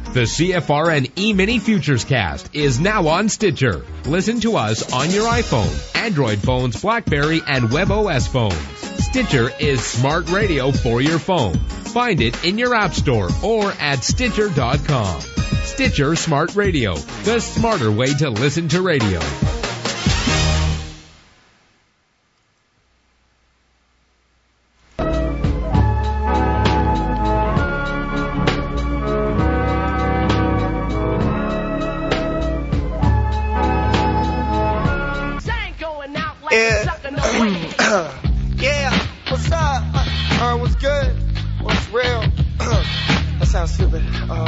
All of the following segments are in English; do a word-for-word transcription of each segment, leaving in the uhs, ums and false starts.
The C F R N E-Mini Futures Cast is now on Stitcher. Listen to us on your iPhone, Android phones, BlackBerry, and WebOS phones. Stitcher is smart radio for your phone. Find it in your app store or at Stitcher dot com. Stitcher Smart Radio, the smarter way to listen to radio. Yeah, what's up? Uh, uh, what's good? What's real? That sounds stupid.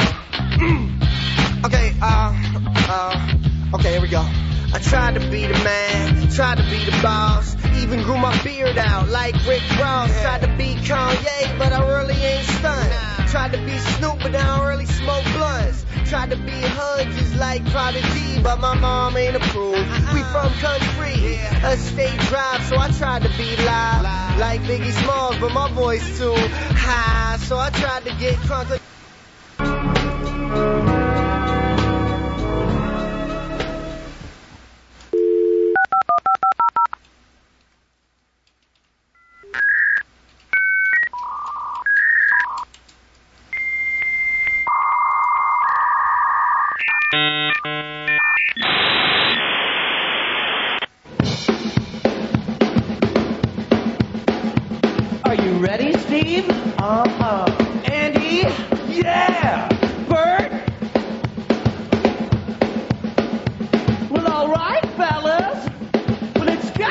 Uh, okay, uh, uh, okay, here we go. I tried to be the man, tried to be the boss, even grew my beard out like Rick Ross. Tried to be Kanye, but I really ain't stunned. Tried to be Snoop, but I don't really smoke blunts. Tried to be hood just like Prodigy, but my mom ain't approved. We from country, a state drive, so I tried to be live like Biggie Smalls, but my voice too high, so I tried to get crunk. Are you ready, Steve? Uh-huh. Andy? Yeah! Bert? Well, all right, fellas. Well, let's go!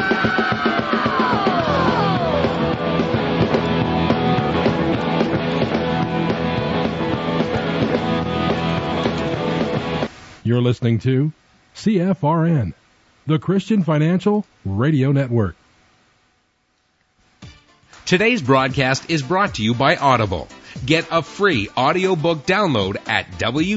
You're listening to C F R N, the Christian Financial Radio Network. Today's broadcast is brought to you by Audible. Get a free audiobook download at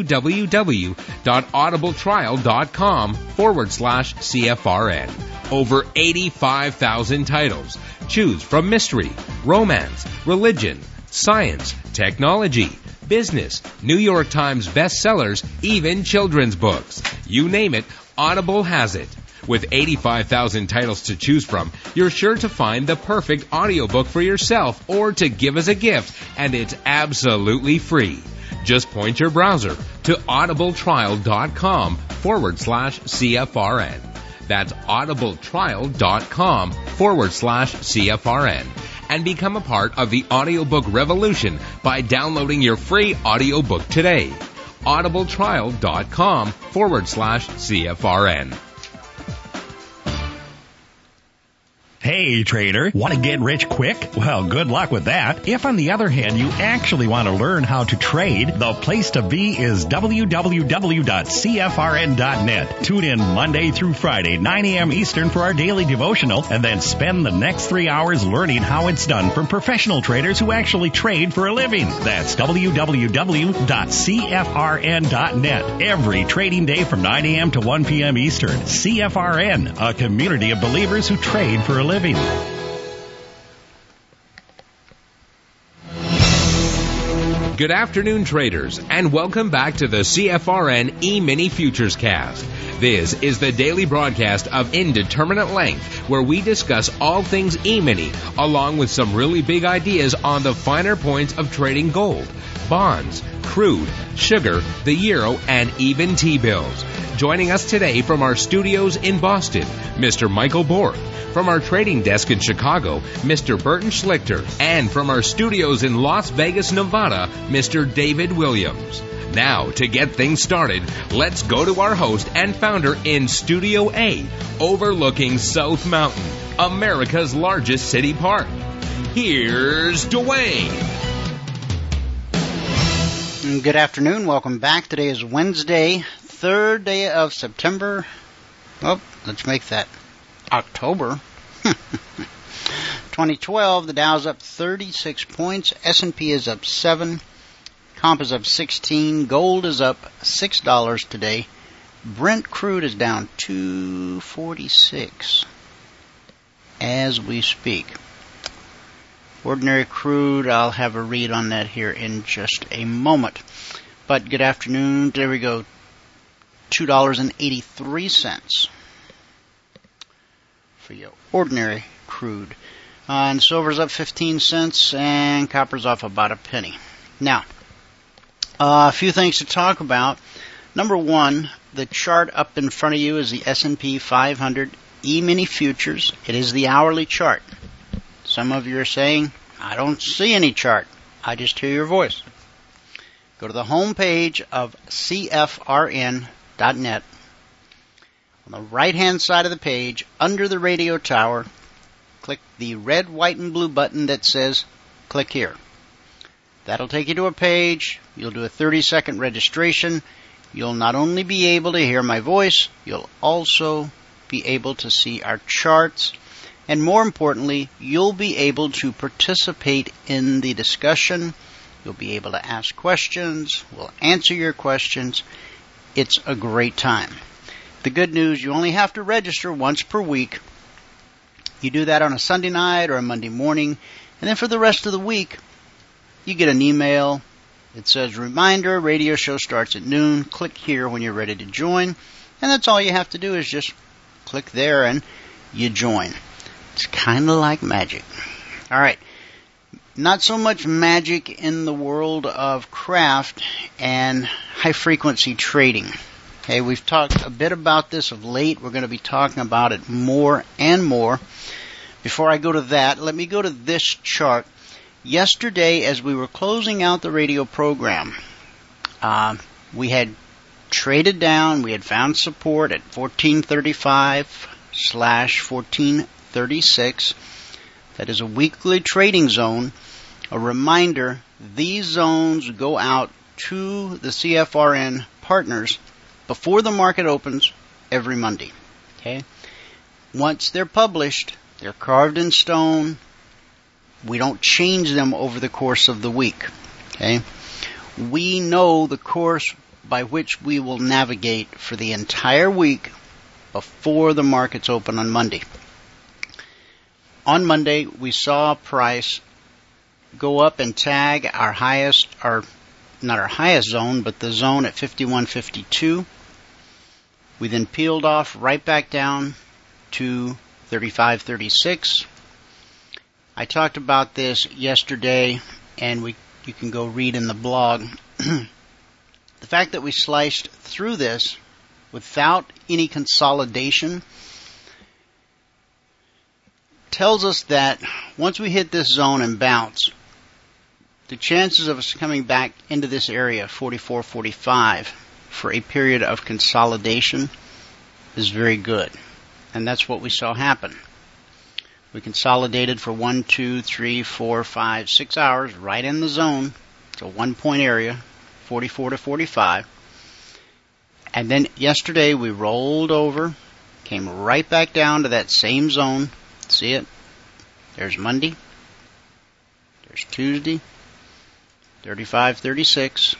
www.audibletrial.com forward slash CFRN. Over eighty-five thousand titles. Choose from mystery, romance, religion, science, technology, business, New York Times bestsellers, even children's books. You name it, Audible has it. With eighty-five thousand titles to choose from, you're sure to find the perfect audiobook for yourself or to give as a gift, and it's absolutely free. Just point your browser to audibletrial.com forward slash CFRN. That's audibletrial.com forward slash CFRN. And become a part of the audiobook revolution by downloading your free audiobook today. audibletrial.com forward slash CFRN. Hey, trader, want to get rich quick? Well, good luck with that. If, on the other hand, you actually want to learn how to trade, the place to be is w w w dot c f r n dot net. Tune in Monday through Friday, nine a.m. Eastern for our daily devotional, and then spend the next three hours learning how it's done from professional traders who actually trade for a living. That's w w w dot c f r n dot net. Every trading day from nine a.m. to one p.m. Eastern. C F R N, a community of believers who trade for a living. living. Good afternoon, traders, and welcome back to the C F R N E-Mini Futures Cast. This is the daily broadcast of Indeterminate Length, where we discuss all things E-Mini, along with some really big ideas on the finer points of trading gold, bonds, crude, sugar, the euro, and even T-bills. Joining us today from our studios in Boston, Mister Michael Borg. From our trading desk in Chicago, Mister Burton Schlichter. And from our studios in Las Vegas, Nevada, Mister David Williams. Now, to get things started, let's go to our host and founder in Studio A, overlooking South Mountain, America's largest city park. Here's Dwayne. Good afternoon. Welcome back. Today is Wednesday, third day of September. Oh, let's make that October. twenty twelve, the Dow's up thirty-six points. S and P is up seven. Comp is up sixteen. Gold is up six dollars today. Brent crude is down two forty-six as we speak. Ordinary crude, I'll have a read on that here in just a moment. But good afternoon. There we go. two dollars and eighty-three cents for your ordinary crude. Uh, and silver's up fifteen cents, and copper's off about a penny. Now, uh, a few things to talk about. Number one, the chart up in front of you is the S and P five hundred E-mini futures. It is the hourly chart. Some of you are saying, I don't see any chart. I just hear your voice. Go to the home page of C F R N dot net. On the right-hand side of the page, under the radio tower, click the red, white, and blue button that says, click here. That'll take you to a page. You'll do a thirty-second registration. You'll not only be able to hear my voice, you'll also be able to see our charts. And more importantly, you'll be able to participate in the discussion. You'll be able to ask questions. We'll answer your questions. It's a great time. The good news, you only have to register once per week. You do that on a Sunday night or a Monday morning. And then for the rest of the week, you get an email. It says, reminder, radio show starts at noon. Click here when you're ready to join. And that's all you have to do is just click there and you join. It's kind of like magic. All right. Not so much magic in the world of craft and high-frequency trading. Okay, we've talked a bit about this of late. We're going to be talking about it more and more. Before I go to that, let me go to this chart. Yesterday, as we were closing out the radio program, uh, we had traded down. We had found support at fourteen thirty-five slash fourteen thirty-six. That is a weekly trading zone. A reminder, these zones go out to the C F R N partners before the market opens every Monday. Okay? Once they're published, they're carved in stone. We don't change them over the course of the week. Okay? We know the course by which we will navigate for the entire week before the markets open on Monday. On Monday, we saw price go up and tag our highest, our not our highest zone, but the zone at fifty-one fifty-two. We then peeled off right back down to thirty-five thirty-six. I talked about this yesterday, and we you can go read in the blog. The fact that we sliced through this without any consolidation tells us that once we hit this zone and bounce, the chances of us coming back into this area, forty-four forty-five, for a period of consolidation is very good. And that's what we saw happen. We consolidated for one, two, three, four, five, six hours right in the zone. It's a one-point area, forty-four to forty-five. And then yesterday we rolled over, came right back down to that same zone. See it? There's Monday. There's Tuesday. thirty-five thirty-six.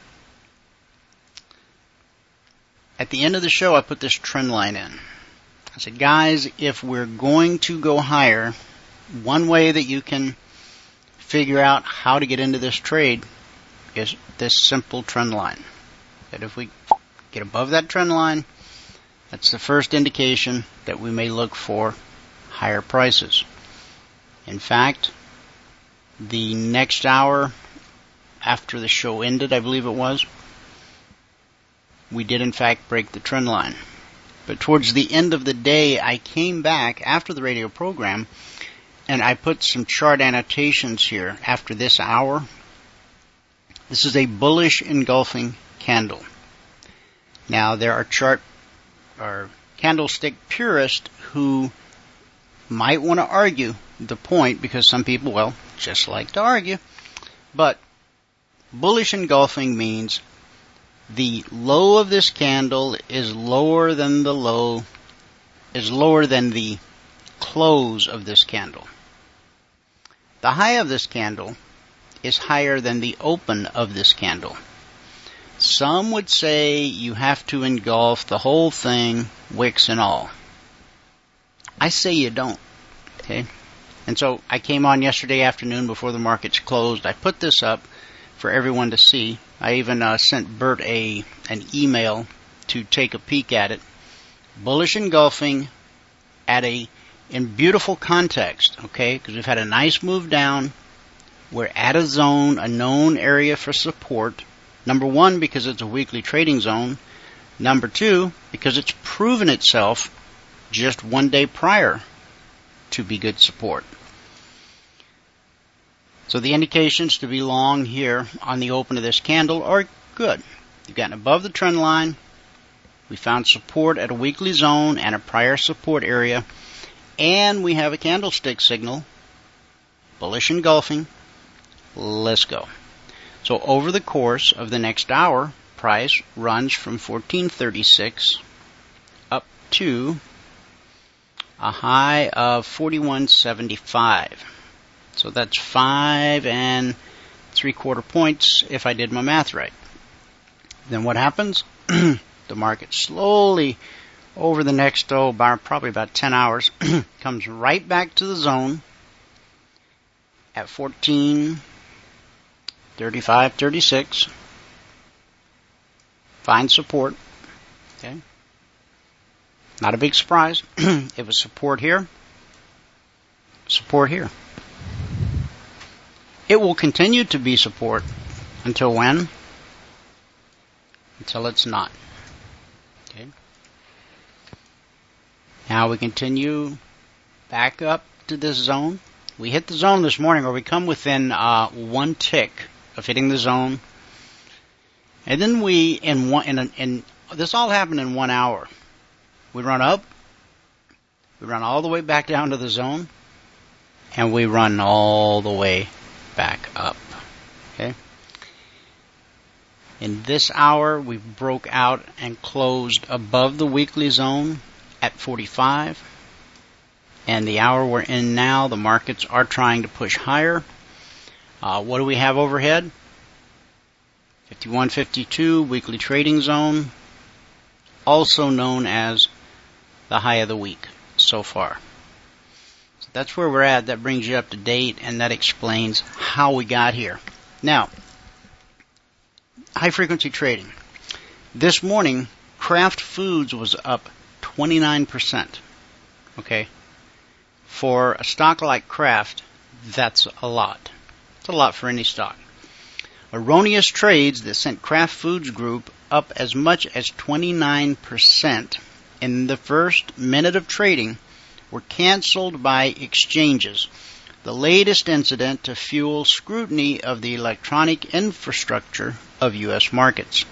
At the end of the show, I put this trend line in. I said, guys, if we're going to go higher, one way that you can figure out how to get into this trade is this simple trend line. That if we get above that trend line, that's the first indication that we may look for higher prices. In fact, the next hour after the show ended, I believe it was, we did in fact break the trend line. But towards the end of the day, I came back after the radio program and I put some chart annotations here after this hour. This is a bullish engulfing candle. Now, there are chart or candlestick purists who might want to argue the point, because some people, well, just like to argue. But bullish engulfing means the low of this candle is lower than the low, is lower than the close of this candle. The high of this candle is higher than the open of this candle. Some would say you have to engulf the whole thing, wicks and all. I say you don't. Okay? And so I came on yesterday afternoon before the markets closed. I put this up for everyone to see. I even uh, sent Bert a an email to take a peek at it. Bullish engulfing at a in beautiful context, okay? Because we've had a nice move down. We're at a zone, a known area for support. Number one, because it's a weekly trading zone. Number two, because it's proven itself just one day prior to be good support. So the indications to be long here on the open of this candle are good. You've gotten above the trend line. We found support at a weekly zone and a prior support area. And we have a candlestick signal. Bullish engulfing. Let's go. So over the course of the next hour, price runs from fourteen thirty-six up to a high of forty-one seventy-five. So that's five and three quarter points if I did my math right. Then what happens? The market slowly over the next, oh, about, probably about ten hours, comes right back to the zone at fourteen thirty-five thirty-six. Find support. Okay. Not a big surprise. It was support here. Support here. It will continue to be support until when? Until it's not. Okay. Now we continue back up to this zone. We hit the zone this morning, or we come within uh, one tick of hitting the zone. And then we, in one, in, a, in this all happened in one hour. We run up, we run all the way back down to the zone, and we run all the way back up. Okay. In this hour, we broke out and closed above the weekly zone at forty-five. And the hour we're in now, the markets are trying to push higher. Uh, what do we have overhead? fifty-one fifty-two, weekly trading zone, also known as the high of the week so far. So that's where we're at. That brings you up to date, and that explains how we got here. Now, high frequency trading. This morning, Kraft Foods was up twenty-nine percent. Okay? For a stock like Kraft, that's a lot. It's a lot for any stock. Erroneous trades that sent Kraft Foods Group up as much as twenty-nine percent in the first minute of trading were canceled by exchanges. The latest incident to fuel scrutiny of the electronic infrastructure of U S markets.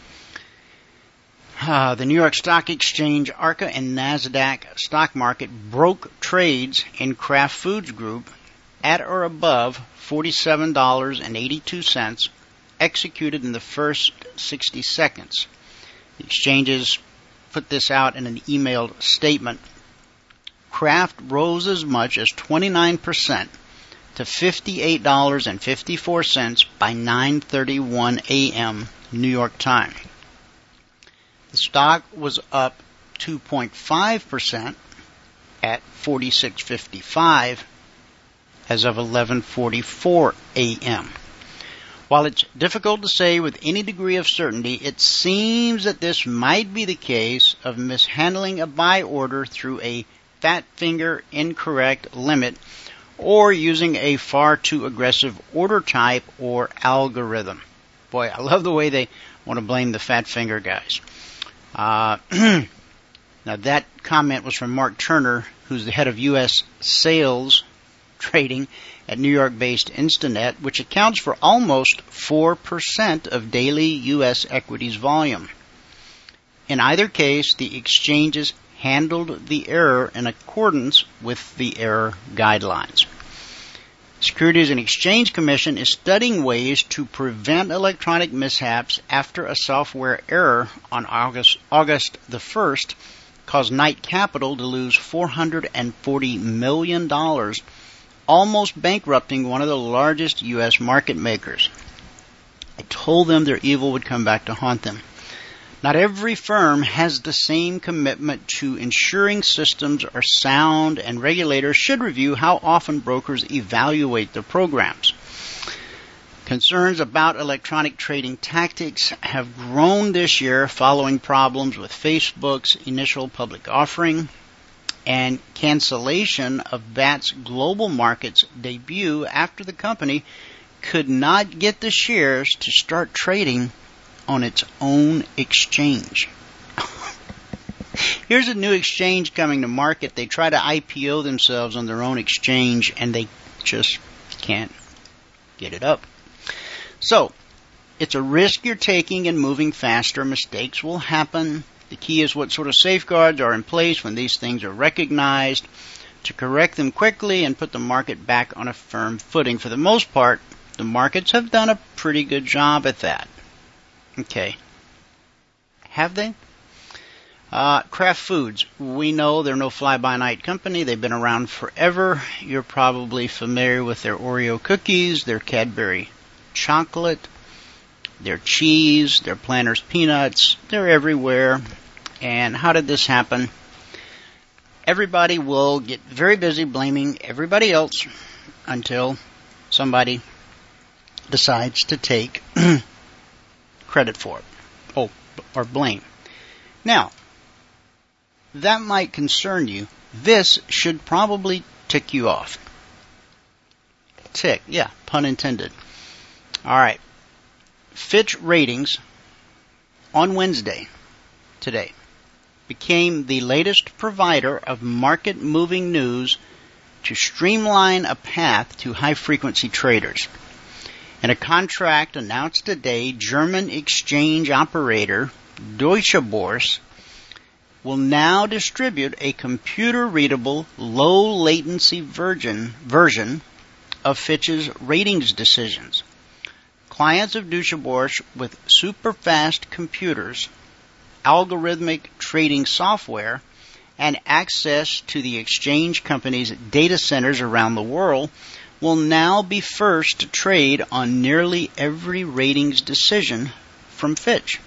Uh, the New York Stock Exchange, Arca, and NASDAQ stock market broke trades in Kraft Foods Group at or above forty-seven dollars and eighty-two cents, executed in the first sixty seconds. The exchanges put this out in an emailed statement. Kraft rose as much as twenty-nine percent to fifty-eight dollars and fifty-four cents by nine thirty-one a.m. New York time. The stock was up two point five percent at forty-six fifty-five as of eleven forty-four a.m. While it's difficult to say with any degree of certainty, it seems that this might be the case of mishandling a buy order through a fat finger incorrect limit or using a far too aggressive order type or algorithm. Boy, I love the way they want to blame the fat finger guys. Uh, now that comment was from Mark Turner, who's the head of U S sales trading at New York-based Instinet, which accounts for almost four percent of daily U S equities volume. In either case, the exchanges handled the error in accordance with the error guidelines. Securities and Exchange Commission is studying ways to prevent electronic mishaps after a software error on August, August the first caused Knight Capital to lose four hundred forty million dollars, almost bankrupting one of the largest U S market makers. I told them their evil would come back to haunt them. Not every firm has the same commitment to ensuring systems are sound, and regulators should review how often brokers evaluate their programs. Concerns about electronic trading tactics have grown this year following problems with Facebook's initial public offering and cancellation of B A T's global markets debut after the company could not get the shares to start trading on its own exchange. Here's a new exchange coming to market. They try to I P O themselves on their own exchange, and they just can't get it up. So, it's a risk you're taking and moving faster. Mistakes will happen. The key is what sort of safeguards are in place when these things are recognized to correct them quickly and put the market back on a firm footing. For the most part, the markets have done a pretty good job at that. Okay. Have they? Uh, Kraft Foods. We know they're no fly-by-night company. They've been around forever. You're probably familiar with their Oreo cookies, their Cadbury chocolate, their cheese, their Planters peanuts. They're everywhere. And how did this happen? Everybody will get very busy blaming everybody else until somebody decides to take credit for it. Oh, or blame. Now, that might concern you. This should probably tick you off. Tick, yeah, pun intended. All right. Fitch Ratings on Wednesday, today, became the latest provider of market-moving news to streamline a path to high-frequency traders. In a contract announced today, German exchange operator Deutsche Börse will now distribute a computer-readable, low-latency version, version of Fitch's ratings decisions. Clients of Deutsche Börse with super-fast computers, algorithmic trading software, and access to the exchange company's data centers around the world will now be first to trade on nearly every ratings decision from Fitch.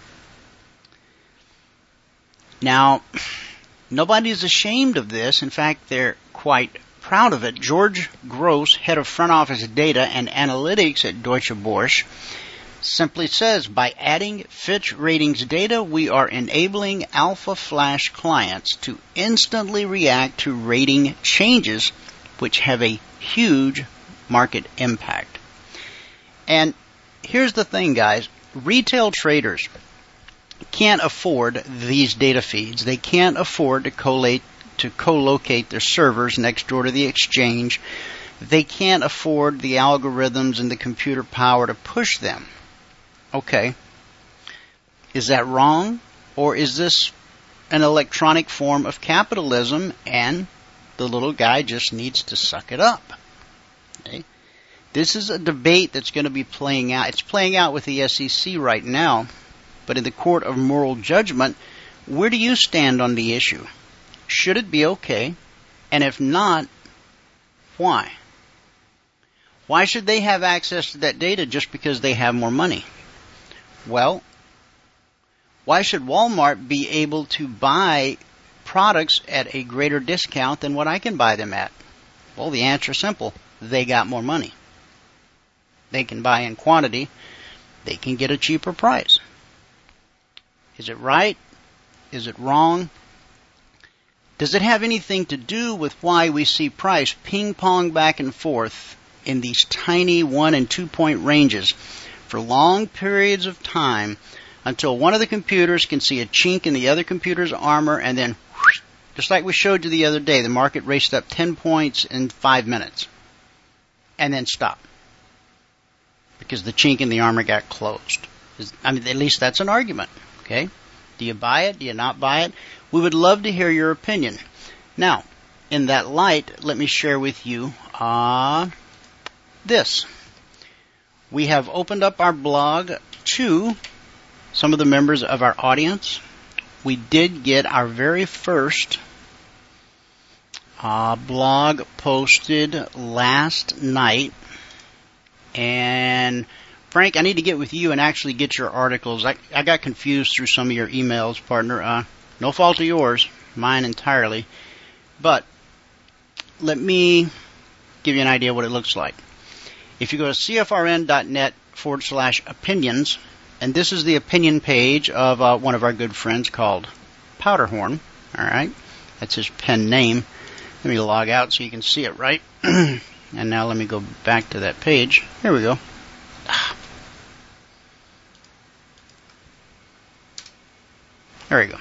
Now, nobody's ashamed of this. In fact, they're quite proud of it. George Gross, head of front office data and analytics at Deutsche Börse, simply says, by adding Fitch ratings data, we are enabling Alpha Flash clients to instantly react to rating changes which have a huge market impact. And here's the thing, guys. Retail traders can't afford these data feeds. They can't afford to collate to co-locate their servers next door to the exchange. They can't afford the algorithms and the computer power to push them. Okay. Is that wrong? Or is this an electronic form of capitalism and the little guy just needs to suck it up? Okay. This is a debate that's going to be playing out. It's playing out with the S E C right now. But in the court of moral judgment, where do you stand on the issue? Should it be okay? And if not, why? Why should they have access to that data just because they have more money? Well, why should Walmart be able to buy products at a greater discount than what I can buy them at? Well, the answer is simple. They got more money. They can buy in quantity. They can get a cheaper price. Is it right? Is it wrong? Does it have anything to do with why we see price ping-pong back and forth in these tiny one and two point ranges for long periods of time until one of the computers can see a chink in the other computer's armor and then, whoosh, just like we showed you the other day, the market raced up ten points in five minutes and then stopped because the chink in the armor got closed. I mean, at least that's an argument. Okay? Do you buy it? Do you not buy it? We would love to hear your opinion. Now, in that light, let me share with you uh, this. We have opened up our blog to some of the members of our audience. We did get our very first uh, blog posted last night. And Frank, I need to get with you and actually get your articles. I, I got confused through some of your emails, partner. Uh, no fault of yours, mine entirely. But let me give you an idea what it looks like. If you go to C F R N dot net forward slash opinions. And this is the opinion page of uh, one of our good friends called Powderhorn. All right. That's his pen name. Let me log out so you can see it right. And now let me go back to that page. Here we go. There we go.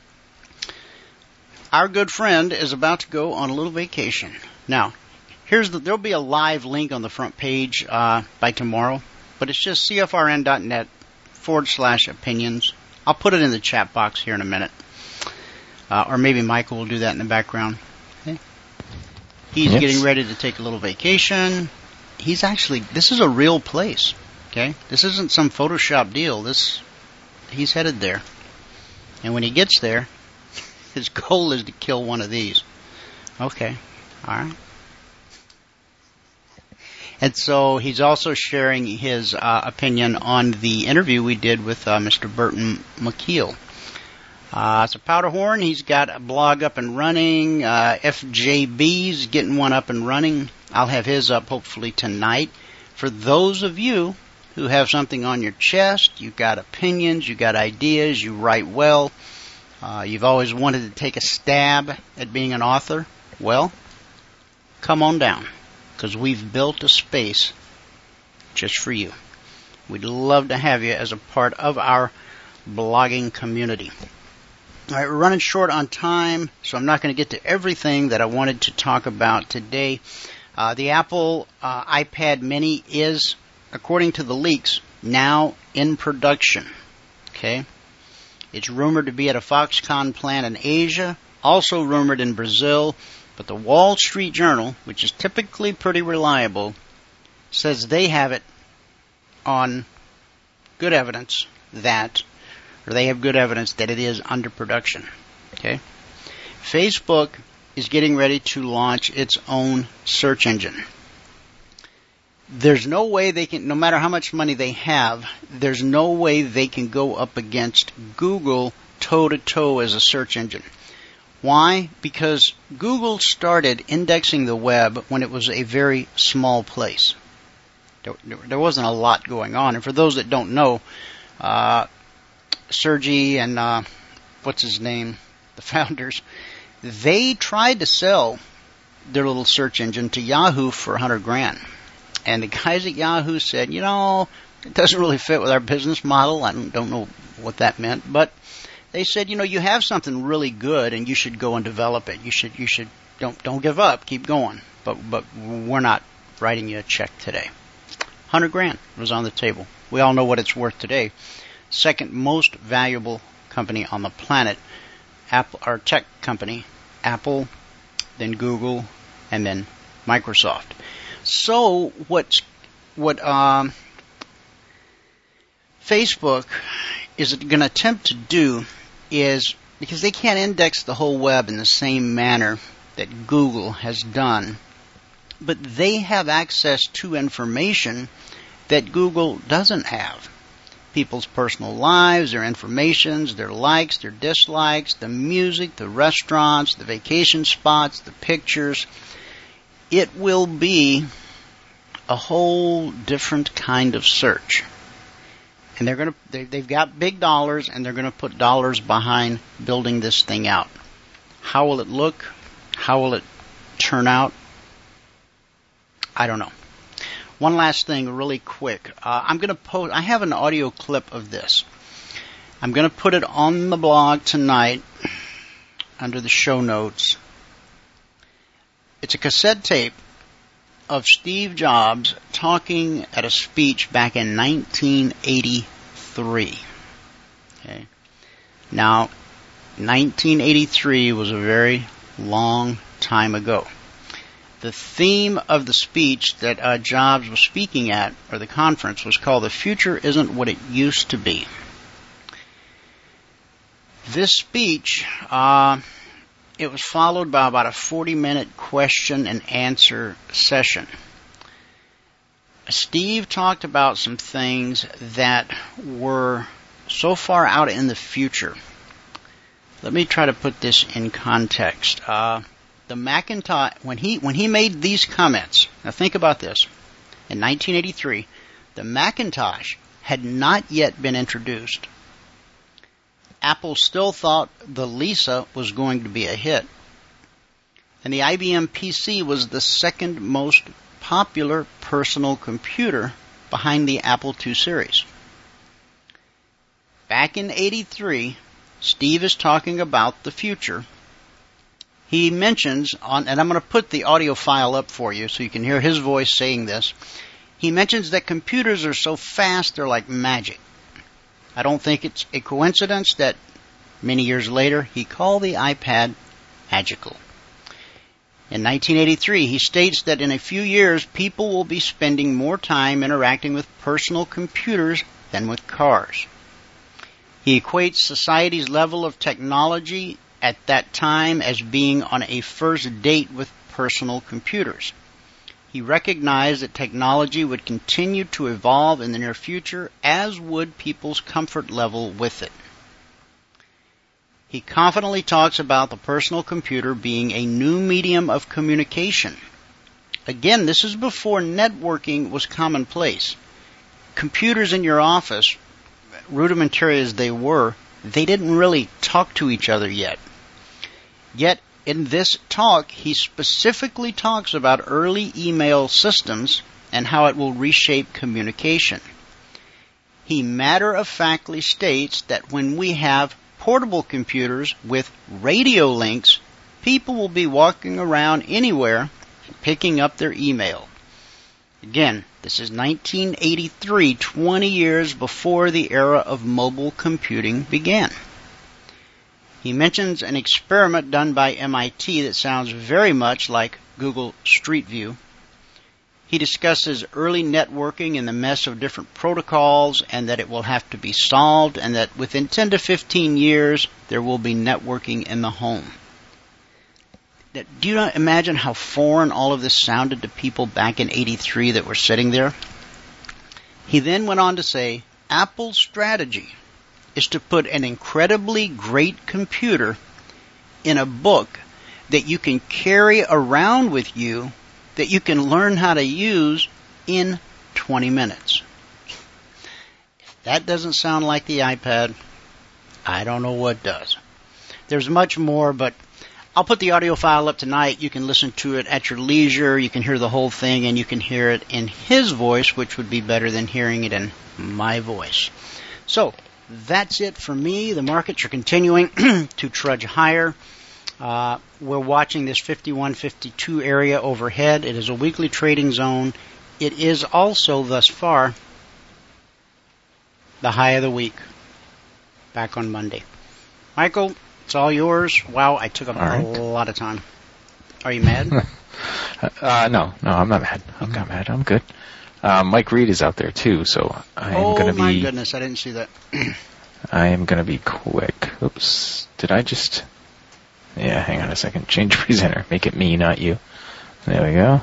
Our good friend is about to go on a little vacation. Now, here's the, there'll be a live link on the front page uh, by tomorrow, but it's just cfrn.net forward slash opinions. I'll put it in the chat box here in a minute. Uh, or maybe Michael will do that in the background. Okay. He's yes. getting ready to take a little vacation. He's actually, this is a real place. Okay. This isn't some Photoshop deal. This, he's headed there. And when he gets there, his goal is to kill one of these. Okay. All right. And so he's also sharing his uh, opinion on the interview we did with uh, Mister Burton McKeel. Uh, so Powderhorn, he's got a blog up and running. Uh, F J B's getting one up and running. I'll have his up hopefully tonight. For those of you who have something on your chest, you've got opinions, you've got ideas, you write well, uh, you've always wanted to take a stab at being an author, well, come on down, because we've built a space just for you. We'd love to have you as a part of our blogging community. All right, we're running short on time, so I'm not going to get to everything that I wanted to talk about today. Uh, the Apple uh, iPad Mini is, according to the leaks, now in production. Okay? It's rumored to be at a Foxconn plant in Asia, also rumored in Brazil, but the Wall Street Journal, which is typically pretty reliable, says they have it on good evidence that, or they have good evidence that it is under production. Okay? Facebook is getting ready to launch its own search engine. There's no way they can, no matter how much money they have, there's no way they can go up against Google toe-to-toe as a search engine. Why? Because Google started indexing the web when it was a very small place. There, there wasn't a lot going on. And for those that don't know, uh, Sergey and uh, what's his name, the founders, they tried to sell their little search engine to Yahoo for a hundred grand. And the guys at Yahoo said, you know, it doesn't really fit with our business model. I don't, don't know what that meant, but they said, you know, you have something really good, and you should go and develop it. You should, you should, don't, don't give up, keep going. But, but we're not writing you a check today. Hundred grand was on the table. We all know what it's worth today. Second most valuable company on the planet, Apple, our tech company, Apple, then Google, and then Microsoft. So what's, what um, Facebook is going to attempt to do is, because they can't index the whole web in the same manner that Google has done, but they have access to information that Google doesn't have. People's personal lives, their informations, their likes, their dislikes, the music, the restaurants, the vacation spots, the pictures. It will be a whole different kind of search. And they're going to, they, they've got big dollars, and they're going to put dollars behind building this thing out. How will it look? How will it turn out? I don't know. One last thing really quick. Uh, I'm going to post, I have an audio clip of this. I'm going to put it on the blog tonight under the show notes. It's a cassette tape of Steve Jobs talking at a speech back in nineteen eighty-three. Okay. Now, nineteen eighty-three was a very long time ago. The theme of the speech that uh, Jobs was speaking at, or the conference, was called "The Future Isn't What It Used to Be." This speech, uh, it was followed by about a forty-minute question and answer session. Steve talked about some things that were so far out in the future. Let me try to put this in context. Uh, the Macintosh, when he when he made these comments, now think about this. In nineteen eighty-three, The Macintosh had not yet been introduced. Apple still thought the Lisa was going to be a hit. And the I B M P C was the second most popular personal computer behind the Apple two series. Back in eighty-three, Steve is talking about the future. He mentions, on, and I'm going to put the audio file up for you so you can hear his voice saying this. He mentions that computers are so fast they're like magic. I don't think it's a coincidence that many years later he called the iPad magical. In nineteen eighty-three, he states that in a few years, people will be spending more time interacting with personal computers than with cars. He equates society's level of technology at that time as being on a first date with personal computers. He recognized that technology would continue to evolve in the near future, as would people's comfort level with it. He confidently talks about the personal computer being a new medium of communication. Again, this is before networking was commonplace. Computers in your office, rudimentary as they were, they didn't really talk to each other yet. Yet, in this talk, he specifically talks about early email systems and how it will reshape communication. He matter-of-factly states that when we have portable computers with radio links, people will be walking around anywhere and picking up their email. Again, this is nineteen eighty-three, twenty years before the era of mobile computing began. He mentions an experiment done by M I T that sounds very much like Google Street View. He discusses early networking and the mess of different protocols, and that it will have to be solved, and that within ten to fifteen years there will be networking in the home. Do you not imagine how foreign all of this sounded to people back in eighty-three that were sitting there? He then went on to say, Apple's strategy is to put an incredibly great computer in a book that you can carry around with you, that you can learn how to use in twenty minutes. If that doesn't sound like the iPad, I don't know what does. There's much more, but I'll put the audio file up tonight. You can listen to it at your leisure. You can hear the whole thing, and you can hear it in his voice, which would be better than hearing it in my voice. So, that's it for me. The markets are continuing to trudge higher. Uh, we're watching this fifty-one fifty-two area overhead. It is a weekly trading zone. It is also, thus far, the high of the week. Back on Monday. Michael, it's all yours. Wow, I took up all right. a lot of time. Are you mad? uh, no, no, I'm not mad. I'm not mad. I'm good. Uh, Mike Reed is out there too, so I am oh, going to be... Oh, my goodness, I didn't see that. I am going to be quick. Oops. Did I just... Yeah, hang on a second. Change presenter. Make it me, not you. There we go.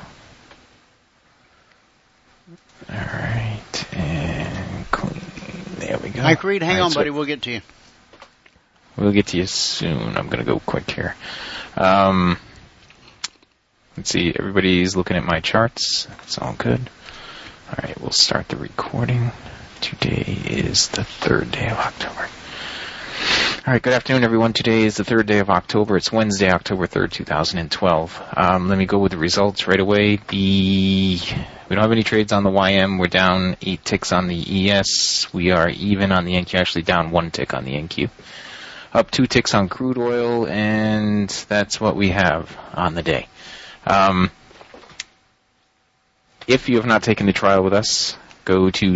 Alright, and clean. There we go. Mike Reed, hang right, on, so buddy. We'll get to you. We'll get to you soon. I'm going to go quick here. Um, let's see. Everybody's looking at my charts. It's all good. All right, we'll start the recording. Today is the third day of October. All right, good afternoon, everyone. Today is the third day of October. It's Wednesday, October third, two thousand twelve. Um, let me go with the results right away. The we don't have any trades on the Y M. We're down eight ticks on the E S. We are even on the N Q, actually down one tick on the N Q. Up two ticks on crude oil, and that's what we have on the day. Um, if you have not taken the trial with us, go to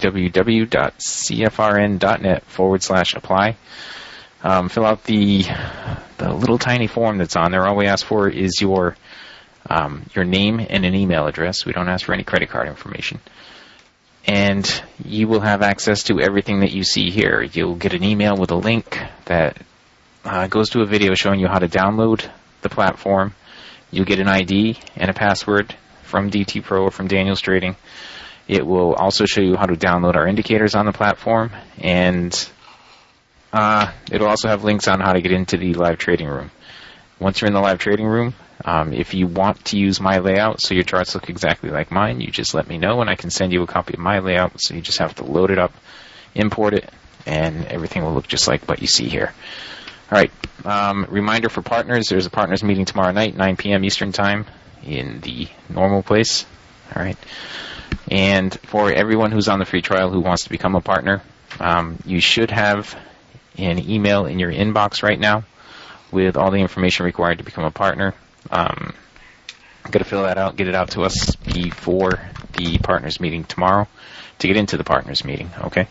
www.cfrn.net forward slash apply. Um, fill out the the little tiny form that's on there. All we ask for is your um, your name and an email address. We don't ask for any credit card information. And you will have access to everything that you see here. You'll get an email with a link that uh, goes to a video showing you how to download the platform. You'll get an I D and a password from D T Pro or from Daniels Trading. It will also show you how to download our indicators on the platform, and uh, it'll also have links on how to get into the live trading room. once you're in the live trading room, um, if you want to use my layout so your charts look exactly like mine, you just let me know and I can send you a copy of my layout. So you just have to load it up, import it, and everything will look just like what you see here. All right. Um, reminder for partners, there's a partners meeting tomorrow night, nine p.m. Eastern Time in the normal place. All right. And for everyone who's on the free trial who wants to become a partner, um, you should have an email in your inbox right now with all the information required to become a partner. Um, got to fill that out, get it out to us before the partners meeting tomorrow to get into the partners meeting, okay?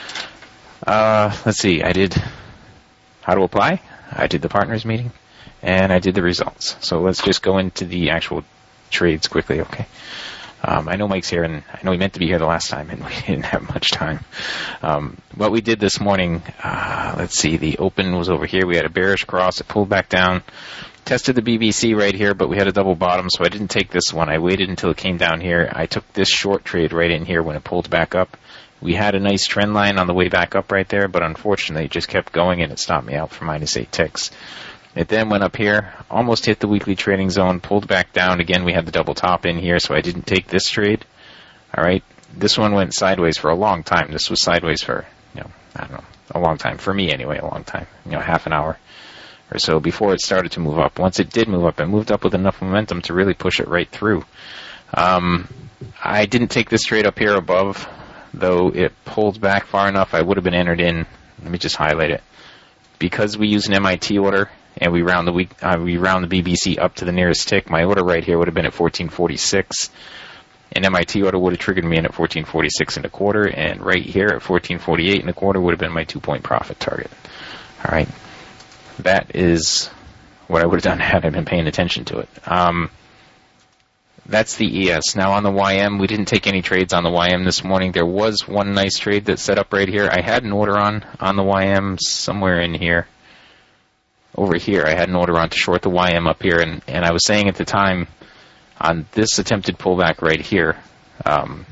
Uh, let's see, I did how to apply, I did the partners meeting, and I did the results. So let's just go into the actual trades quickly, okay? Um, I know Mike's here, and I know he meant to be here the last time, and we didn't have much time. Um, what we did this morning, uh, let's see, the open was over here. We had a bearish cross. It pulled back down, tested the B B C right here, but we had a double bottom, so I didn't take this one. I waited until it came down here. I took this short trade right in here when it pulled back up. We had a nice trend line on the way back up right there, but unfortunately it just kept going, and it stopped me out for minus eight ticks. It then went up here, almost hit the weekly trading zone, pulled back down. Again, we had the double top in here, so I didn't take this trade. All right. This one went sideways for a long time. This was sideways for, you know, I don't know, a long time. For me, anyway, a long time. You know, half an hour or so before it started to move up. Once it did move up, it moved up with enough momentum to really push it right through. Um, I didn't take this trade up here above, though it pulled back far enough. I would have been entered in. Let me just highlight it. Because we use an M I T order, and we round the week, uh, we round the B B C up to the nearest tick, my order right here would have been at fourteen forty-six. An M I T order would have triggered me in at fourteen forty-six and a quarter, and right here at fourteen forty-eight and a quarter would have been my two-point profit target. All right, that is what I would have done had I been paying attention to it. Um, that's the E S. Now on the Y M, we didn't take any trades on the Y M this morning. There was one nice trade that set up right here. I had an order on on the Y M somewhere in here. Over here, I had an order on to short the Y M up here, and, and I was saying at the time on this attempted pullback right here um,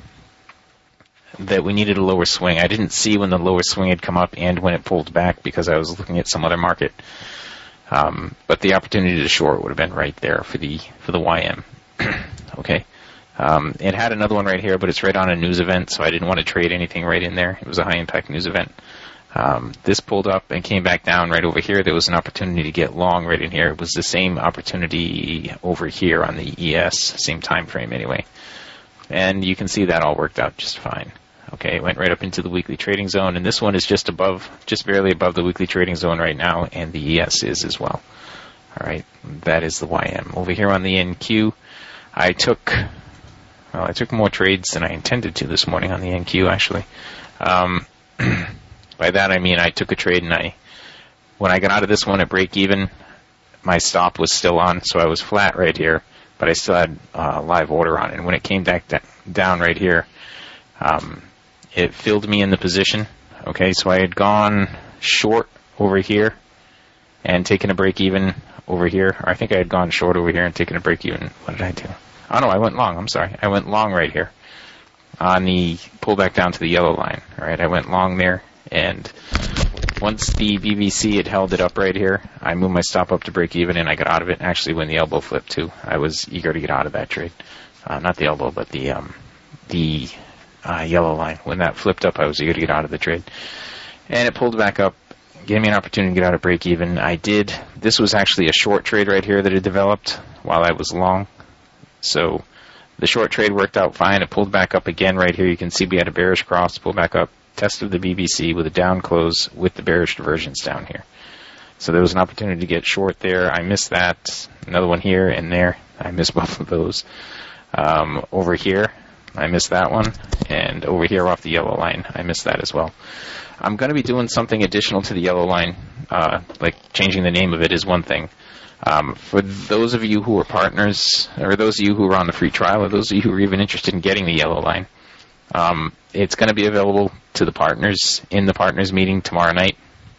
that we needed a lower swing. I didn't see when the lower swing had come up and when it pulled back because I was looking at some other market. Um, but the opportunity to short would have been right there for the for the Y M. Okay. Um, it had another one right here, but it's right on a news event, so I didn't want to trade anything right in there. It was a high-impact news event. Um, this pulled up and came back down right over here. There was an opportunity to get long right in here. It was the same opportunity over here on the E S, same time frame anyway. And you can see that all worked out just fine. Okay, it went right up into the weekly trading zone, and this one is just above, just barely above the weekly trading zone right now, and the E S is as well. All right, that is the Y M. Over here on the N Q, I took, well, I took more trades than I intended to this morning on the N Q, actually. Um... By that I mean I took a trade and I, when I got out of this one at break even, my stop was still on, so I was flat right here, but I still had a uh, live order on it. And when it came back da- down right here, um, it filled me in the position. Okay, so I had gone short over here and taken a break even over here. Or I think I had gone short over here and taken a break even. What did I do? Oh no, I went long. I'm sorry. I went long right here on the pullback down to the yellow line. All right, I went long there. And once the B B C had held it up right here, I moved my stop up to break even, and I got out of it. Actually, when the elbow flipped too, I was eager to get out of that trade. Uh, not the elbow, but the um, the uh, yellow line. When that flipped up, I was eager to get out of the trade. And it pulled back up, gave me an opportunity to get out of break even. I did. This was actually a short trade right here that had developed while I was long. So the short trade worked out fine. It pulled back up again right here. You can see we had a bearish cross, pull back up. Test of the B B C with a down close with the bearish divergence down here. So there was an opportunity to get short there. I missed that. Another one here and there. I missed both of those. Um, over here, I missed that one. And over here off the yellow line, I missed that as well. I'm going to be doing something additional to the yellow line. Uh, like changing the name of it is one thing. Um, for those of you who are partners, or those of you who are on the free trial, or those of you who are even interested in getting the yellow line, Um, it's going to be available to the partners in the partners meeting tomorrow night.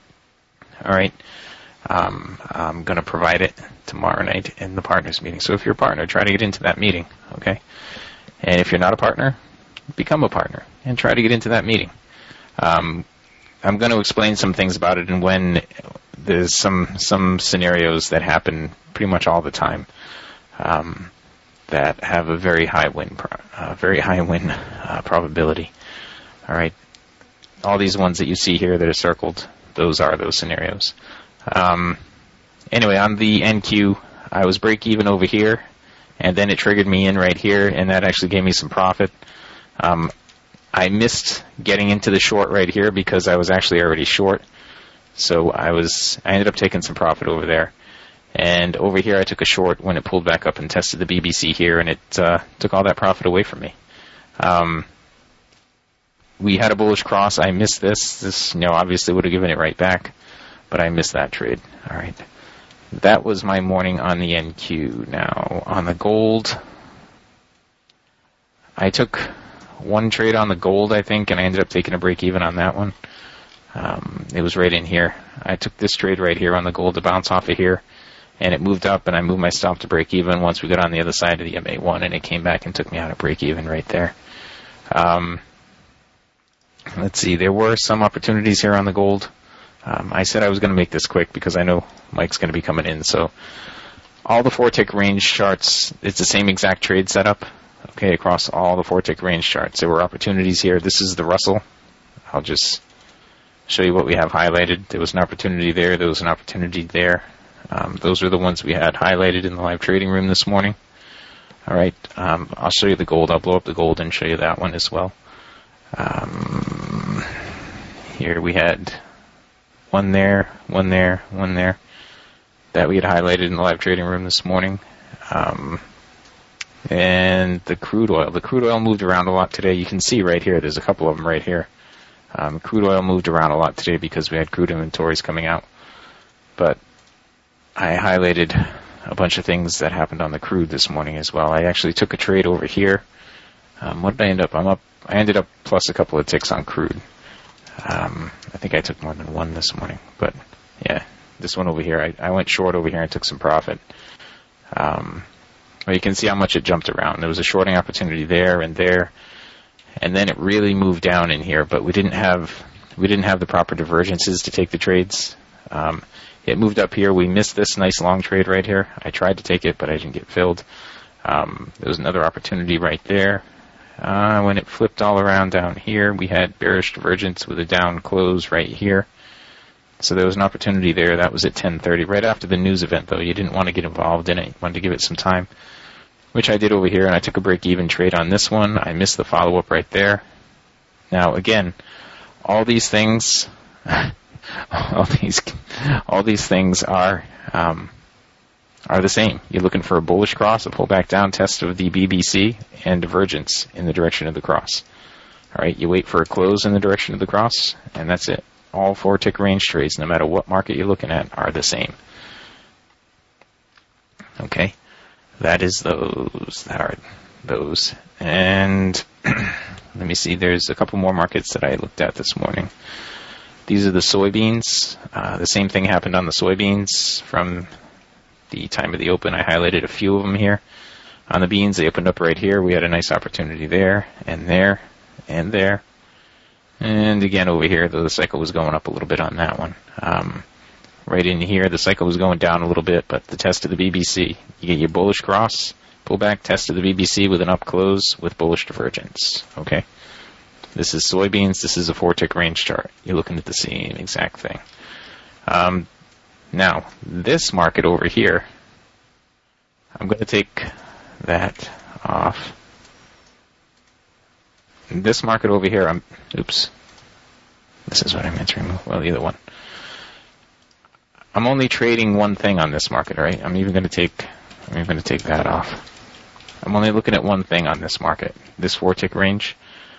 All right. Um, I'm going to provide it tomorrow night in the partners meeting. So if you're a partner, try to get into that meeting. Okay. And if you're not a partner, become a partner and try to get into that meeting. Um, I'm going to explain some things about it and when there's some some scenarios that happen pretty much all the time um, that have a very high win, pro- uh, very high win uh, probability. All right, all these ones that you see here that are circled, those are those scenarios. Um, anyway, on the N Q, I was break even over here, and then it triggered me in right here, and that actually gave me some profit. Um, I missed getting into the short right here because I was actually already short. So I was, I ended up taking some profit over there. And over here I took a short when it pulled back up and tested the B B C here, and it uh, took all that profit away from me. Um, we had a bullish cross. I missed this. This, you know, obviously would have given it right back, but I missed that trade. All right. That was my morning on the N Q. Now, on the gold, I took one trade on the gold, I think, and I ended up taking a break even on that one. Um, it was right in here. I took this trade right here on the gold to bounce off of here, and it moved up, and I moved my stop to break even once we got on the other side of the M A one, and it came back and took me out at break even right there. Um, let's see, there were some opportunities here on the gold. Um, I said I was going to make this quick because I know Mike's going to be coming in, so all the four-tick range charts, it's the same exact trade setup, okay, across all the four-tick range charts. There were opportunities here. This is the Russell. I'll just show you what we have highlighted. There was an opportunity there. There was an opportunity there. Um, those are the ones we had highlighted in the live trading room this morning. All right. Um, I'll show you the gold. I'll blow up the gold and show you that one as well. Um, here we had one there, one there, one there that we had highlighted in the live trading room this morning. Um, and the crude oil. The crude oil moved around a lot today. You can see right here. There's a couple of them right here. Um, crude oil moved around a lot today because we had crude inventories coming out. But I highlighted a bunch of things that happened on the crude this morning as well. I actually took a trade over here. Um, what did I end up? I'm up. I ended up plus a couple of ticks on crude. Um, I think I took more than one this morning. But yeah, this one over here, I, I went short over here and took some profit. Um, well, you can see how much it jumped around. There was a shorting opportunity there and there. And then it really moved down in here, but we didn't have we didn't have the proper divergences to take the trades. Um, it moved up here. We missed this nice long trade right here. I tried to take it, but I didn't get filled. Um, there was another opportunity right there. Uh, when it flipped all around down here, we had bearish divergence with a down close right here. So there was an opportunity there. That was at ten thirty, right after the news event, though. You didn't want to get involved in it. You wanted to give it some time, which I did over here, and I took a break-even trade on this one. I missed the follow-up right there. Now, again, all these things, all these, all these things are um, are the same. You're looking for a bullish cross, a pullback down test of the B B C, and divergence in the direction of the cross. All right, you wait for a close in the direction of the cross, and that's it. All four-tick range trades, no matter what market you're looking at, are the same. Okay. That is those. That are those. And let me see. There's a couple more markets that I looked at this morning. These are the soybeans. Uh, the same thing happened on the soybeans from the time of the open. I highlighted a few of them here. On the beans, they opened up right here. We had a nice opportunity there and there and there. And again over here, though the cycle was going up a little bit on that one. Um, Right in here, the cycle was going down a little bit, but the test of the B B C, you get your bullish cross, pullback, test of the B B C with an up close with bullish divergence. Okay, this is soybeans. This is a four-tick range chart. You're looking at the same exact thing. Um, now, this market over here, I'm going to take that off. This market over here, I'm, oops, this is what I meant to remove. Well, either one. I'm only trading one thing on this market, right? I'm even going to take, I'm even going to take that off. I'm only looking at one thing on this market, this four-tick range.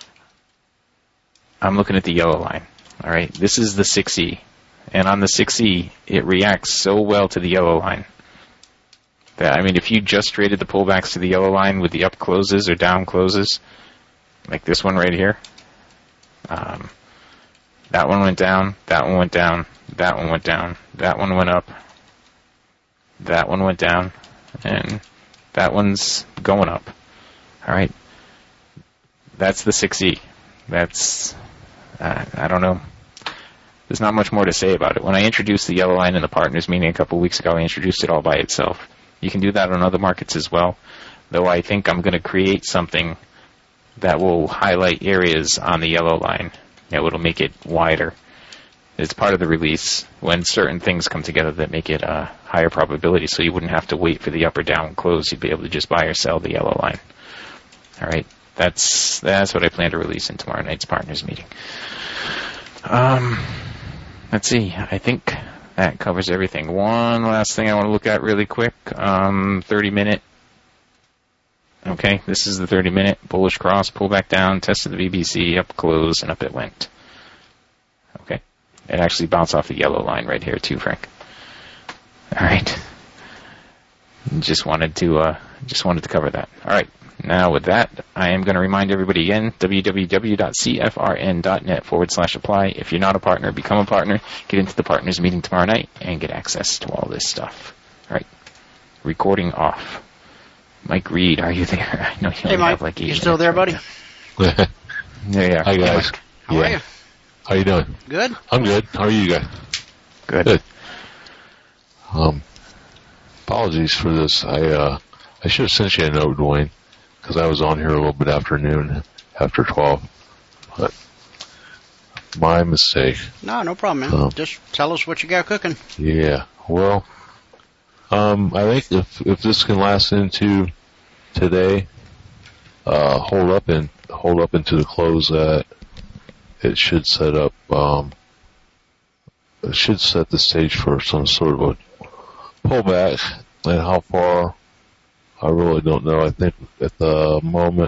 I'm looking at the yellow line, all right? This is the six E, and on the six E, it reacts so well to the yellow line that, I mean, if you just traded the pullbacks to the yellow line with the up closes or down closes, like this one right here, um, that one went down, that one went down, that one went down, that one went up, that one went down, and that one's going up. All right, that's the six E. That's uh, I don't know. There's not much more to say about it. When I introduced the yellow line in the partners meeting a couple of weeks ago, I introduced it all by itself. You can do that on other markets as well, though I think I'm going to create something that will highlight areas on the yellow line. It will make it wider. It's part of the release when certain things come together that make it a higher probability, so you wouldn't have to wait for the up or down close. You'd be able to just buy or sell the yellow line. All right, that's that's what I plan to release in tomorrow night's partners meeting. Um, let's see. I think that covers everything. One last thing I want to look at really quick. Um, thirty minute. Okay, this is the thirty minute bullish cross, pull back down, tested the V B C, up close, and up it went. Okay. It actually bounced off the yellow line right here too, Frank. All right. Just wanted to uh, just wanted to cover that. All right. Now with that, I am going to remind everybody again, www.cfrn.net forward slash apply. If you're not a partner, become a partner. Get into the partners meeting tomorrow night and get access to all this stuff. All right. Recording off. Mike Reed, are you there? I know you hey, only Mike, have like eight you still there, buddy? There you are. Hi, guys. How yeah. are you? How you doing? Good. I'm good. How are you guys? Good. Good. Um, apologies for this. I uh, I should have sent you a note, Dwayne, because I was on here a little bit after noon, after twelve. But my mistake. No, no problem, man. Um, Just tell us what you got cooking. Yeah. Well, um, I think if if this can last into today, uh, hold up and hold up into the close that. It should set up, um, it should set the stage for some sort of a pullback. And how far, I really don't know. I think at the moment,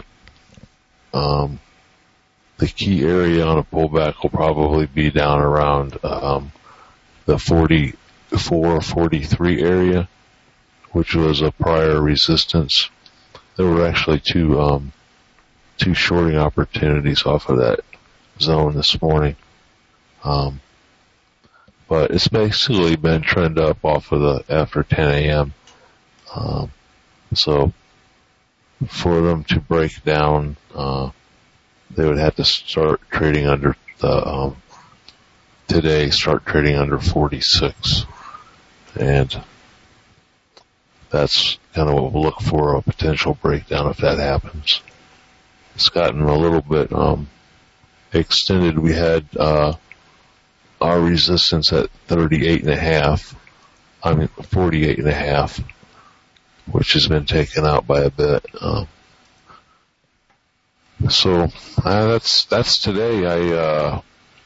um, the key area on a pullback will probably be down around, um, the forty-four, forty-three area, which was a prior resistance. There were actually two, um, two shorting opportunities off of that zone this morning. Um, but it's basically been trend up off of the after ten a.m. Um, so for them to break down, uh, they would have to start trading under the, um, today start trading under forty-six. And that's kind of what we'll look for, a potential breakdown if that happens. It's gotten a little bit, um, extended. We had uh our resistance at thirty-eight and a half. I mean forty-eight and a half, which has been taken out by a bit. Uh, so uh, that's that's today. I uh,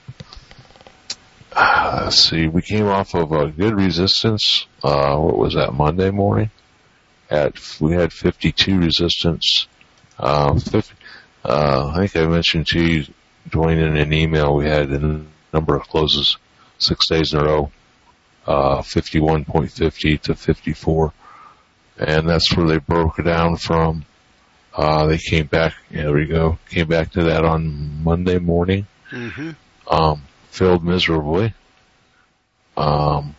uh let's see. We came off of a good resistance. Uh, what was that? Monday morning. At we had fifty-two resistance. Uh, fifty, uh, I think I mentioned to you, Dwayne, in an email, we had a number of closes six days in a row, uh, fifty-one point five zero to fifty-four. And that's where they broke it down from. Uh, they came back, yeah, there we go, came back to that on Monday morning. Mm-hmm. Um, failed miserably. Um,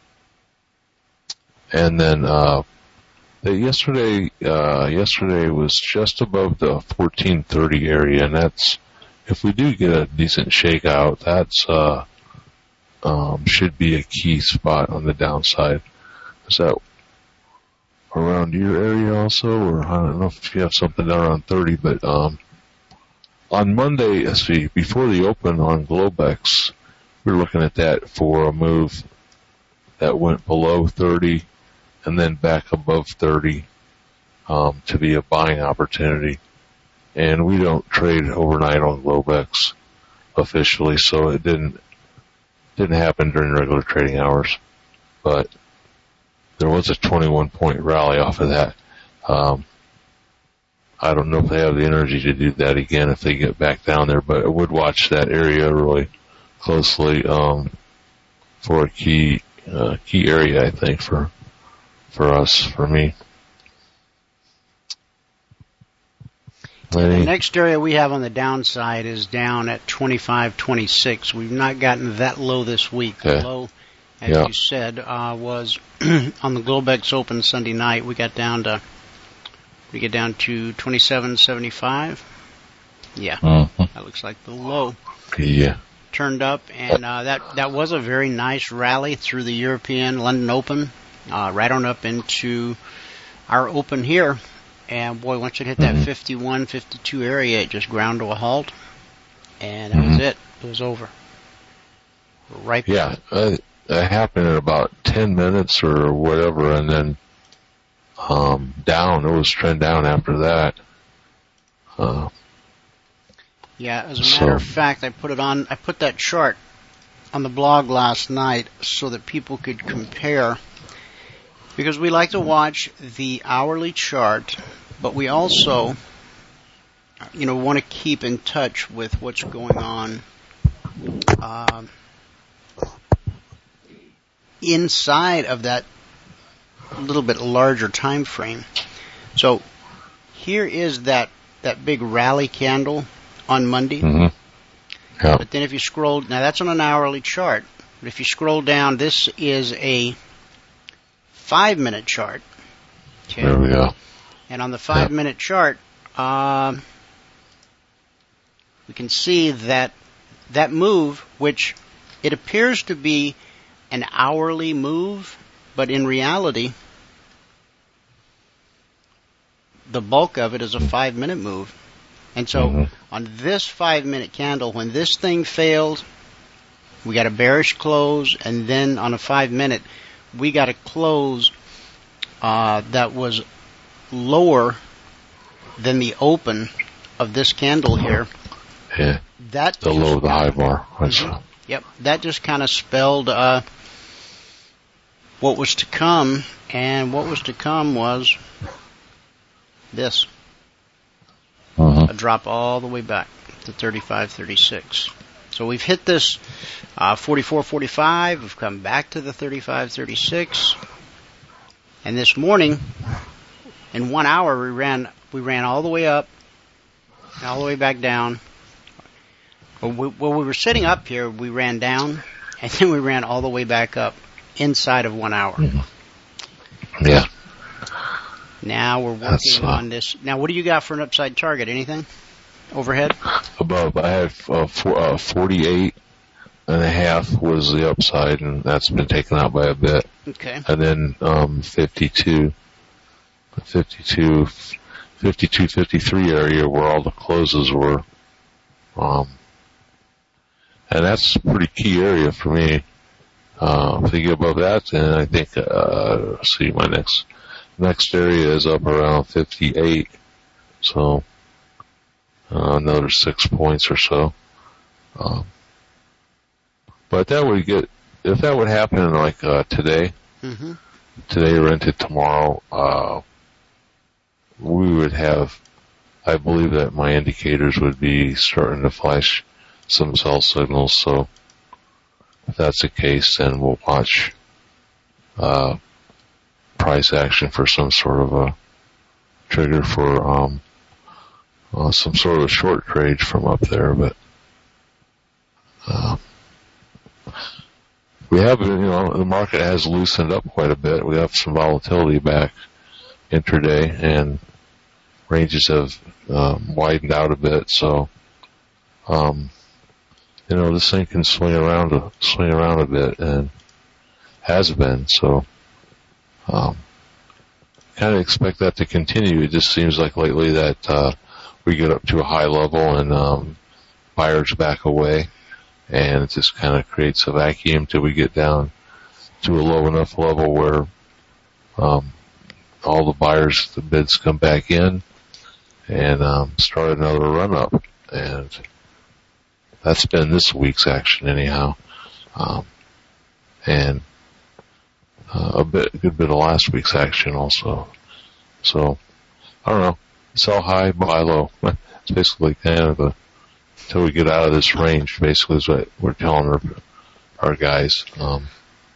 and then, uh, the, yesterday, uh, yesterday was just above the fourteen thirty area, and that's, if we do get a decent shakeout, that's, uh, um, should be a key spot on the downside. Is that around your area also, or I don't know if you have something down around thirty, but, um, on Monday, let's see, before the open on Globex, we were looking at that for a move that went below thirty and then back above thirty, um, to be a buying opportunity. And we don't trade overnight on Globex officially, so it didn't didn't happen during regular trading hours. But there was a twenty-one point rally off of that. Um, I don't know if they have the energy to do that again if they get back down there, but I would watch that area really closely um, for a key uh, key area, I think, for for us, for me. The next area we have on the downside is down at twenty-five twenty-six. We've not gotten that low this week. Okay. The low, as Yeah. you said, uh, was on the Globex Open Sunday night. We got down to we get down to twenty-seven seventy-five. Yeah, Mm-hmm. that looks like the low. Yeah. turned up, and uh, that that was a very nice rally through the European London Open, uh, right on up into our Open here. And boy, once it hit that mm-hmm. fifty-one, fifty-two area, it just ground to a halt, and that mm-hmm. was it. It was over. Right. Yeah, uh, it happened in about ten minutes or whatever, and then um, down. It was trend down after that. Uh, yeah, as a so. matter of fact, I put it on. I put that chart on the blog last night so that people could compare, because we like to watch the hourly chart, but we also, you know, want to keep in touch with what's going on um, inside of that little bit larger time frame. So here is that that big rally candle on Monday. Mm-hmm. Yeah. But then if you scroll, now that's on an hourly chart, but if you scroll down, this is a five-minute chart. Okay. There we go. And on the five-minute yeah. chart, um, we can see that that move, which it appears to be an hourly move, but in reality, the bulk of it is a five-minute move. And so mm-hmm. on this five-minute candle, when this thing failed, we got a bearish close, and then on a five-minute, we got a close uh, that was lower than the open of this candle here. Yeah. That the low of the high bar. Mm-hmm. Yep. That just kind of spelled uh, what was to come, and what was to come was this. Uh-huh. A drop all the way back to thirty-five thirty-six. So we've hit this uh, forty-four forty-five. We've come back to the thirty-five thirty-six. And this morning, in one hour, we ran we ran all the way up, all the way back down. When we, when we were sitting up here, we ran down, and then we ran all the way back up inside of one hour. Yeah. Now we're working uh, on this. Now, what do you got for an upside target? Anything? Overhead? Above. I have uh, for, uh, forty-eight and a half was the upside, and that's been taken out by a bit. Okay. And then um, fifty-two, fifty-two, fifty-two, fifty-three area where all the closes were. Um, and that's a pretty key area for me. Uh, if they get above that, then I think, uh, let's see, my next next area is up around fifty-eight. So, uh, another six points or so. Um, but that would get, if that would happen like, uh, today, mm-hmm. today or into tomorrow, uh, we would have, I believe that my indicators would be starting to flash some sell signals. So if that's the case, then we'll watch, uh, price action for some sort of a trigger for, um, uh, some sort of a short trade from up there. But, uh, we have, you know, the market has loosened up quite a bit. We have some volatility back intraday, and ranges have um, widened out a bit. So, um, you know, this thing can swing around, a, swing around a bit, and has been. So, um, kind of expect that to continue. It just seems like lately that uh, we get up to a high level and um, buyers back away, and it just kind of creates a vacuum till we get down to a low enough level where um, all the buyers, the bids come back in and um, start another run up. And that's been this week's action anyhow. Um, and uh, a bit, a good bit of last week's action also. So, I don't know. Sell high, buy low. It's basically kind of a, until we get out of this range, basically is what we're telling our, our guys. Um,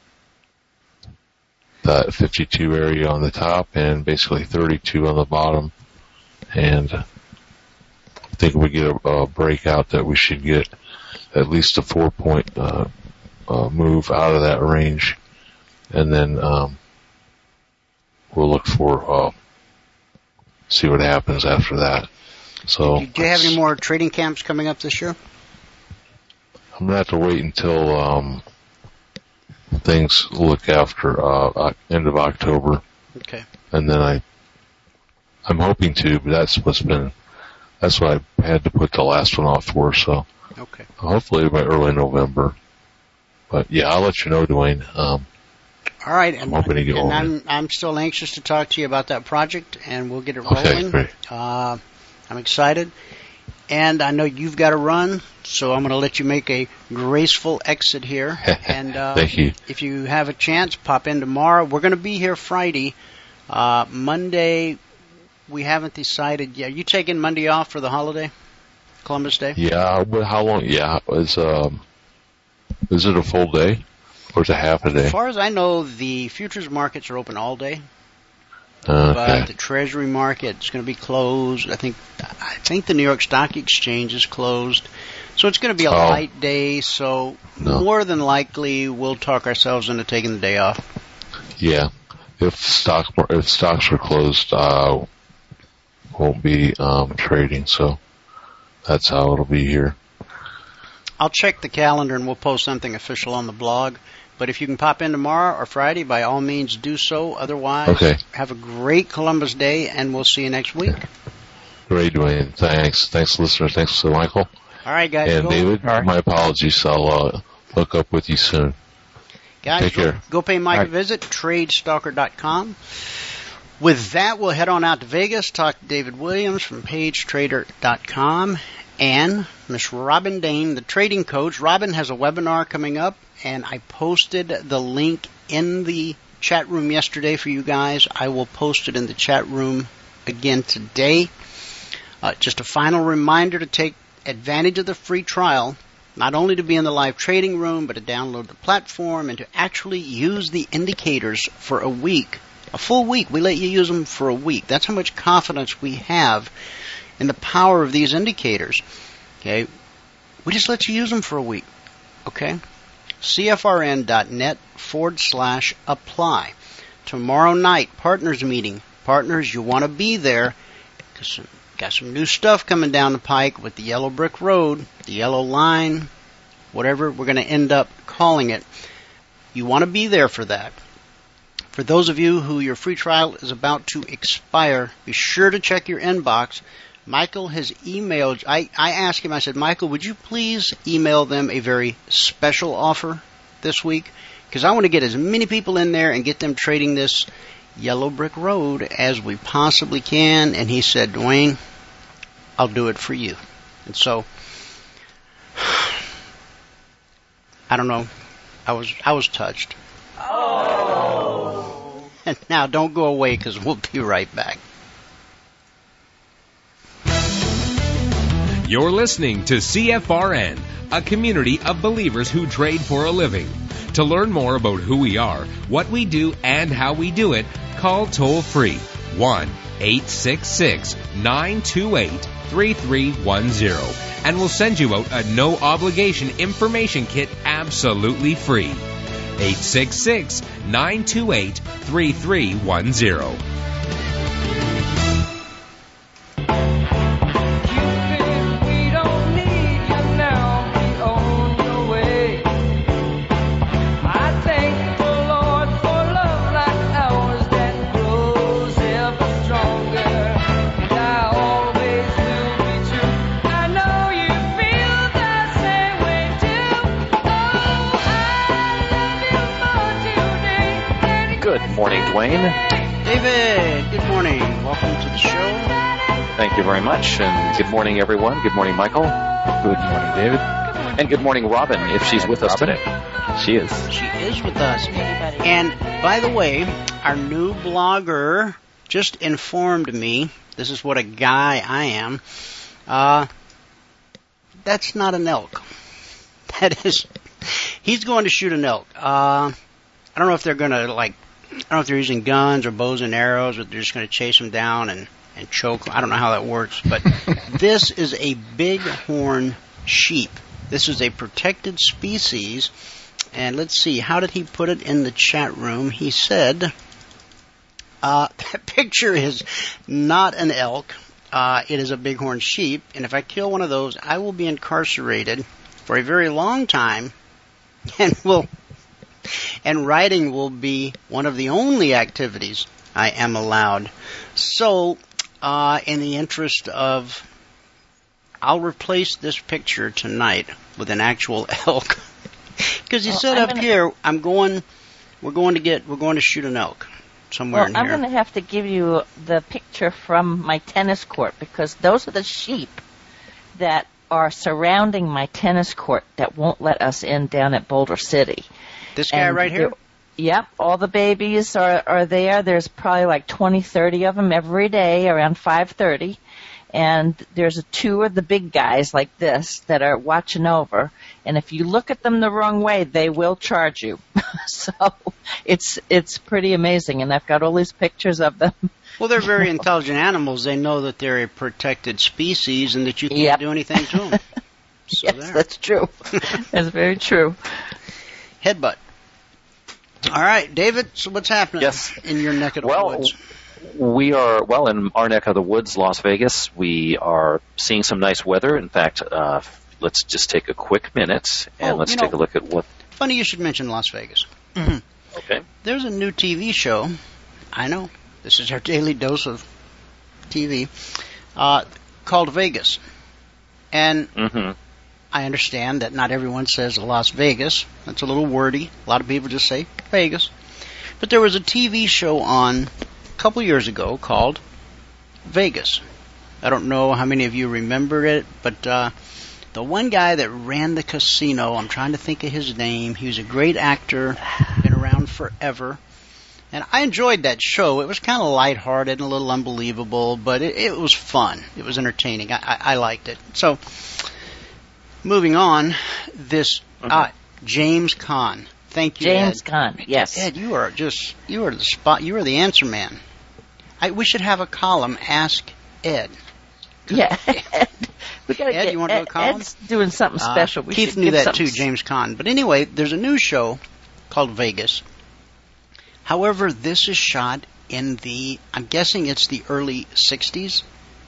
that fifty-two area on the top and basically thirty-two on the bottom. And I think if we get a, a breakout that we should get at least a four point, uh, uh, move out of that range. And then, um, we'll look for, uh, see what happens after that. So, do you have any more trading camps coming up this year? I'm gonna have to wait until um, things look after uh, end of October. Okay. And then I, I'm hoping to, but that's what's been, that's what I had to put the last one off for. So. Okay. Hopefully by early November. But yeah, I'll let you know, Dwayne. Um, All right, and, I'm hoping to get and on I'm it. I'm still anxious to talk to you about that project, and we'll get it Okay, rolling. great. Uh, I'm excited, and I know you've got to run, so I'm going to let you make a graceful exit here. And uh, Thank you. If you have a chance, pop in tomorrow. We're going to be here Friday, uh, Monday. We haven't decided yet. Are you taking Monday off for the holiday, Columbus Day? Yeah, but how long? Yeah, is um, is it a full day or is it half a day? As far as I know, the futures markets are open all day. Uh, But okay. the Treasury market is going to be closed. I think I think the New York Stock Exchange is closed. So it's going to be a Oh. light day. So No. more than likely, we'll talk ourselves into taking the day off. Yeah, if stock mar- if stocks are closed, uh, won't be um trading. So that's how it'll be here. I'll check the calendar and we'll post something official on the blog. But if you can pop in tomorrow or Friday, by all means do so. Otherwise, Okay. have a great Columbus Day, and we'll see you next week. Great, Dwayne. Thanks. Thanks, listeners. Thanks to Michael. All right, guys. And go, David, All right. my apologies. I'll uh, hook up with you soon. Guys, Take go, care. go pay Mike All a right. visit, trade stalker dot com. With that, we'll head on out to Vegas, talk to David Williams from page trader dot com, and Miss Robin Dane, the trading coach. Robin has a webinar coming up, and I posted the link in the chat room yesterday for you guys. I will post it in the chat room again today. Uh, just a final reminder to take advantage of the free trial, not only to be in the live trading room, but to download the platform and to actually use the indicators for a week. A full week. We let you use them for a week. That's how much confidence we have in the power of these indicators. Okay? We just let you use them for a week. Okay? C F R N dot net forward slash apply. Tomorrow night, partners meeting. Partners, you want to be there because got some new stuff coming down the pike with the yellow brick road, the yellow line, whatever we're going to end up calling it. You want to be there for that. For those of you who your free trial is about to expire, be sure to check your inbox. Michael has emailed, I, I asked him, I said, Michael, would you please email them a very special offer this week? Because I want to get as many people in there and get them trading this yellow brick road as we possibly can. And he said, Dwayne, I'll do it for you. And so, I don't know, I was I was touched. Oh. And now don't go away because we'll be right back. You're listening to C F R N, a community of believers who trade for a living. To learn more about who we are, what we do, and how we do it, call toll-free one eight six six, nine two eight, three three one zero, and we'll send you out a no-obligation information kit absolutely free. eight six six, nine two eight, three three one zero. Good morning, Dwayne. David, good morning. Welcome to the show. Thank you very much, and good morning, everyone. Good morning, Michael. Good morning, David. And good morning, Robin, if she's with us today. She is. She is with us. And by the way, our new blogger just informed me, this is what a guy I am, uh, that's not an elk. That is, he's going to shoot an elk. Uh, I don't know if they're going to, like, I don't know if they're using guns or bows and arrows, or they're just going to chase him down and, and choke. I don't know how that works, but this is a bighorn sheep. This is a protected species, and let's see, how did he put it in the chat room? He said, uh, that picture is not an elk. Uh, it is a bighorn sheep, and if I kill one of those, I will be incarcerated for a very long time, and will and writing will be one of the only activities I am allowed. So, uh, in the interest of, I'll replace this picture tonight with an actual elk, because you well, said I'm up gonna... here, I'm going, we're going to get, we're going to shoot an elk somewhere well, in I'm here. going to have to give you the picture from my tennis court, because those are the sheep that are surrounding my tennis court that won't let us in down at Boulder City. This guy and right here? Yep, all the babies are, are there. There's probably like twenty, thirty of them every day around five thirty. And there's a two of the big guys like this that are watching over. And if you look at them the wrong way, they will charge you. So it's it's pretty amazing. And I've got all these pictures of them. Well, they're very intelligent animals. They know that they're a protected species and that you can't Yep. do anything to them. So yes, there. that's true. That's very true. Headbutt. All right, David, so what's happening Yes. in your neck of the Well, woods? we are, well, in our neck of the woods, Las Vegas, we are seeing some nice weather. In fact, uh, let's just take a quick minute and Oh, let's you take know- a look at what... Funny you should mention Las Vegas. Okay. There's a new T V show. I know. This is our daily dose of T V. Uh, called Vegas. And Mm-hmm. I understand that not everyone says Las Vegas. That's a little wordy. A lot of people just say Vegas. But there was a T V show on a couple years ago called Vegas. I don't know how many of you remember it, but uh, the one guy that ran the casino, I'm trying to think of his name. He was a great actor, been around forever. And I enjoyed that show. It was kind of lighthearted and a little unbelievable, but it, it was fun. It was entertaining. I, I, I liked it. So, moving on, this uh, James Caan. Thank you, James Ed. Caan, yes. Ed, you are just you are the spot. You are the answer man. I, we should have a column. Ask Ed. Yeah. we gotta Ed, get, you want to do a Ed- column? Ed's doing something Uh, special. We Keith should knew give that something too, James Caan. But anyway, there's a new show called Vegas. However, this is shot in the, I'm guessing it's the early sixties,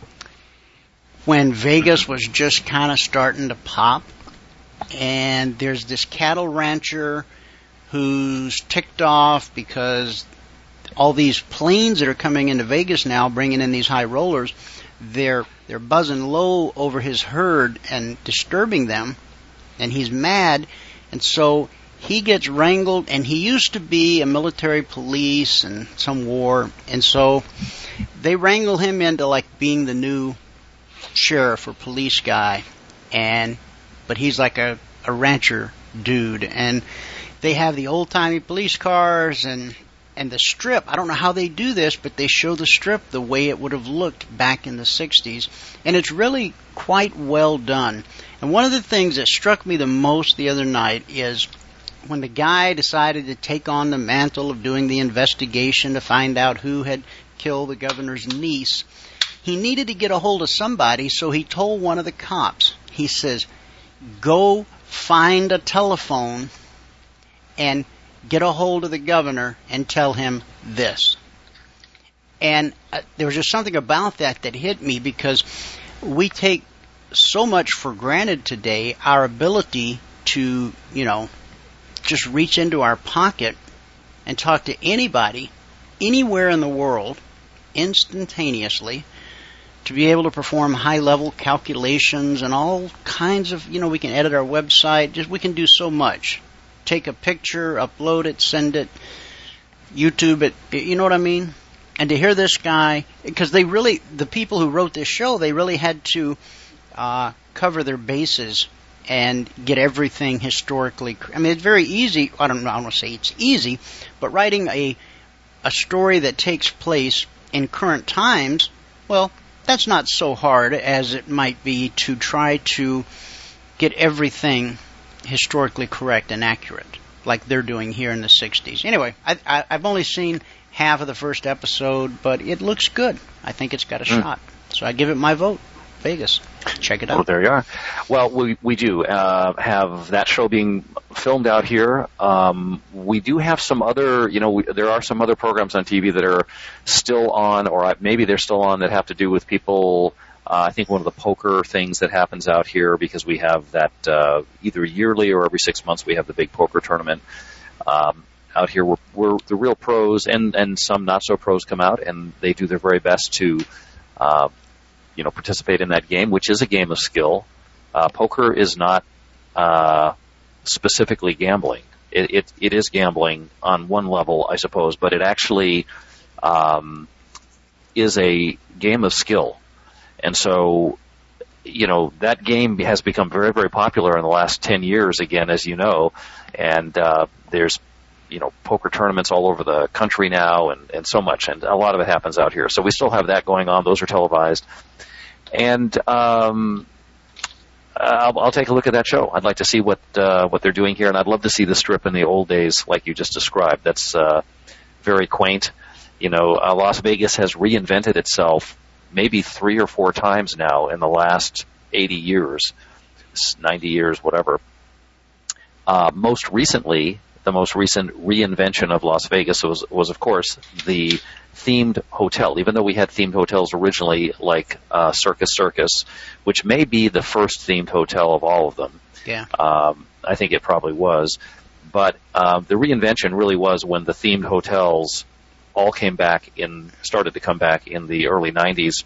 when Vegas was just kind of starting to pop. And there's this cattle rancher who's ticked off because all these planes that are coming into Vegas now, bringing in these high rollers, they're they're buzzing low over his herd and disturbing them, and he's mad, and so he gets wrangled, and he used to be a military police and some war, and so they wrangle him into like being the new sheriff or police guy, and but he's like a, a rancher dude, and they have the old-timey police cars and and the strip. I don't know how they do this, but they show the strip the way it would have looked back in the sixties, and it's really quite well done. And one of the things that struck me the most the other night is when the guy decided to take on the mantle of doing the investigation to find out who had killed the governor's niece, he needed to get a hold of somebody, so he told one of the cops, he says, go find a telephone and get a hold of the governor and tell him this. And uh, there was just something about that that hit me, because we take so much for granted today, our ability to, you know, just reach into our pocket and talk to anybody, anywhere in the world, instantaneously, to be able to perform high-level calculations and all kinds of, you know, we can edit our website, just we can do so much. Take a picture, upload it, send it, YouTube it, you know what I mean? And to hear this guy, because they really, the people who wrote this show, they really had to uh, cover their bases and get everything historically. I mean, it's very easy. I don't know. I don't want to say it's easy, but writing a a story that takes place in current times, well, that's not so hard as it might be to try to get everything historically correct and accurate, like they're doing here in the sixties. Anyway, I, I, I've only seen half of the first episode, but it looks good. I think it's got a mm. shot. So I give it my vote. Vegas. Check it out. Oh, there you are. Well, we we do uh, have that show being filmed out here. Um, we do have some other, you know, we, there are some other programs on T V that are still on, or maybe they're still on, that have to do with people Uh, I think one of the poker things that happens out here, because we have that uh, either yearly or every six months we have the big poker tournament. Um, out here, we're, we're the real pros, and, and some not so pros come out, and they do their very best to, uh, you know, participate in that game, which is a game of skill. Uh, poker is not uh, specifically gambling. It, it it is gambling on one level, I suppose, but it actually um, is a game of skill. And so, you know, that game has become very, very popular in the last ten years, again, as you know, and uh, there's, you know, poker tournaments all over the country now, and, and so much, and a lot of it happens out here. So we still have that going on. Those are televised. And um, I'll, I'll take a look at that show. I'd like to see what uh, what they're doing here, and I'd love to see the Strip in the old days, like you just described. That's uh, very quaint. You know, uh, Las Vegas has reinvented itself maybe three or four times now in the last eighty years, ninety years, whatever. Uh, most recently, the most recent reinvention of Las Vegas was, was of course, the themed hotel. Even though we had themed hotels originally, like uh, Circus Circus, which may be the first themed hotel of all of them. Yeah. Um, I think it probably was. But uh, the reinvention really was when the themed hotels all came back in, started to come back in the early nineties.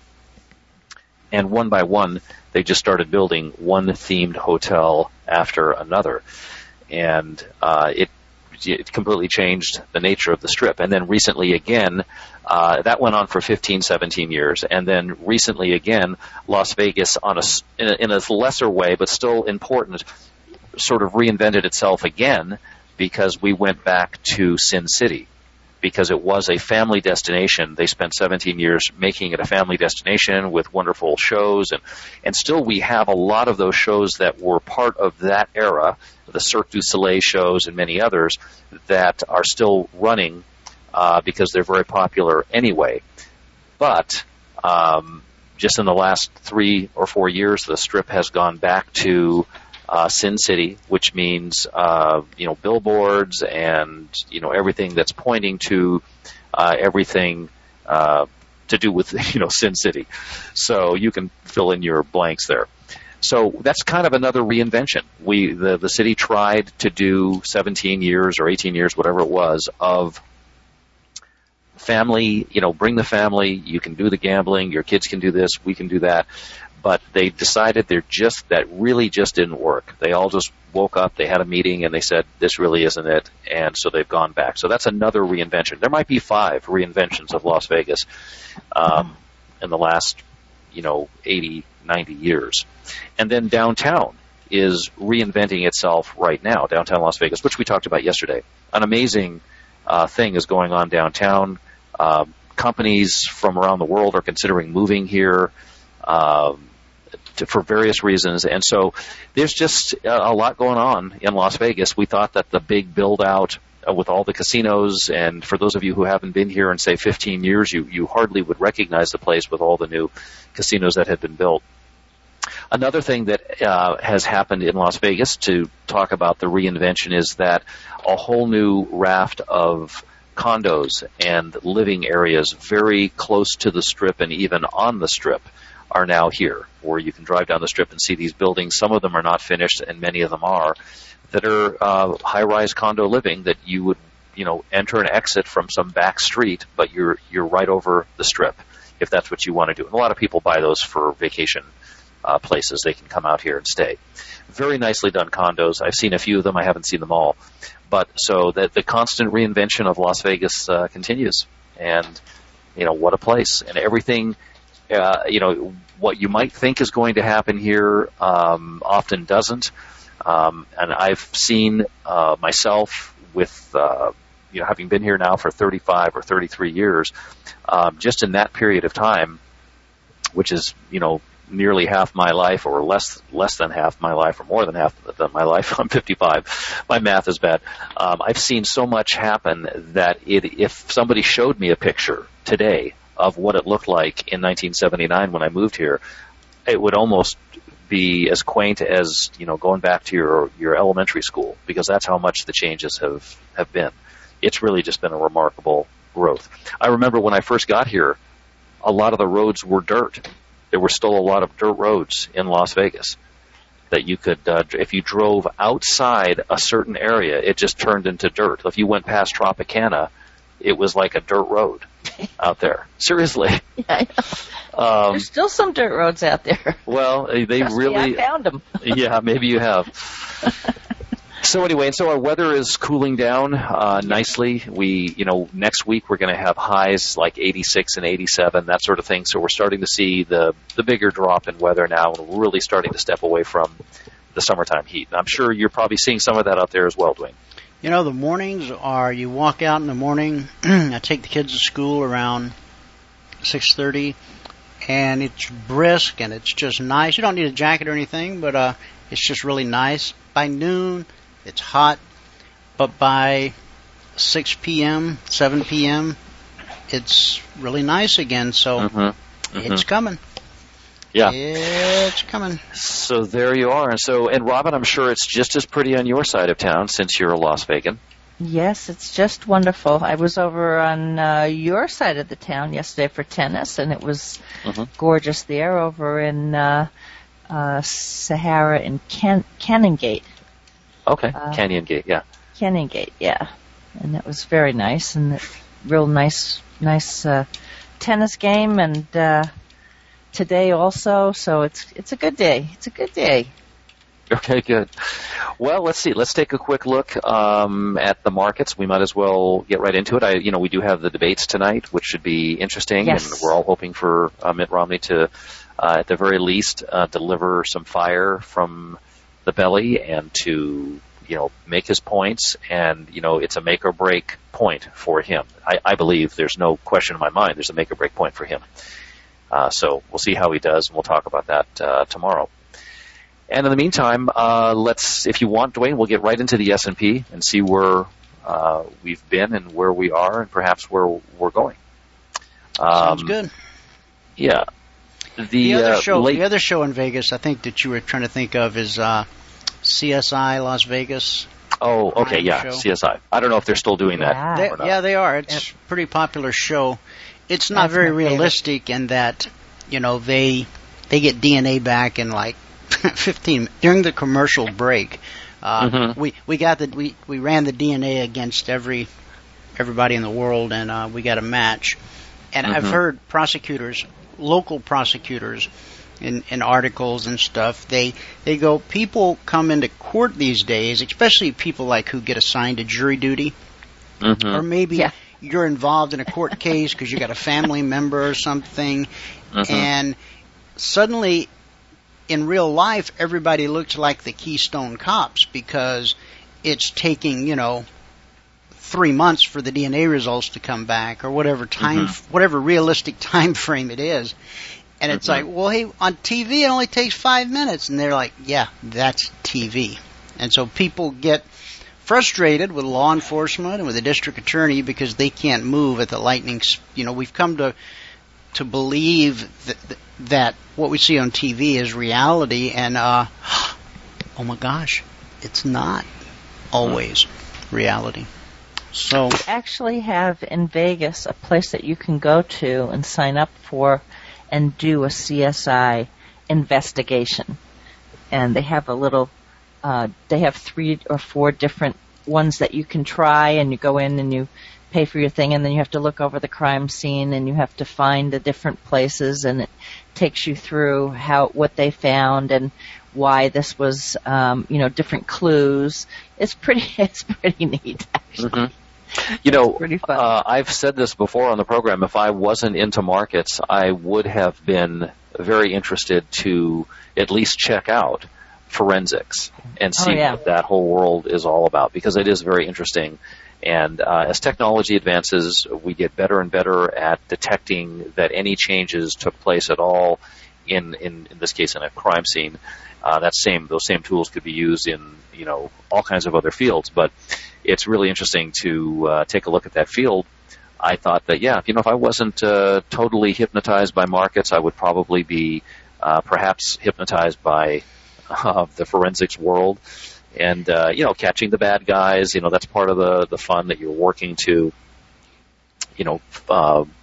And one by one, they just started building one themed hotel after another. And uh, it it completely changed the nature of the Strip. And then recently again, uh, that went on for fifteen, seventeen years. And then recently again, Las Vegas, on a, in, a, in a lesser way, but still important, sort of reinvented itself again because we went back to Sin City. Because it was a family destination. They spent seventeen years making it a family destination with wonderful shows. And, and still we have a lot of those shows that were part of that era, the Cirque du Soleil shows and many others, that are still running uh, because they're very popular anyway. But um, just in the last three or four years, the Strip has gone back to Uh, Sin City, which means, uh, you know, billboards and, you know, everything that's pointing to uh, everything uh, to do with, you know, Sin City. So you can fill in your blanks there. So that's kind of another reinvention. We, the, the city tried to do seventeen years or eighteen years, whatever it was, of family, you know, bring the family, you can do the gambling, your kids can do this, we can do that. But they decided they're just that really just didn't work. They all just woke up, they had a meeting, and they said, this really isn't it, and so they've gone back. So that's another reinvention. There might be five reinventions of Las Vegas um, in the last, you know, eighty, ninety years. And then downtown is reinventing itself right now, downtown Las Vegas, which we talked about yesterday. An amazing uh, thing is going on downtown. Uh, companies from around the world are considering moving here. Um, To, for various reasons. And so there's just a, a lot going on in Las Vegas. We thought that the big build-out uh, with all the casinos, and for those of you who haven't been here in, say, fifteen years, you, you hardly would recognize the place with all the new casinos that had been built. Another thing that uh, has happened in Las Vegas, to talk about the reinvention, is that a whole new raft of condos and living areas very close to the Strip and even on the Strip are now here, where you can drive down the Strip and see these buildings. Some of them are not finished, and many of them are, that are uh, high-rise condo living that you would, you know, enter and exit from some back street, but you're you're right over the Strip, if that's what you want to do. And a lot of people buy those for vacation uh, places. They can come out here and stay. Very nicely done condos. I've seen a few of them. I haven't seen them all. But so that the constant reinvention of Las Vegas uh, continues. And, you know, what a place. And everything... Uh, you know, what you might think is going to happen here um, often doesn't. Um, and I've seen uh, myself with, uh, you know, having been here now for thirty-five or thirty-three years, um, just in that period of time, which is, you know, nearly half my life, or less less than half my life, or more than half than my life. I'm fifty-five. My math is bad. Um, I've seen so much happen that it, if somebody showed me a picture today of what it looked like in nineteen seventy-nine when I moved here, it would almost be as quaint as, you know, going back to your your elementary school, because that's how much the changes have, have been. It's really just been a remarkable growth. I remember when I first got here, a lot of the roads were dirt. there were still a lot of dirt roads in Las Vegas that you could, uh, if you drove outside a certain area, it just turned into dirt. If you went past Tropicana, it was like a dirt road out there. Seriously. Yeah, I know. Um, There's still some dirt roads out there. Well, they Trust really... me, I found them. Yeah, maybe you have. So anyway, and so our weather is cooling down uh, nicely. We, you know, next week we're going to have highs like eighty-six and eighty-seven, that sort of thing. So we're starting to see the the bigger drop in weather now, and we're really starting to step away from the summertime heat. And I'm sure you're probably seeing some of that out there as well, Dwayne. You know, the mornings are, you walk out in the morning, I take the kids to school around six thirty, and it's brisk and it's just nice. You don't need a jacket or anything, but uh, it's just really nice. By noon, it's hot, but by six p.m., seven p.m., it's really nice again, so mm-hmm. Mm-hmm. it's coming. Yeah. It's coming. So there you are. And so, and Robin, I'm sure it's just as pretty on your side of town since you're a Las Vegan. Yes, it's just wonderful. I was over on uh, your side of the town yesterday for tennis, and it was mm-hmm. gorgeous there over in uh, uh, Sahara and Can- Canongate. Okay, uh, Canyon Gate, yeah. Canyon Gate, yeah. And that was very nice, and real nice, nice uh, tennis game, and uh, today also, so it's it's a good day. It's a good day. Okay, good. Well, let's see. Let's take a quick look um, at the markets. We might as well get right into it. I, you know, we do have the debates tonight, which should be interesting, yes. and we're all hoping for uh, Mitt Romney to, uh, at the very least, uh, deliver some fire from the belly and to, you know, make his points. And, you know, it's a make or break point for him. I, I believe there's no question in my mind there's a make or break point for him. Uh, so we'll see how he does, and we'll talk about that uh, tomorrow. And in the meantime, uh, let's, if you want, Dwayne, we'll get right into the S and P and see where uh, we've been and where we are and perhaps where we're going. Um, Sounds good. Yeah. The, the other uh, show, late, the other show in Vegas, I think that you were trying to think of is uh, C S I Las Vegas. Oh, okay, yeah, show. C S I. I don't know if they're still doing yeah. that. They, or not. Yeah, they are. It's a pretty popular show. It's not That's very realistic in that, you know, they they get D N A back in like fifteen during the commercial break. Uh, mm-hmm. We we got the we, we ran the D N A against every everybody in the world, and uh, we got a match. And mm-hmm. I've heard prosecutors, local prosecutors, in, in articles and stuff, they they go, people come into court these days, especially people like who get assigned to jury duty, mm-hmm. or maybe yeah. you're involved in a court case because you got a family member or something, mm-hmm. and suddenly in real life everybody looks like the Keystone Cops because it's taking, you know, three months for the D N A results to come back or whatever time, mm-hmm. whatever realistic time frame it is. And it's mm-hmm. like, well, hey, on T V it only takes five minutes. And they're like, yeah, that's T V. And so people get frustrated with law enforcement and with the district attorney because they can't move at the lightning. You know, we've come to to believe that, that what we see on T V is reality. And, uh, oh my gosh, it's not always reality. So we actually have in Vegas a place that you can go to and sign up for and do a C S I investigation. And they have a little, uh, they have three or four different ones that you can try, and you go in and you pay for your thing, and then you have to look over the crime scene, and you have to find the different places, and it takes you through how, what they found and why this was, um, you know, different clues. It's pretty, it's pretty neat, actually. Mm-hmm. You know, uh, I've said this before on the program. If I wasn't into markets, I would have been very interested to at least check out forensics and see oh, yeah. what that whole world is all about, because it is very interesting. And uh, as technology advances, we get better and better at detecting that any changes took place at all in, in, in this case, in a crime scene. Uh, that same, those same tools could be used in, you know, all kinds of other fields. But it's really interesting to uh, take a look at that field. I thought that, yeah, you know, if I wasn't uh, totally hypnotized by markets, I would probably be uh, perhaps hypnotized by uh, the forensics world. And, uh, you know, catching the bad guys, you know, that's part of the, the fun that you're working to, you know, uh,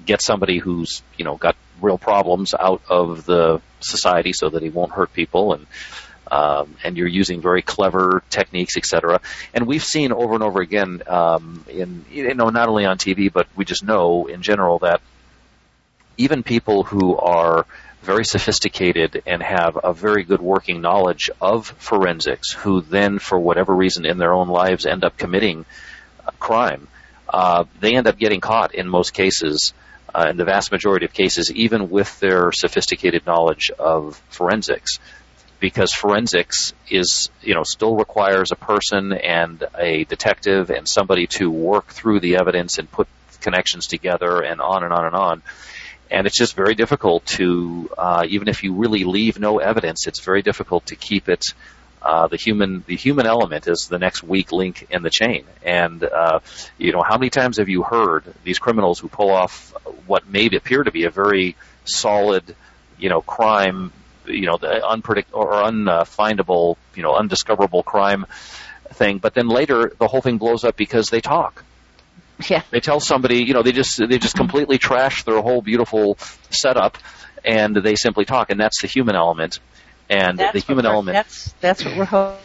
get somebody who's, you know, got real problems out of the society so that he won't hurt people, and um, and you're using very clever techniques, et cetera. And we've seen over and over again, um, in you know, not only on T V, but we just know in general that even people who are very sophisticated and have a very good working knowledge of forensics, who then, for whatever reason in their own lives, end up committing a crime, uh, they end up getting caught in most cases, uh, in the vast majority of cases, even with their sophisticated knowledge of forensics. Because forensics is, you know, still requires a person and a detective and somebody to work through the evidence and put connections together and on and on and on. And it's just very difficult to, uh, even if you really leave no evidence, it's very difficult to keep it. Uh, the human, the human element is the next weak link in the chain. And, uh, you know, how many times have you heard these criminals who pull off what may appear to be a very solid, you know, crime, you know, the unpredict or unfindable, you know, undiscoverable crime thing, but then later the whole thing blows up because they talk. Yeah. They tell somebody, you know, they just they just completely trash their whole beautiful setup, and they simply talk, and that's the human element. And that's the human element. That's that's what we're hoping.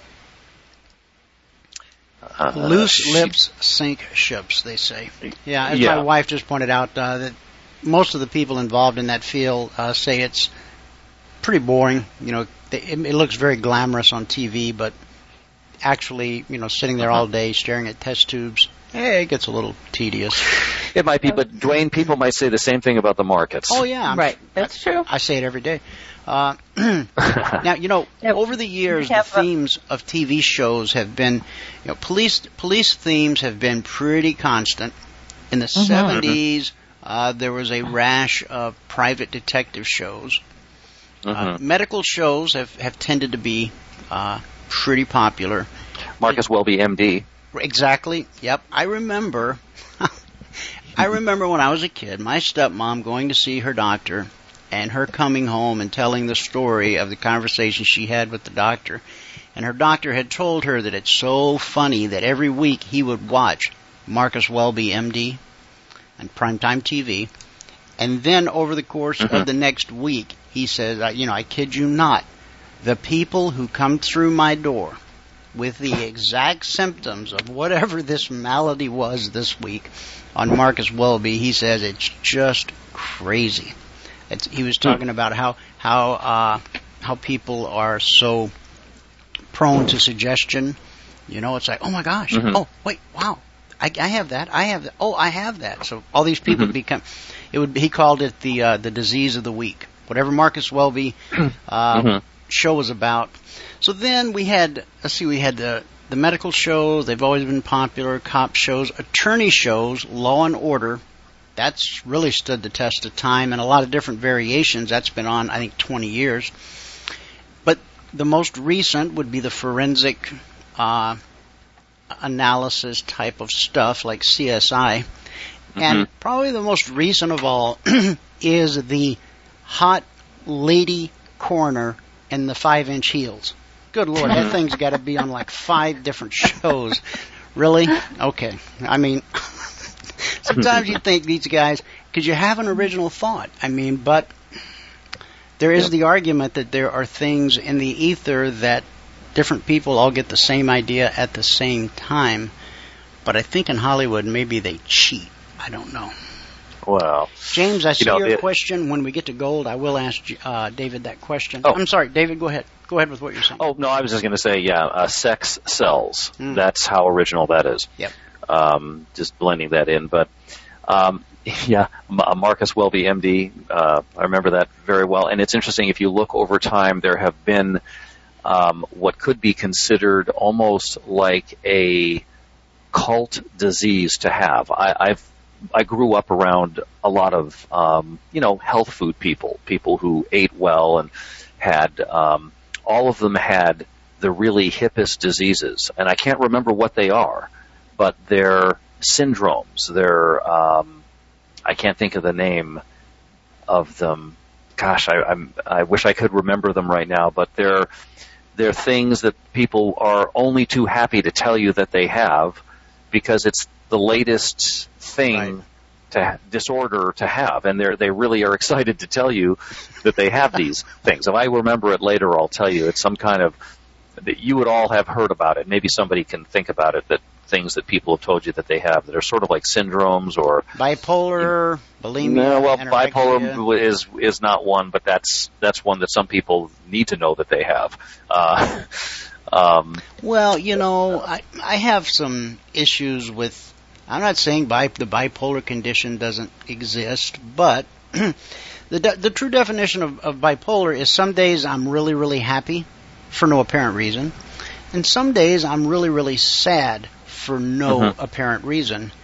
Uh, Loose lips sink ships, they say. Yeah, as yeah. my wife just pointed out, uh, that most of the people involved in that field uh, say it's pretty boring. You know, they, it, it looks very glamorous on T V, but actually, you know, sitting there all day staring at test tubes, eh, it gets a little tedious. It might be, but Dwayne, people might say the same thing about the markets. Oh yeah, I'm, right. That's true. I say it every day. Uh, now, you know, yeah, over the years, the themes a, of T V shows have been, you know, police police themes have been pretty constant. In the mm-hmm. seventies, uh, there was a rash of private detective shows. Mm-hmm. Uh, medical shows have, have tended to be uh, pretty popular. Marcus Welby, M D. Exactly. Yep. I remember. I remember when I was a kid, my stepmom going to see her doctor, and her coming home and telling the story of the conversation she had with the doctor. And her doctor had told her that it's so funny that every week he would watch Marcus Welby, M D, on primetime T V. And then over the course mm-hmm. of the next week, he says, you know, I kid you not, the people who come through my door with the exact symptoms of whatever this malady was this week on Marcus Welby, he says it's just crazy. It's, he was talking about how how uh, how people are so prone to suggestion. You know, it's like, oh my gosh, mm-hmm. oh wait, wow, I, I have that, I have that, oh I have that. So all these people mm-hmm. become. It would. He called it the uh, the disease of the week. Whatever Marcus Welby uh, mm-hmm. show was about. So then we had. Let's see, we had the the medical shows. They've always been popular. Cop shows, attorney shows, Law and Order. That's really stood the test of time, and a lot of different variations. That's been on, I think, twenty years. But the most recent would be the forensic uh, analysis type of stuff, like C S I. Mm-hmm. And probably the most recent of all is the hot lady coroner and the five-inch heels. Good Lord, that thing's got to be on like five different shows. Really? Okay. I mean... Sometimes you think these guys, because you have an original thought. I mean, but there is the argument that there are things in the ether that different people all get the same idea at the same time. But I think in Hollywood, maybe they cheat. I don't know. Well, James, I see you know, your it, question. When we get to gold, I will ask uh, David that question. Oh. I'm sorry, David, go ahead. Go ahead with what you're saying. Oh, no, I was just going to say, yeah, uh, sex sells. Mm. That's how original that is. Yep. Um, just blending that in. But, um, yeah, Marcus Welby, M D, uh, I remember that very well. And it's interesting, if you look over time, there have been um, what could be considered almost like a cult disease to have. I, I've I grew up around a lot of, um, you know, health food people, people who ate well and had, um, all of them had the really hippest diseases. And I can't remember what they are, but they're syndromes. They're, um, I can't think of the name of them. Gosh, I, I'm, I wish I could remember them right now, but they're, they're things that people are only too happy to tell you that they have because it's the latest thing right. to disorder to have, and they they really are excited to tell you that they have these things. If I remember it later, I'll tell you. It's some kind of that you would all have heard about it. Maybe somebody can think about it. That things that people have told you that they have that are sort of like syndromes or bipolar, bulimia. No, well, anorexia. bipolar is is not one, but that's that's one that some people need to know that they have. Uh, um, well, you know, I I have some issues with. I'm not saying bi- the bipolar condition doesn't exist, but the de- the true definition of, of bipolar is some days I'm really, really happy for no apparent reason, and some days I'm really, really sad for no mm-hmm. apparent reason.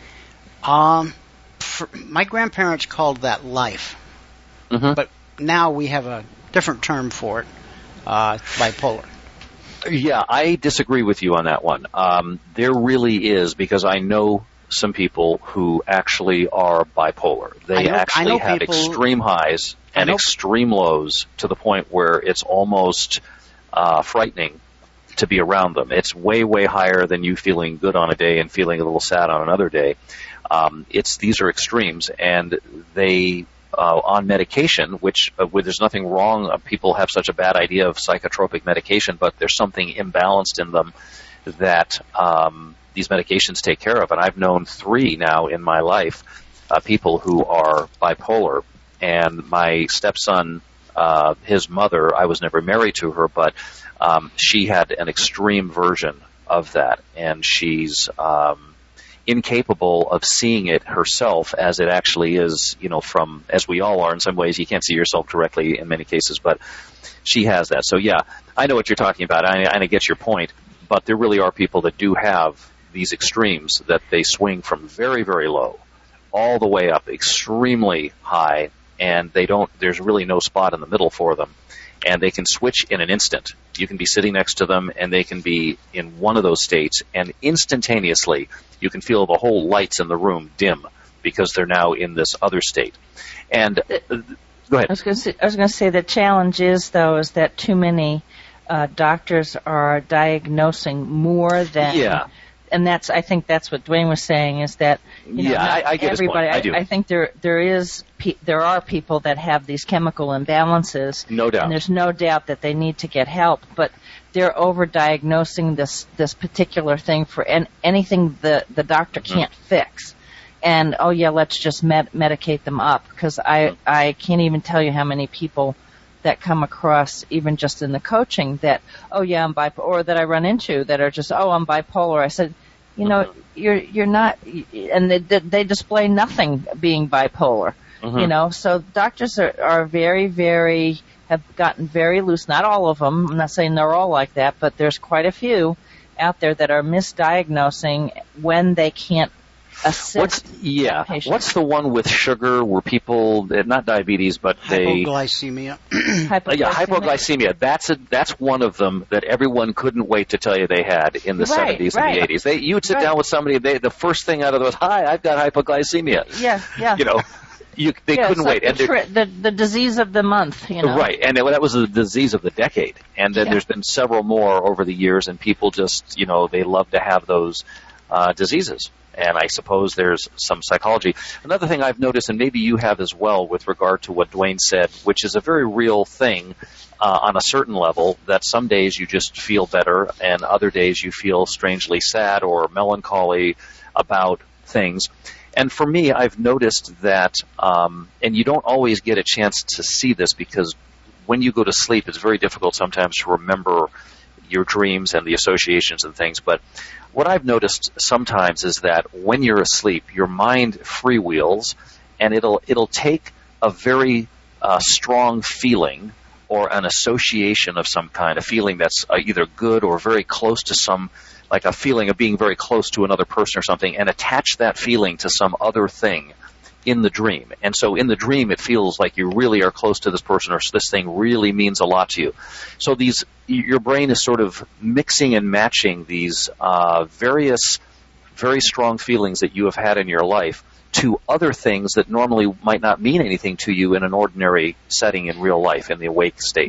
Um, for, my grandparents called that life, mm-hmm. but now we have a different term for it, uh, bipolar. Yeah, I disagree with you on that one. Um, there really is, because I know some people who actually are bipolar. They know, actually have people, extreme highs and extreme lows to the point where it's almost uh, frightening to be around them. It's way, way higher than you feeling good on a day and feeling a little sad on another day. Um, it's these are extremes, and they uh, on medication, which uh, where there's nothing wrong. Uh, people have such a bad idea of psychotropic medication, but there's something imbalanced in them that um, these medications take care of. And I've known three now in my life, uh, people who are bipolar. And my stepson, uh, his mother, I was never married to her, but um, she had an extreme version of that. And she's um, incapable of seeing it herself as it actually is, you know, from, as we all are in some ways. You can't see yourself directly in many cases, but she has that. So, yeah, I know what you're talking about, and I, and I get your point. But there really are people that do have these extremes, that they swing from very, very low all the way up extremely high, and they don't, there's really no spot in the middle for them. And they can switch in an instant. You can be sitting next to them, and they can be in one of those states, and instantaneously you can feel the whole lights in the room dim because they're now in this other state. And uh, go ahead. I was going to say, I was going to say the challenge is, though, is that too many uh, doctors are diagnosing more than... Yeah. And that's, I think that's what Dwayne was saying, is that, you know, yeah, I, I get everybody, his point. I, do. I, I think there, there is, there are people that have these chemical imbalances. No doubt. And there's no doubt that they need to get help, but they're over-diagnosing this, this particular thing for an, anything the, the doctor can't mm. fix. And, oh yeah, let's just med- medicate them up, because I, mm. I can't even tell you how many people that come across, even just in the coaching, that, oh yeah, I'm bipolar, or that I run into that are just, oh, I'm bipolar. I said, you know, mm-hmm. you're you're not, and they they display nothing being bipolar, mm-hmm. you know. So doctors are, are very, very, have gotten very loose. Not all of them. I'm not saying they're all like that, but there's quite a few out there that are misdiagnosing when they can't assist. What's, yeah. What's the one with sugar where people, not diabetes, but they... Hypoglycemia. hypoglycemia. Yeah, hypoglycemia. That's a, that's one of them that everyone couldn't wait to tell you they had in the right, seventies right. and the eighties. They, you'd sit right. down with somebody, they, the first thing out of it was, hi, I've got hypoglycemia. Yeah, yeah. You know, you, they yeah, couldn't like wait. The, and tri- the, the disease of the month, you know. Right, and that was the disease of the decade. And then yeah. there's been several more over the years, and people just, you know, they love to have those uh, diseases. And I suppose there's some psychology. Another thing I've noticed, and maybe you have as well, with regard to what Dwayne said, which is a very real thing uh, on a certain level, that some days you just feel better and other days you feel strangely sad or melancholy about things. And for me, I've noticed that, um, and you don't always get a chance to see this, because when you go to sleep, it's very difficult sometimes to remember your dreams and the associations and things. But what I've noticed sometimes is that when you're asleep, your mind freewheels, and it'll it'll take a very uh, strong feeling or an association of some kind, a feeling that's uh, either good or very close to some, like a feeling of being very close to another person or something, and attach that feeling to some other thing in the dream. And so in the dream, it feels like you really are close to this person, or this thing really means a lot to you. So these, your brain is sort of mixing and matching these uh, various, very strong feelings that you have had in your life to other things that normally might not mean anything to you in an ordinary setting in real life, in the awake state.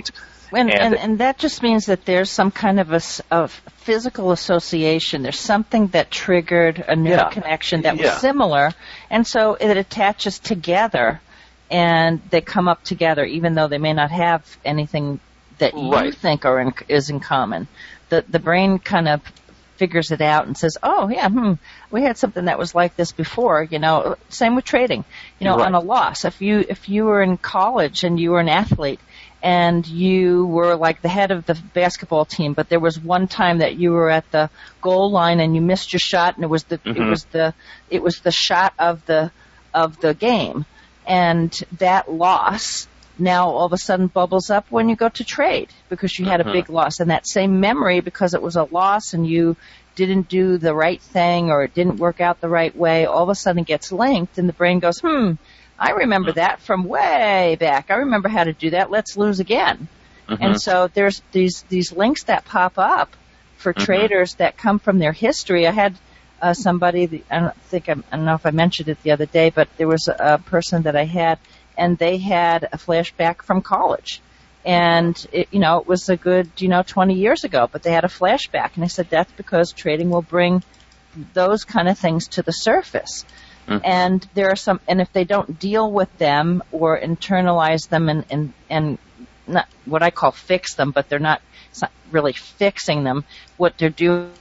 And, And- and, and that just means that there's some kind of a, s- of physical association. There's something that triggered a neural Yeah. connection that was Yeah. similar, and so it attaches together, and they come up together, even though they may not have anything that you Right. think are in, is in common. The the brain kind of figures it out and says, "Oh yeah, hmm, we had something that was like this before." You know, same with trading. You know, Right. on a loss, if you if you were in college and you were an athlete and you were like the head of the basketball team, but there was one time that you were at the goal line and you missed your shot, and it was the it Mhm. was the it was the shot of the of the game, and that loss now all of a sudden bubbles up when you go to trade because you had a Mhm. big loss, and that same memory, because it was a loss and you didn't do the right thing or it didn't work out the right way, all of a sudden gets linked, and the brain goes, hmm, I remember that from way back. I remember how to do that. Let's lose again. Mhm. And so there's these these links that pop up for Mhm. traders that come from their history. I had uh, somebody, that, I don't think, I don't know if I mentioned it the other day, but there was a, a person that I had, and they had a flashback from college. And, it, you know, it was a good, you know, twenty years ago, but they had a flashback. And I said, that's because trading will bring those kind of things to the surface. Mhm. And there are some, and if they don't deal with them or internalize them and, and, and not what I call fix them, but they're not, it's not really fixing them, what they're doing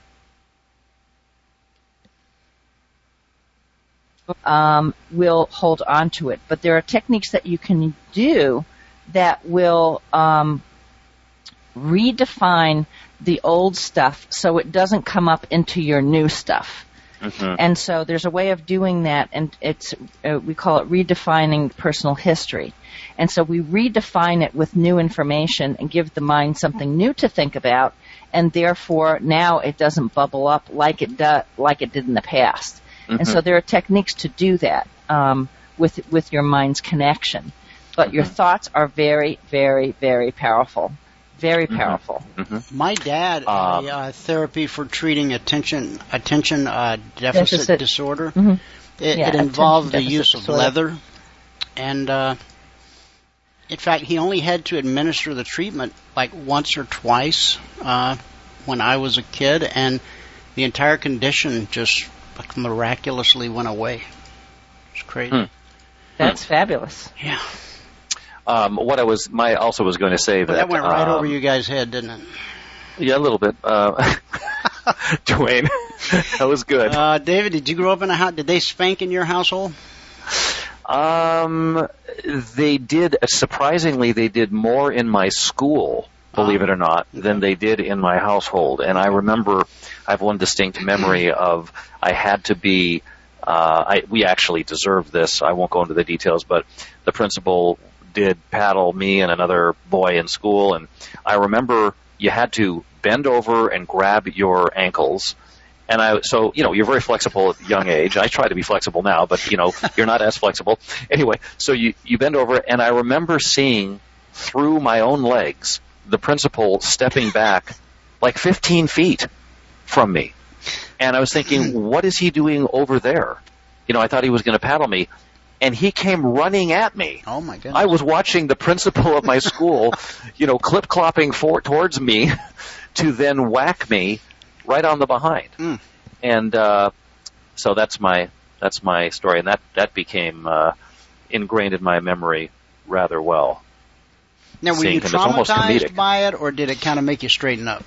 um, will hold on to it. But there are techniques that you can do that will um, redefine the old stuff so it doesn't come up into your new stuff. Mhm. And so there's a way of doing that, and it's uh, we call it redefining personal history. And so we redefine it with new information and give the mind something new to think about, and therefore now it doesn't bubble up like it do, like it did in the past. And so there are techniques to do that um, with with your mind's connection. But your thoughts are very, very, very powerful. Very powerful. Mhm. My dad Um, had a uh, therapy for treating attention attention uh, deficit, Deficit. disorder. Mhm. It, Yeah, it involved the attention use deficit of disorder. leather, and uh, in fact, he only had to administer the treatment like once or twice uh, when I was a kid, and the entire condition just like, miraculously went away. It's crazy. Hmm. That's fabulous. Yeah, Um, what I was, my also was going to say but that that went right um, over you guys' head, didn't it? Yeah, a little bit. Uh, Dwayne, that was good. Uh, David, did you grow up in a house? Did they spank in your household? Um, they did, surprisingly, they did more in my school, believe it or not, than they did in my household. And I remember, I have one distinct memory of, I had to be, uh, I, we actually deserved this. I won't go into the details, but the principal did paddle me and another boy in school. And I remember you had to bend over and grab your ankles. And I, so, you know, you're very flexible at a young age. I try to be flexible now, but, you know, you're not as flexible. Anyway, so you, you bend over, and I remember seeing through my own legs the principal stepping back like fifteen feet from me. And I was thinking, what is he doing over there? You know, I thought he was going to paddle me. And he came running at me. Oh, my goodness. I was watching the principal of my school, you know, clip-clopping for, towards me to then whack me right on the behind. Mm. And uh, so that's my that's my story, and that that became uh, ingrained in my memory rather well. Now, were Seeing you him, it's almost traumatized comedic. by it, or did it kind of make you straighten up?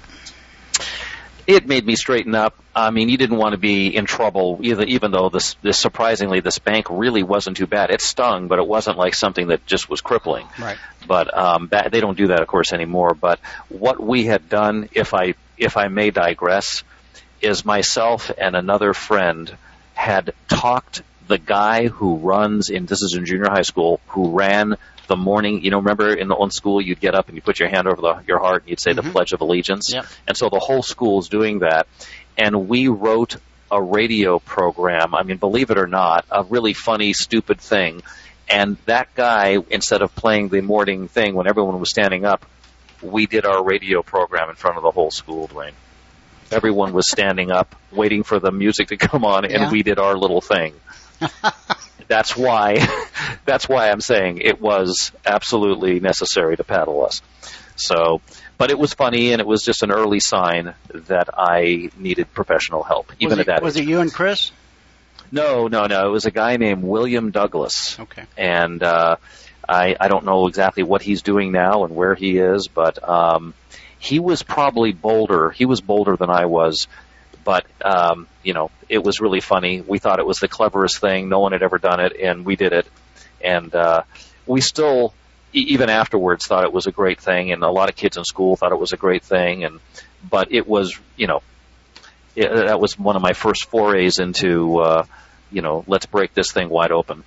It made me straighten up. I mean, you didn't want to be in trouble, either, even though this, this surprisingly, the spank really wasn't too bad. It stung, but it wasn't like something that just was crippling. Right. But um, that, they don't do that, of course, anymore. But what we had done, if I if I may digress, is myself and another friend had talked the guy who runs in this is in junior high school who ran the morning. You know, remember in the old school you'd get up and you put your hand over the, your heart and you'd say Mhm. the Pledge of Allegiance. Yep. And so the whole school's doing that. And we wrote a radio program. I mean, believe it or not, a really funny, stupid thing. And that guy, instead of playing the morning thing when everyone was standing up, we did our radio program in front of the whole school, Dwayne. Everyone was standing up, waiting for the music to come on, and Yeah. we did our little thing. That's why that's why I'm saying it was absolutely necessary to paddle us. So, but it was funny, and it was just an early sign that I needed professional help, even was at it, that Was age. it you and Chris? No, no, no. It was a guy named William Douglas. Okay. And uh, I, I don't know exactly what he's doing now and where he is, but um, he was probably bolder. He was bolder than I was. But, um, you know, it was really funny. We thought it was the cleverest thing. No one had ever done it, and we did it. And uh, we still, e- even afterwards, thought it was a great thing, and a lot of kids in school thought it was a great thing. And But it was, you know, it, that was one of my first forays into, uh, you know, let's break this thing wide open.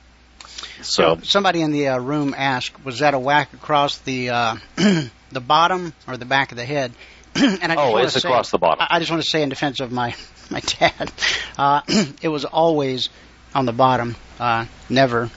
So somebody in the uh, room asked, was that a whack across the uh, the bottom or the back of the head? And I just oh, it's say, across the bottom. I just want to say in defense of my, my dad, uh, it was always on the bottom, uh, never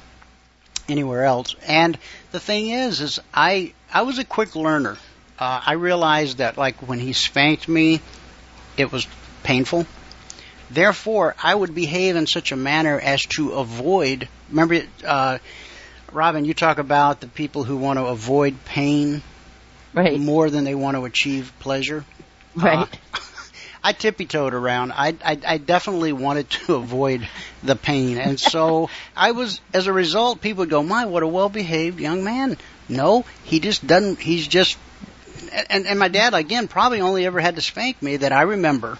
anywhere else. And the thing is, is I, I was a quick learner. Uh, I realized that, like, when he spanked me, it was painful. Therefore, I would behave in such a manner as to avoid, remember, uh, Robin, you talk about the people who want to avoid pain right. more than they want to achieve pleasure. Right. Uh, I tippy-toed around. I, I, I definitely wanted to avoid the pain. And so I was, as a result, people would go, my, what a well-behaved young man. No, he just doesn't, he's just, and, and my dad, again, probably only ever had to spank me that I remember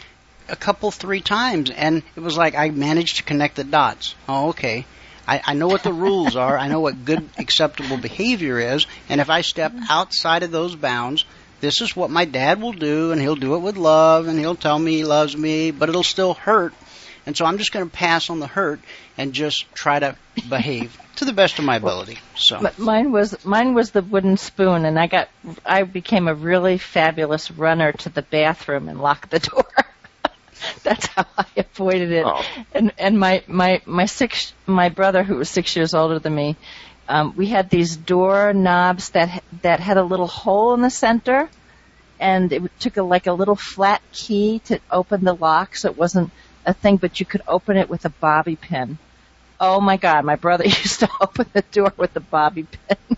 a couple, three times. And it was like I managed to connect the dots. Oh, okay. I, I know what the rules are. I know what good, acceptable behavior is. And if I step outside of those bounds, this is what my dad will do, and he'll do it with love, and he'll tell me he loves me, but it'll still hurt. And so I'm just going to pass on the hurt and just try to behave to the best of my ability. So But mine was mine was the wooden spoon, and I got I became a really fabulous runner to the bathroom and locked the door. That's how I avoided it. Oh. And and my my my six my brother, who was six years older than me, um, we had these door knobs that that had a little hole in the center, and it took a, like a little flat key to open the lock, so it wasn't a thing, but you could open it with a bobby pin. Oh my God, my brother used to open the door with a bobby pin.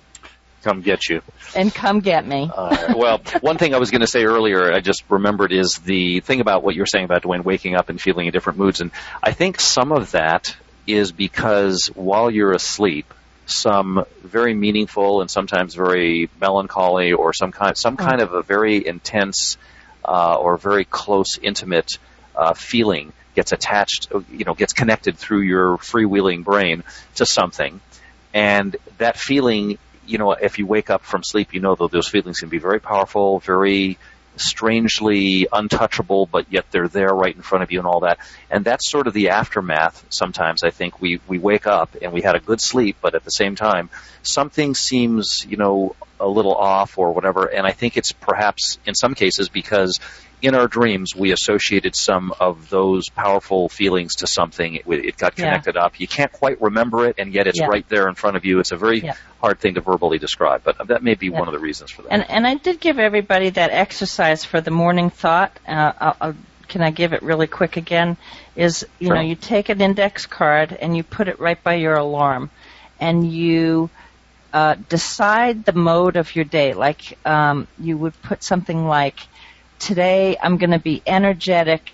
Come get you. And come get me. Uh, well, one thing I was going to say earlier, I just remembered, is the thing about what you were saying about Dwayne waking up and feeling in different moods. And I think some of that is because while you're asleep, some very meaningful and sometimes very melancholy or some kind, some kind of a very intense uh, or very close, intimate uh, feeling gets attached, you know, gets connected through your freewheeling brain to something. And that feeling, you know, if you wake up from sleep, you know that those feelings can be very powerful, very strangely untouchable, but yet they're there right in front of you and all that. And that's sort of the aftermath. Sometimes I think we, we wake up and we had a good sleep, but at the same time, something seems, you know, a little off or whatever. And I think it's perhaps in some cases because in our dreams, we associated some of those powerful feelings to something. It, it got connected yeah. up. You can't quite remember it, and yet it's yeah. right there in front of you. It's a very yeah. hard thing to verbally describe, but that may be yeah. one of the reasons for that. And, and I did give everybody that exercise for the morning thought. Uh, I'll, I'll, can I give it really quick again? Is, you sure. know, you take an index card and you put it right by your alarm, and you uh, decide the mode of your day. Like um, you would put something like, today I'm going to be energetic,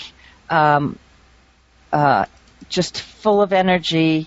um, uh, just full of energy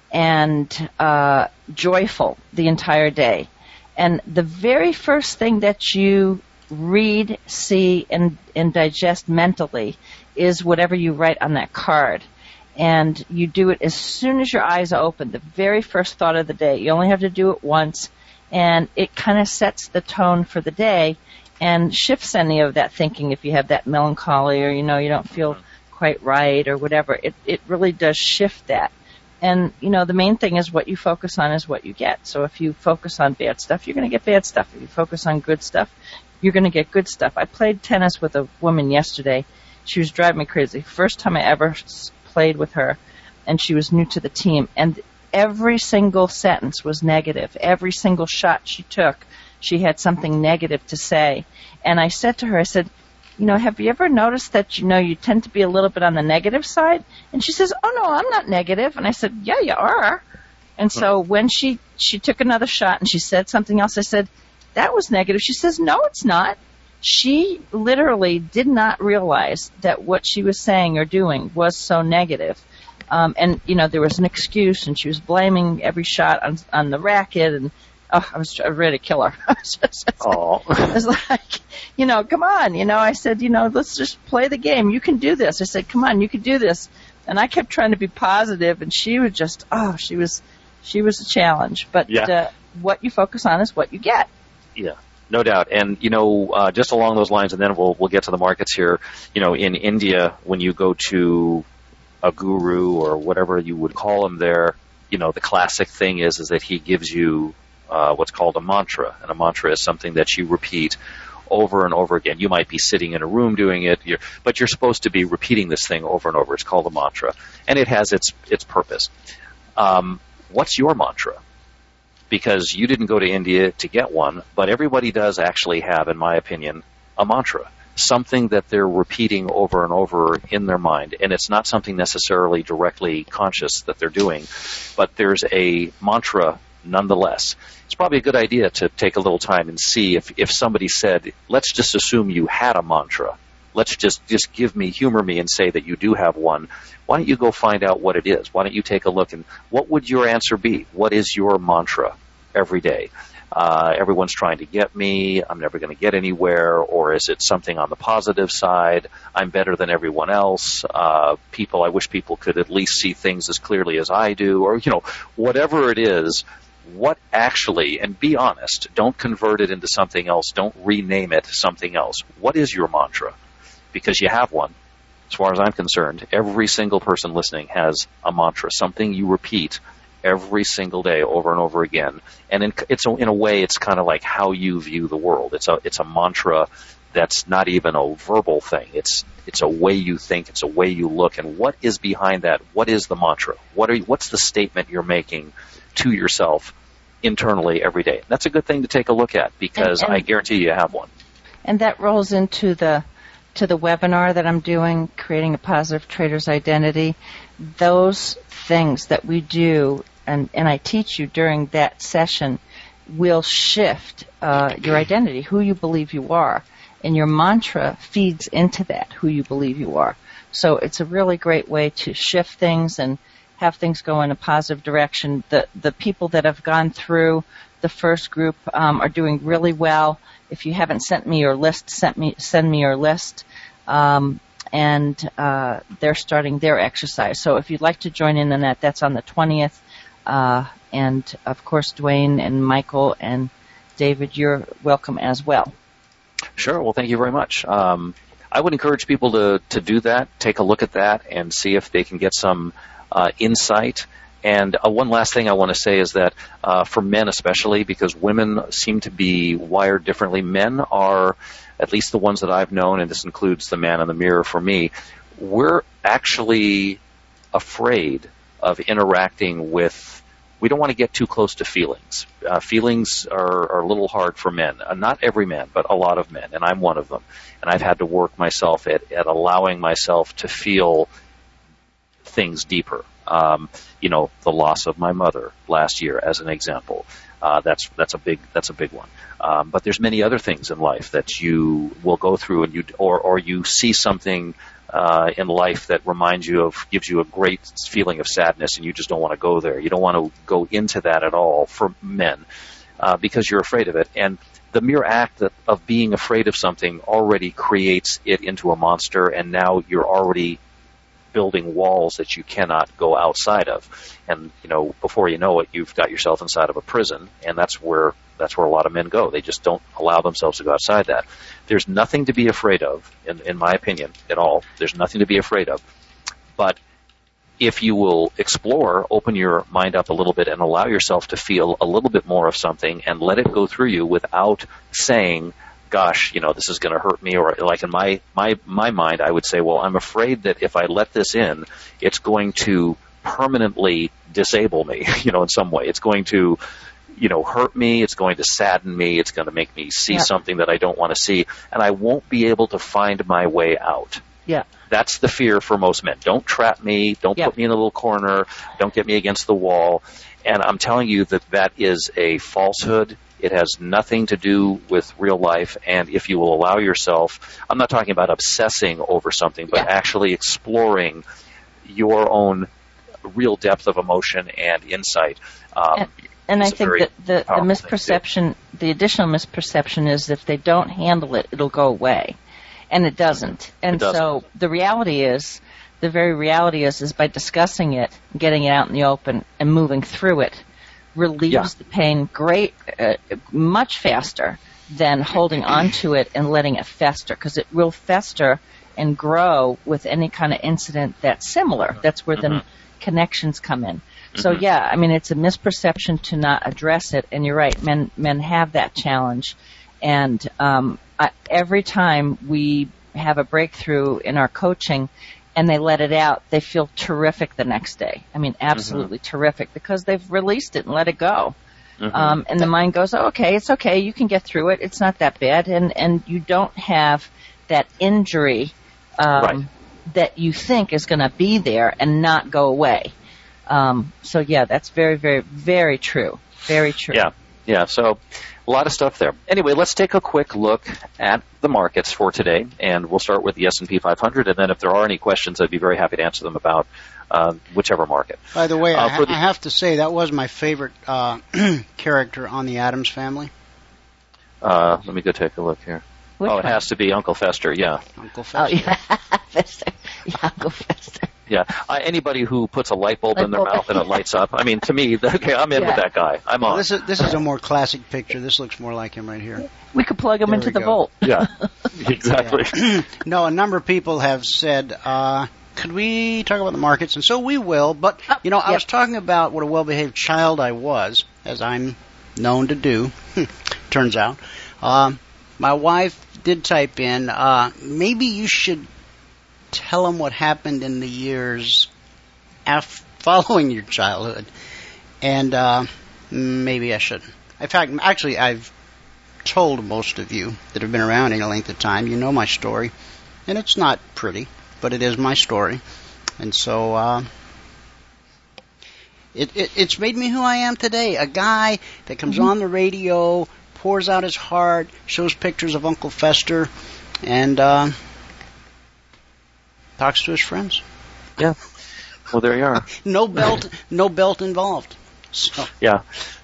and uh, joyful the entire day. And the very first thing that you read, see, and, and digest mentally is whatever you write on that card. And you do it as soon as your eyes are open, the very first thought of the day. You only have to do it once, and it kind of sets the tone for the day and shifts any of that thinking if you have that melancholy or, you know, you don't feel quite right or whatever. It it really does shift that. And, you know, the main thing is what you focus on is what you get. So if you focus on bad stuff, you're going to get bad stuff. If you focus on good stuff, you're going to get good stuff. I played tennis with a woman yesterday. She was driving me crazy. First time I ever played with her, and she was new to the team. And every single sentence was negative. Every single shot she took, she had something negative to say. And I said to her, I said, you know, have you ever noticed that, you know, you tend to be a little bit on the negative side? And she says, oh, no, I'm not negative. And I said, yeah, you are. And so when she, she took another shot and she said something else, I said, that was negative. She says, no, it's not. She literally did not realize that what she was saying or doing was so negative. Um, and, you know, there was an excuse, and she was blaming every shot on, on the racket, and oh, I was ready to kill her. Oh. I was like, you know, come on. You know, I said, you know, let's just play the game. You can do this. I said, come on, you can do this. And I kept trying to be positive, and she was just, oh, she was, she was a challenge. But yeah. uh, what you focus on is what you get. Yeah. No doubt. And, you know, uh, just along those lines, and then we'll we'll get to the markets here, you know, in India, when you go to a guru or whatever you would call him there, you know, the classic thing is is that he gives you uh, what's called a mantra. And a mantra is something that you repeat over and over again. You might be sitting in a room doing it, you're, but you're supposed to be repeating this thing over and over. It's called a mantra. And it has its its purpose. Um, what's your mantra? Because you didn't go to India to get one, but everybody does actually have, in my opinion, a mantra, something that they're repeating over and over in their mind. And it's not something necessarily directly conscious that they're doing, but there's a mantra nonetheless. It's probably a good idea to take a little time and see if, if somebody said, let's just assume you had a mantra. Let's just, just give me, humor me and say that you do have one. Why don't you go find out what it is? Why don't you take a look, and what would your answer be? What is your mantra every day? Uh, everyone's trying to get me. I'm never going to get anywhere. Or is it something on the positive side? I'm better than everyone else. Uh, people, I wish people could at least see things as clearly as I do. Or, you know, whatever it is, what actually, and be honest, don't convert it into something else. Don't rename it something else. What is your mantra? Because you have one. As far as I'm concerned, every single person listening has a mantra, something you repeat every single day over and over again. And in, it's a, in a way, it's kind of like how you view the world. It's a it's a mantra that's not even a verbal thing. It's it's a way you think. It's a way you look. And what is behind that? What is the mantra? What are you, what's the statement you're making to yourself internally every day? That's a good thing to take a look at, because and, and, I guarantee you have one. And that rolls into the to the webinar that I'm doing, Creating a Positive Trader's Identity. Those things that we do, and, and I teach you during that session, will shift uh, your identity, who you believe you are. And your mantra feeds into that, who you believe you are. So it's a really great way to shift things and have things go in a positive direction. The the people that have gone through the first group um, are doing really well. If you haven't sent me your list, send me send me your list. Um, and uh, they're starting their exercise. So if you'd like to join in on that, that's on the twentieth. Uh, and, of course, Dwayne and Michael and David, you're welcome as well. Sure. Well, thank you very much. Um, I would encourage people to, to do that, take a look at that, and see if they can get some uh, insight. And uh, one last thing I want to say is that uh, for men especially, because women seem to be wired differently, men are, at least the ones that I've known, and this includes the man in the mirror for me, we're actually afraid of interacting with, we don't want to get too close to feelings. Uh, feelings are, are a little hard for men. Uh, not every man, but a lot of men, and I'm one of them. And I've had to work myself at, at allowing myself to feel things deeper. Um, you know, the loss of my mother last year, as an example. Uh, that's that's a big that's a big one. Um, but there's many other things in life that you will go through, and you or or you see something uh, in life that reminds you of, gives you a great feeling of sadness, and you just don't want to go there. You don't want to go into that at all for men uh, because you're afraid of it. And the mere act that, of being afraid of something already creates it into a monster, and now you're already building walls that you cannot go outside of. And, you know, before you know it, you've got yourself inside of a prison, and that's where that's where a lot of men go. They just don't allow themselves to go outside that. There's nothing to be afraid of, in, in my opinion, at all. There's nothing to be afraid of. But if you will explore, open your mind up a little bit and allow yourself to feel a little bit more of something and let it go through you without saying, gosh, you know, this is going to hurt me, or like in my, my, my mind, I would say, well, I'm afraid that if I let this in, it's going to permanently disable me, you know, in some way. It's going to, you know, hurt me. It's going to sadden me. It's going to make me see yeah. something that I don't want to see, and I won't be able to find my way out. Yeah. That's the fear for most men. Don't trap me. Don't yeah. put me in a little corner. Don't get me against the wall. And I'm telling you that that is a falsehood. It has nothing to do with real life. And if you will allow yourself, I'm not talking about obsessing over something, but yeah. actually exploring your own real depth of emotion and insight. Um, and and I think that the, the misperception, the additional misperception is if they don't handle it, it'll go away. And it doesn't. And it doesn't. So the reality is, the very reality is, is by discussing it, getting it out in the open, and moving through it, relieves yeah. the pain great, uh, much faster than holding on to it and letting it fester, because it will fester and grow with any kind of incident that's similar. That's where mm-hmm. the connections come in. Mm-hmm. So yeah, I mean, it's a misperception to not address it, and you're right, men men have that challenge. And um, I, every time we have a breakthrough in our coaching and they let it out, they feel terrific the next day. I mean, absolutely mm-hmm. terrific, because they've released it and let it go. Mm-hmm. Um, and the mind goes, oh, okay, it's okay, you can get through it, it's not that bad. And, and you don't have that injury um, right. that you think is going to be there and not go away. Um, so, yeah, that's very, very, very true. Very true. Yeah, yeah, so a lot of stuff there. Anyway, let's take a quick look at the markets for today, and we'll start with the S and P five hundred, and then if there are any questions, I'd be very happy to answer them about uh, whichever market. By the way, uh, I, ha- the- I have to say that was my favorite uh, character on the Addams Family. Uh, let me go take a look here. Which oh, it one? has to be Uncle Fester, yeah. Uncle Fester. Oh, yeah, Fester. Yeah, Uncle Fester. Yeah, uh, anybody who puts a light bulb Light in their bulb. mouth and it lights up, I mean, to me, okay, I'm in Yeah. with that guy. I'm on. Well, this is this is a more classic picture. This looks more like him right here. We could plug him There into we the go. vault. Yeah, exactly. Yeah. No, a number of people have said, uh, could we talk about the markets? And so we will. But, you know, I yep. was talking about what a well-behaved child I was, as I'm known to do, turns out. Um, my wife did type in, uh, maybe you should tell them what happened in the years af- following your childhood. And uh, maybe I shouldn't. In fact, actually, I've told most of you that have been around any length of time, you know my story. And it's not pretty, but it is my story. And so uh, it, it, it's made me who I am today. A guy that comes Mm-hmm. on the radio, pours out his heart, shows pictures of Uncle Fester, and uh, talks to his friends. Yeah. Well, there you are. No belt, no belt involved. So, Yeah.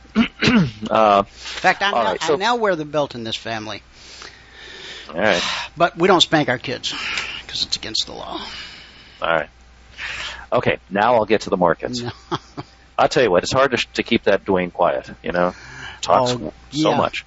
uh, in fact, I All now, right, so- I now wear the belt in this family. all right. But we don't spank our kids because it's against the law. All right. Okay, now I'll get to the markets. No. I'll tell you what, it's hard to, to keep that Dwayne quiet, you know? Talks Oh, so yeah. much.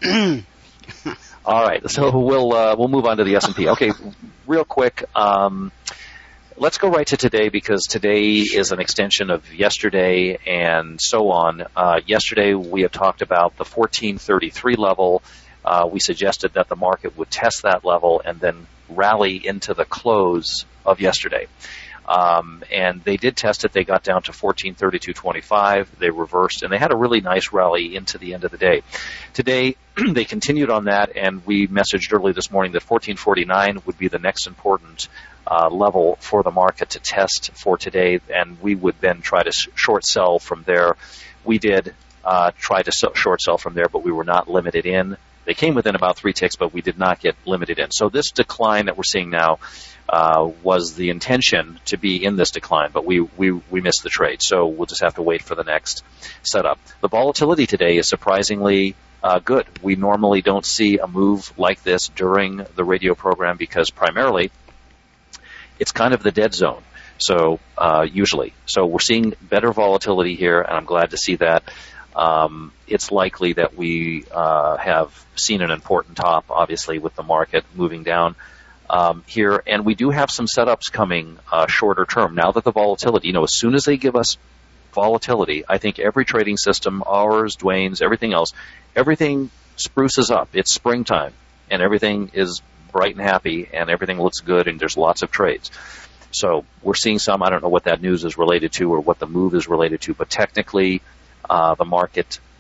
All right, so we'll uh, we'll move on to the S and P. Okay, real quick, um, let's go right to today, because today is an extension of yesterday and so on. Uh, yesterday we have talked about the fourteen thirty-three level. Uh, we suggested that the market would test that level and then rally into the close of yesterday. Um, and they did test it. They got down to fourteen thirty-two twenty-five. They reversed, and they had a really nice rally into the end of the day. Today, they continued on that, and we messaged early this morning that fourteen forty-nine would be the next important uh, level for the market to test for today, and we would then try to sh- short sell from there. We did uh, try to so- short sell from there, but we were not limited in. They came within about three ticks, but we did not get limited in. So this decline that we're seeing now uh, was the intention to be in this decline, but we, we, we missed the trade. So we'll just have to wait for the next setup. The volatility today is surprisingly uh, good. We normally don't see a move like this during the radio program because primarily it's kind of the dead zone. So uh, usually. So we're seeing better volatility here, and I'm glad to see that. Um, it's likely that we uh, have seen an important top, obviously, with the market moving down um, here. And we do have some setups coming uh, shorter term. Now that the volatility, you know, as soon as they give us volatility, I think every trading system, ours, Dwayne's, everything else, everything spruces up. It's springtime, and everything is bright and happy, and everything looks good, and there's lots of trades. So we're seeing some, I don't know what that news is related to or what the move is related to, but technically, Uh, the market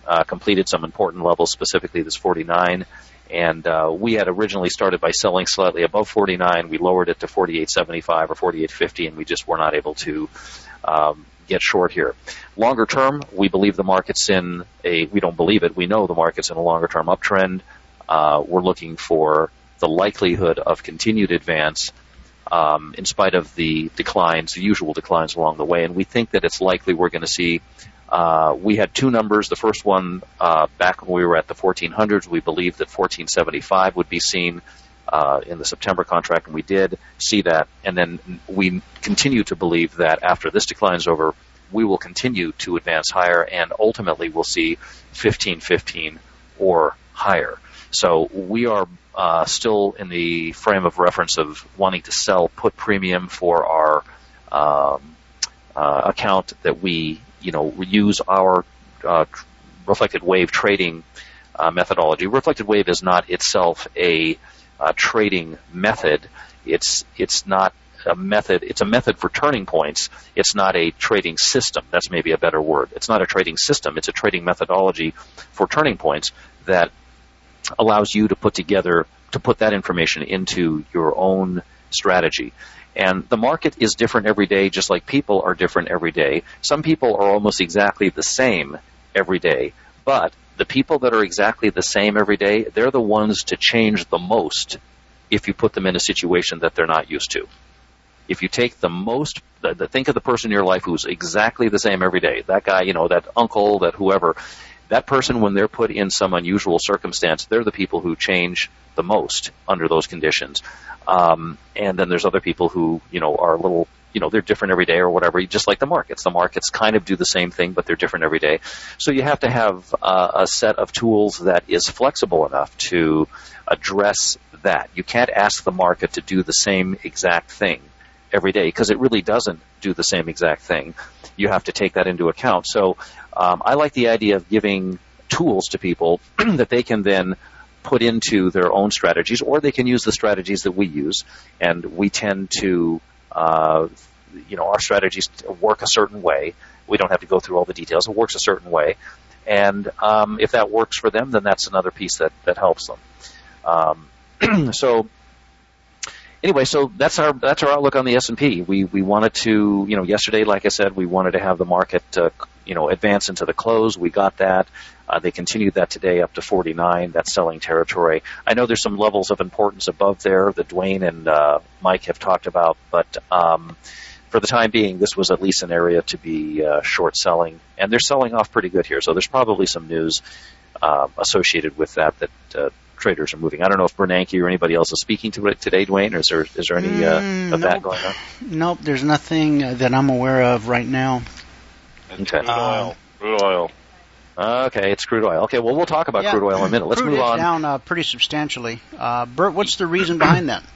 uh, completed some important levels, specifically this forty-nine. And uh, we had originally started by selling slightly above forty-nine. We lowered it to forty-eight seventy-five or forty-eight fifty, and we just were not able to um, get short here. Longer term, we believe the market's in a, we don't believe it, we know the market's in a longer term uptrend. Uh, we're looking for the likelihood of continued advance um, in spite of the declines, the usual declines along the way. And we think that it's likely we're going to see, uh, we had two numbers. The first one, uh, back when we were at the fourteen hundreds, we believed that fourteen seventy-five would be seen uh, in the September contract, and we did see that. And then we continue to believe that after this decline is over, we will continue to advance higher, and ultimately we'll see fifteen fifteen or higher. So we are uh, still in the frame of reference of wanting to sell put premium for our um, uh, account that we, you know, use our uh, reflected wave trading uh, methodology. Reflected wave is not itself a uh, trading method. It's it's not a method. It's a method for turning points. It's not a trading system. That's maybe a better word. It's not a trading system. It's a trading methodology for turning points that allows you to put together, to put that information into your own strategy. And the market is different every day, just like people are different every day. Some people are almost exactly the same every day, but the people that are exactly the same every day, they're the ones to change the most if you put them in a situation that they're not used to. If you take the most, the, the, think of the person in your life who's exactly the same every day, that guy, you know, that uncle, that whoever, that person, when they're put in some unusual circumstance, they're the people who change the most under those conditions. Um, and then there's other people who, you know, are a little, you know, they're different every day or whatever, just like the markets. The markets kind of do the same thing, but they're different every day. So you have to have uh, a set of tools that is flexible enough to address that. You can't ask the market to do the same exact thing every day, because it really doesn't do the same exact thing. You have to take that into account. So um, I like the idea of giving tools to people that they can then put into their own strategies, or they can use the strategies that we use. And we tend to, uh, you know, our strategies work a certain way. We don't have to go through all the details. It works a certain way. And um, if that works for them, then that's another piece that, that helps them. Um, so anyway, so that's our that's our outlook on the S and P. We we wanted to, you know, yesterday, like I said, we wanted to have the market, uh, you know, advance into the close. We got that. Uh, they continued that today up to forty-nine. That's selling territory. I know there's some levels of importance above there that Dwayne and uh, Mike have talked about, but um, for the time being, this was at least an area to be uh, short selling, and they're selling off pretty good here. So there's probably some news uh, associated with that that uh, traders are moving. I don't know if Bernanke or anybody else is speaking to it today, Dwayne, or is there, is there any uh, mm, of nope. that going on? Nope, there's nothing uh, that I'm aware of right now. Okay. Crude oil. Crude oil. Okay, it's crude oil. Okay, well, we'll talk about yeah, crude oil in a minute. Let's crude move is on. down uh, pretty substantially. Uh, Bert, what's the reason behind that?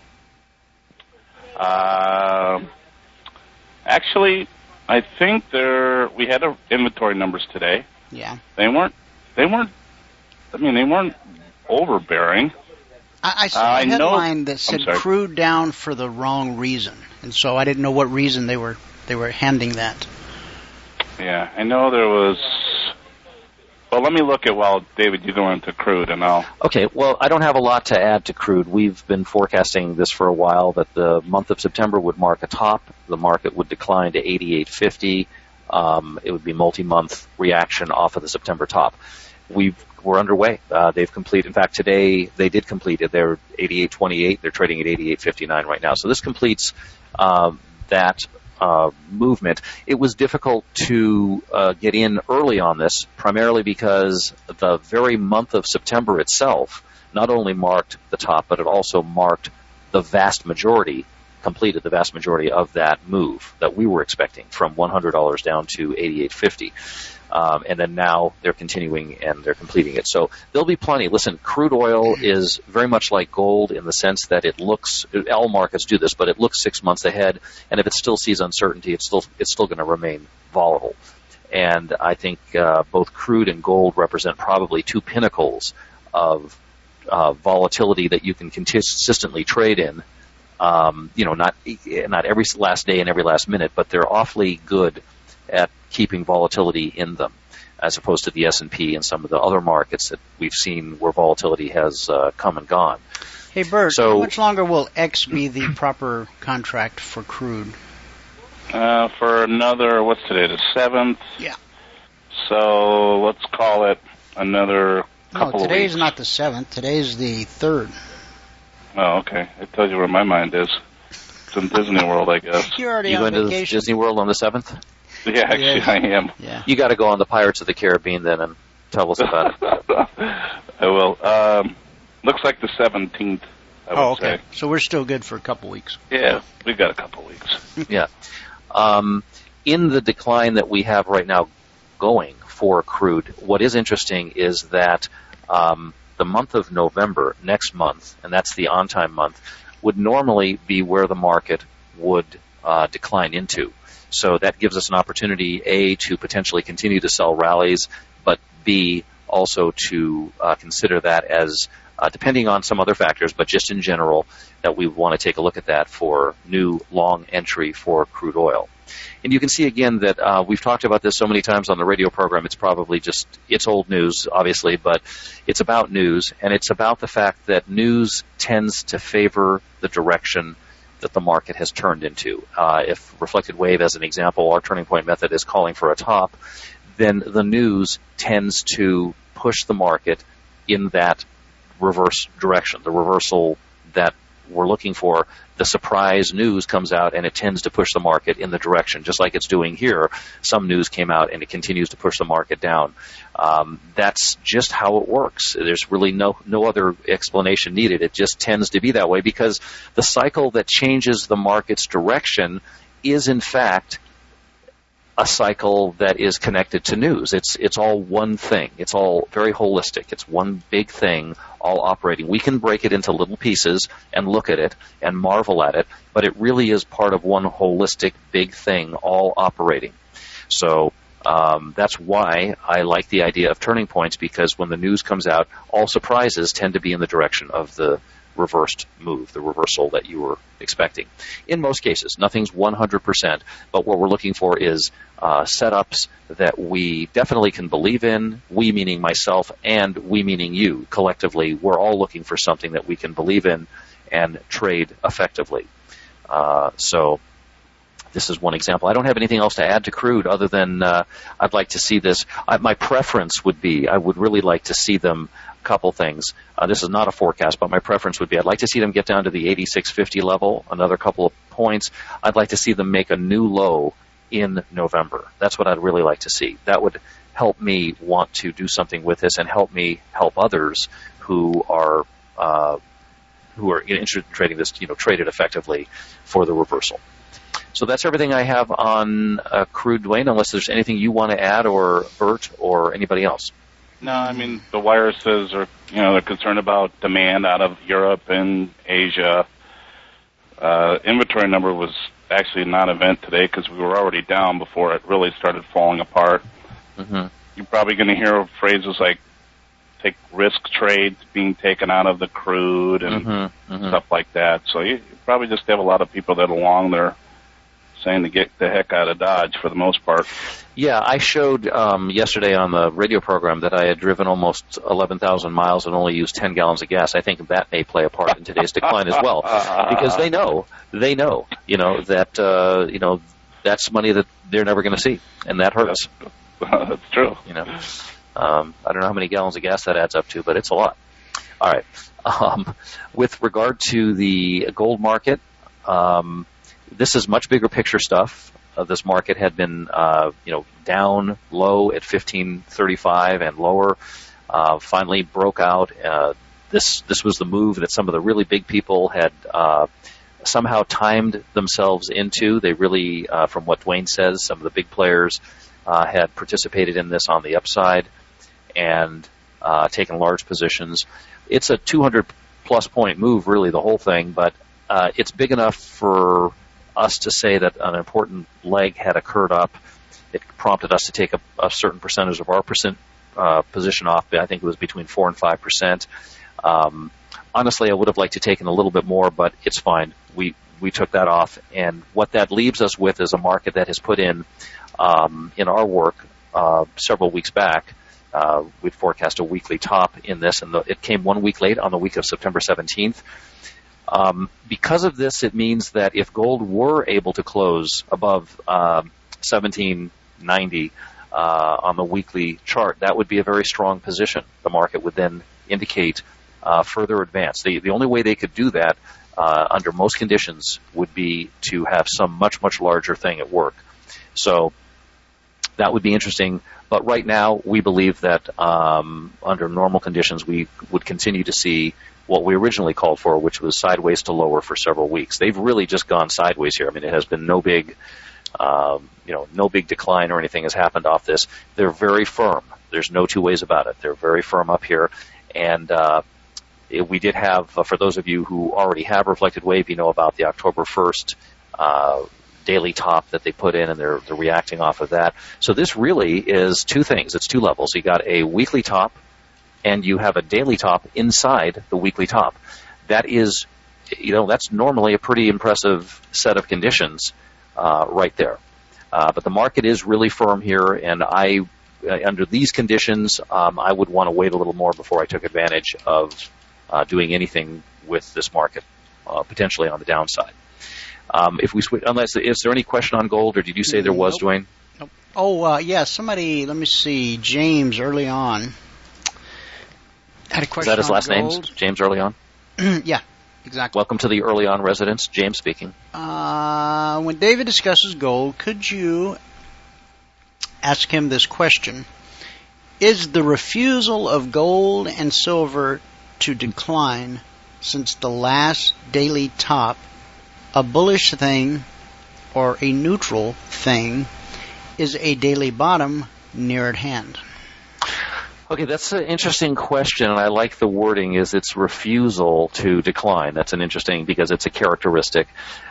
Uh, actually, I think there we had a inventory numbers today. Yeah. They weren't. They weren't. I mean, they weren't overbearing. I, I saw uh, a headline know, that said crude down for the wrong reason, and so I didn't know what reason they were they were handing that. Yeah, I know there was. Well, let me look at while David, you go into crude, and I'll. Okay, well, I don't have a lot to add to crude. We've been forecasting this for a while, that the month of September would mark a top. The market would decline to eighty-eight fifty. Um, it would be multi-month reaction off of the September top. We've, we're underway. Uh, they've completed. In fact, today they did complete it. They're eighty-eight twenty-eight. They're trading at eighty-eight fifty-nine right now. So this completes uh, that uh, movement. It was difficult to uh, get in early on this, primarily because the very month of September itself not only marked the top, but it also marked the vast majority, completed the vast majority of that move that we were expecting, from one hundred dollars down to eighty-eight fifty. Um, and then now they're continuing and they're completing it. So there'll be plenty. Listen, crude oil is very much like gold in the sense that it looks, all markets do this, but it looks six months ahead. And if it still sees uncertainty, it's still, it's still going to remain volatile. And I think uh, both crude and gold represent probably two pinnacles of uh, volatility that you can consistently trade in. Um, you know, not not every last day and every last minute, but they're awfully good at keeping volatility in them. as opposed to the S and P and some of the other markets that we've seen where volatility has uh, come and gone. Hey, Bert, so, how much longer will X be the proper contract for crude? Uh, for another, what's today, the seventh? Yeah. So let's call it another couple no, of weeks. today's not the seventh. Today's the third. Oh, okay. It tells you where my mind is. It's in Disney World, I guess. You're already you on going vacation. to Disney World on the seventh? Yeah, actually, Yeah. I am. Yeah. You got to go on the Pirates of the Caribbean then and tell us about it. I will. Um, looks like the seventeenth, I would Oh, okay. say. So we're still good for a couple weeks. Yeah, we've got a couple weeks. Yeah. Um, in the decline that we have right now going for crude, what is interesting is that um, the month of November, next month, and that's the on-time month, would normally be where the market would uh, decline into. So that gives us an opportunity, A, to potentially continue to sell rallies, but B, also to uh, consider that as, uh, depending on some other factors, but just in general, that we want to take a look at that for new long entry for crude oil. And you can see again that uh, we've talked about this so many times on the radio program, it's probably just, it's old news, obviously, but it's about news, and it's about the fact that news tends to favor the direction that the market has turned into. Uh, if Reflected Wave, as an example, our turning point method is calling for a top, then the news tends to push the market in that reverse direction, the reversal that we're looking for. The surprise news comes out and it tends to push the market in the direction, just like it's doing here. Some news came out and it continues to push the market down. Um, that's just how it works. There's really no, no other explanation needed. It just tends to be that way because the cycle that changes the market's direction is, in fact, a cycle that is connected to news. It's it's all one thing. It's all very holistic. It's one big thing all operating. We can break it into little pieces and look at it and marvel at it, but it really is part of one holistic big thing all operating. So um, that's why I like the idea of turning points, because when the news comes out, all surprises tend to be in the direction of the reversed move, the reversal that you were expecting. In most cases, nothing's one hundred percent, but what we're looking for is uh, setups that we definitely can believe in, we meaning myself and we meaning you. Collectively, we're all looking for something that we can believe in and trade effectively. Uh, so this is one example. I don't have anything else to add to crude other than uh, I'd like to see this. I, my preference would be, I would really like to see them couple things. Uh, this is not a forecast, but my preference would be I'd like to see them get down to the eighty-six fifty level, another couple of points. I'd like to see them make a new low in November. That's what I'd really like to see. That would help me want to do something with this and help me help others who are uh, who are interested in trading this, you know, trade it effectively for the reversal. So that's everything I have on uh, crude, Dwayne, unless there's anything you want to add, or Bert or anybody else. No, I mean, the wire says are, you know, they're concerned about demand out of Europe and Asia. Uh, inventory number was actually a non-event today because we were already down before it really started falling apart. Mm-hmm. You're probably going to hear phrases like take risk trades being taken out of the crude and mm-hmm. Mm-hmm. stuff like that. So you, you probably just have a lot of people that are along there saying to get the heck out of Dodge for the most part. Yeah, I showed um, yesterday on the radio program that I had driven almost eleven thousand miles and only used ten gallons of gas. I think that may play a part in today's decline as well, because they know, they know, you know, that, uh, you know, that's money that they're never going to see, and that hurts. That's true. You know, um, I don't know how many gallons of gas that adds up to, but it's a lot. All right. Um, with regard to the gold market, um, this is much bigger picture stuff. Uh, this market had been, uh, you know, down low at fifteen thirty-five and lower. Uh, finally broke out. Uh, this this was the move that some of the really big people had uh, somehow timed themselves into. They really, uh, from what Dwayne says, some of the big players uh, had participated in this on the upside and uh, taken large positions. It's a two hundred plus point move, really, the whole thing, but uh, it's big enough for us to say that an important leg had occurred up. It prompted us to take a, a certain percentage of our percent uh, position off. I think it was between four and five percent. Um, honestly, I would have liked to taken a little bit more, but it's fine. We we took that off, and what that leaves us with is a market that has put in, um, in our work, uh, several weeks back, uh, we'd forecast a weekly top in this, and the, it came one week late on the week of September seventeenth. Um, because of this, it means that if gold were able to close above uh, seventeen ninety uh, on the weekly chart, that would be a very strong position. The market would then indicate uh, further advance. The, the only way they could do that uh, under most conditions would be to have some much, much larger thing at work. So that would be interesting. But right now, we believe that um, under normal conditions, we would continue to see what we originally called for, which was sideways to lower for several weeks. They've really just gone sideways here. I mean, it has been no big, um, you know, no big decline or anything has happened off this. They're very firm. There's no two ways about it. They're very firm up here. And uh, it, we did have, uh, for those of you who already have reflected wave, you know about the October first uh, daily top that they put in, and they're, they're reacting off of that. So this really is two things. It's two levels. You got a weekly top, and you have a daily top inside the weekly top. That is, you know, that's normally a pretty impressive set of conditions uh, right there. Uh, but the market is really firm here, and I, uh, under these conditions, um, I would want to wait a little more before I took advantage of uh, doing anything with this market, uh, potentially on the downside. Um, if we switch, unless is there any question on gold, or did you say there was, nope. Dwayne? Nope. Oh, uh, yeah, somebody. Let me see. James early on had a question. Is that his on last name? gold. James early on. Yeah, exactly. Welcome to the early on residence. James speaking. Uh, when David discusses gold, could you ask him this question? Is the refusal of gold and silver to decline since the last daily top a bullish thing or a neutral thing? Is a daily bottom near at hand? Okay, that's an interesting question, and I like the wording, is its refusal to decline. That's an interesting, because it's a characteristic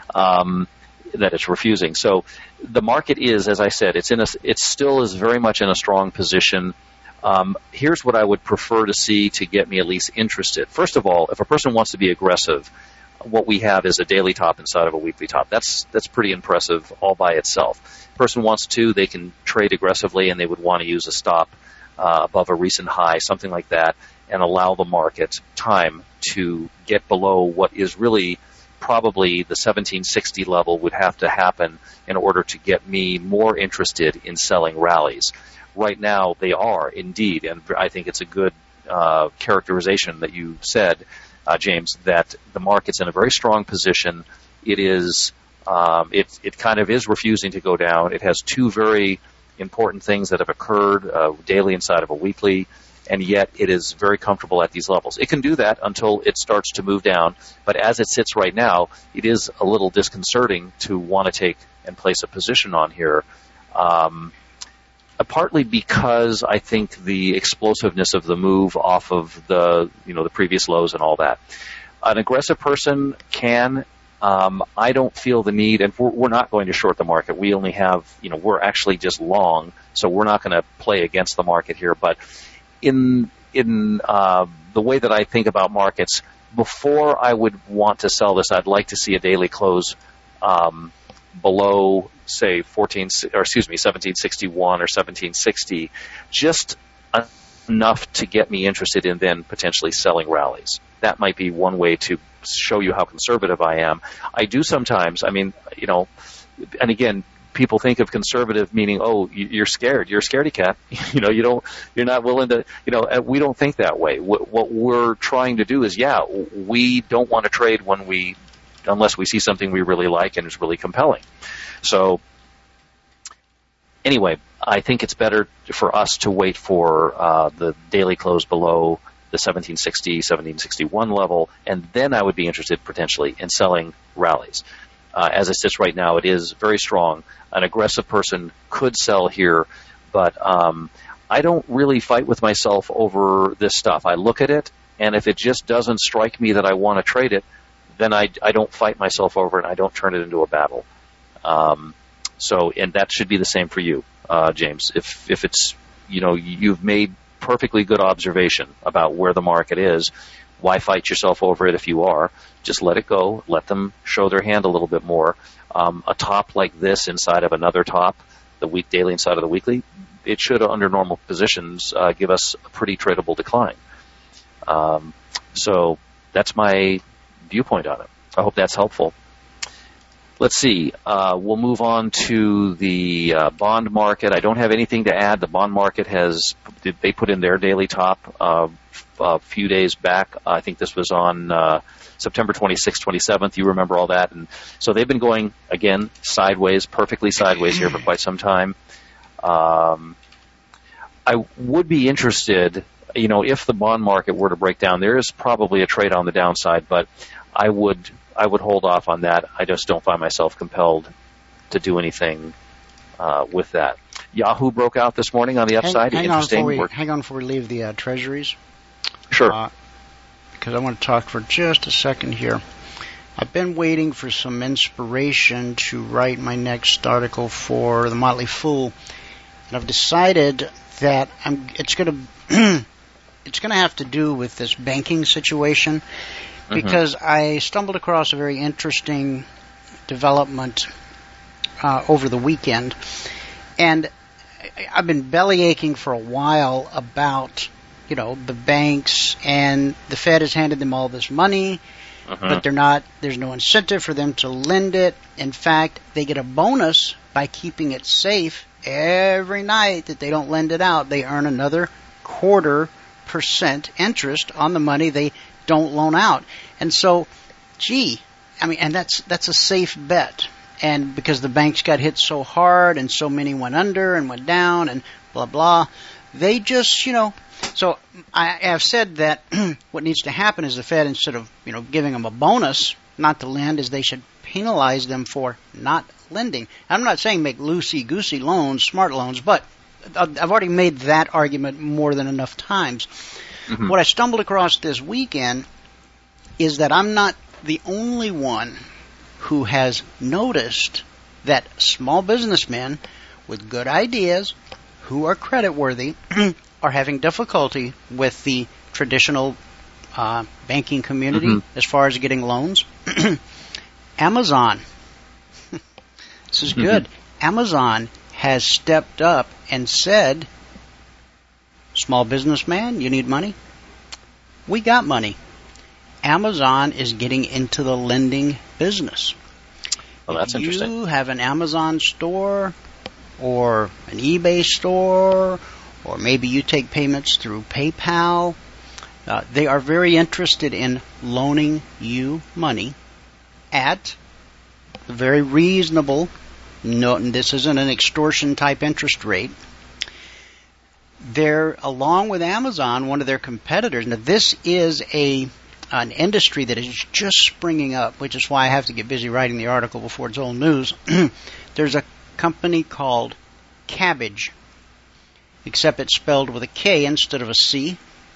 um, that it's refusing. So the market is, as I said, it's in a, it still is very much in a strong position. Um, here's what I would prefer to see to get me at least interested. First of all, if a person wants to be aggressive, what we have is a daily top inside of a weekly top. That's that's pretty impressive all by itself. If a person wants to, they can trade aggressively, and they would want to use a stop uh, above a recent high, something like that, and allow the market time to get below what is really probably the seventeen sixty level would have to happen in order to get me more interested in selling rallies. Right now, they are indeed, and I think it's a good uh, characterization that you said, Uh, James, that the market's in a very strong position. It is, um, it, it kind of is refusing to go down. It has two very important things that have occurred uh, daily inside of a weekly, and yet it is very comfortable at these levels. It can do that until it starts to move down, but as it sits right now, it is a little disconcerting to want to take and place a position on here. Um, Partly because I think the explosiveness of the move off of the, you know, the previous lows and all that. An aggressive person can. Um, I don't feel the need, and we're, we're not going to short the market. We only have, you know, we're actually just long, so we're not going to play against the market here. But in in uh, the way that I think about markets, before I would want to sell this, I'd like to see a daily close um, below, say, fourteen, or excuse me, seventeen sixty-one or seventeen sixty, just enough to get me interested in then potentially selling rallies. That might be one way to show you how conservative I am. I do sometimes, I mean, you know, and again, people think of conservative meaning, oh, you're scared, you're a scaredy cat. You know, you don't, you're not willing to, you know, we don't think that way. What, what we're trying to do is, yeah, we don't want to trade when we, unless we see something we really like and is really compelling. So anyway, I think it's better for us to wait for uh, the daily close below the seventeen sixty, seventeen sixty-one level, and then I would be interested potentially in selling rallies. Uh, as it sits right now, it is very strong. An aggressive person could sell here, but um, I don't really fight with myself over this stuff. I look at it, and if it just doesn't strike me that I want to trade it, then I, I don't fight myself over it, and I don't turn it into a battle. Um, so, and that should be the same for you, uh, James. If if it's, you know, you've made perfectly good observation about where the market is, why fight yourself over it if you are? Just let it go. Let them show their hand a little bit more. Um, a top like this inside of another top, the week daily inside of the weekly, it should, under normal positions, uh, give us a pretty tradable decline. Um, so that's my viewpoint on it. I hope that's helpful. Let's see. Uh, we'll move on to the uh, bond market. I don't have anything to add. The bond market has, they put in their daily top uh, a few days back. I think this was on uh, September twenty-sixth, twenty-seventh. You remember all that. And so they've been going, again, sideways, perfectly sideways here for quite some time. Um, I would be interested, you know, if the bond market were to break down, there is probably a trade on the downside, but I would I would hold off on that. I just don't find myself compelled to do anything uh, with that. Yahoo broke out this morning on the upside. Hang, hang Interesting. On before we, hang on before we leave the uh, treasuries. Sure. Because uh, I want to talk for just a second here. I've been waiting for some inspiration to write my next article for the Motley Fool, and I've decided that I'm. It's going to. It's going to have to do with this banking situation. Because mm-hmm. I stumbled across a very interesting development uh, over the weekend. And I've been belly aching for a while about, you know, the banks, and the Fed has handed them all this money, uh-huh. but they're not, there's no incentive for them to lend it. In fact, they get a bonus by keeping it safe. Every night that they don't lend it out, they earn another quarter percent interest on the money they don't loan out. And so, gee, I mean, and that's that's a safe bet. And because the banks got hit so hard and so many went under and went down and blah, blah, they just, you know, so I have said that what needs to happen is the Fed, instead of, you know, giving them a bonus not to lend, is they should penalize them for not lending. I'm not saying make loosey-goosey loans, smart loans, but I've already made that argument more than enough times. Mm-hmm. What I stumbled across this weekend is that I'm not the only one who has noticed that small businessmen with good ideas who are creditworthy are having difficulty with the traditional uh, banking community mm-hmm. as far as getting loans. Amazon. This is good. Mm-hmm. Amazon has stepped up and said, small businessman, you need money? We got money. Amazon is getting into the lending business. Well, that's if interesting. You have an Amazon store or an eBay store, or maybe you take payments through PayPal. Uh, they are very interested in loaning you money at a very reasonable, no, this isn't an extortion type interest rate. They're, along with Amazon, one of their competitors. Now, this is a an industry that is just springing up, which is why I have to get busy writing the article before it's old news. There's a company called Kabbage, except it's spelled with a K instead of a C.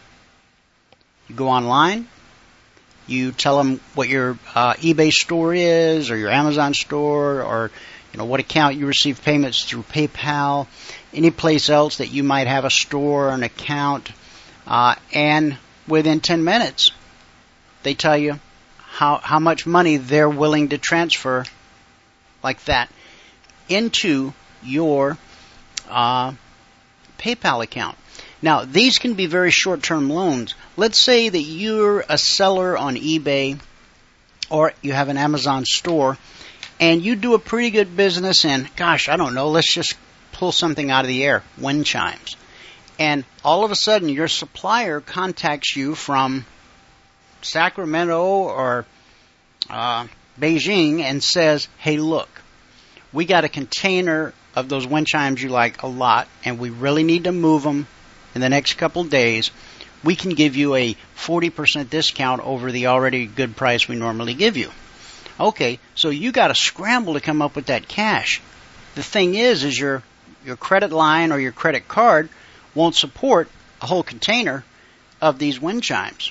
You go online, you tell them what your uh, eBay store is, or your Amazon store, or you know what account you receive payments through PayPal, any place else that you might have a store, an account, uh, and within ten minutes, they tell you how how much money they're willing to transfer like that into your uh, PayPal account. Now, these can be very short-term loans. Let's say that you're a seller on eBay or you have an Amazon store and you do a pretty good business in, gosh, I don't know, let's just pull something out of the air, wind chimes. And all of a sudden your supplier contacts you from Sacramento or uh, Beijing and says, hey, look, we got a container of those wind chimes you like a lot, and we really need to move them in the next couple days. We can give you a forty percent discount over the already good price we normally give you. Okay, so you got to scramble to come up with that cash. The thing is, is your your credit line or your credit card won't support a whole container of these wind chimes.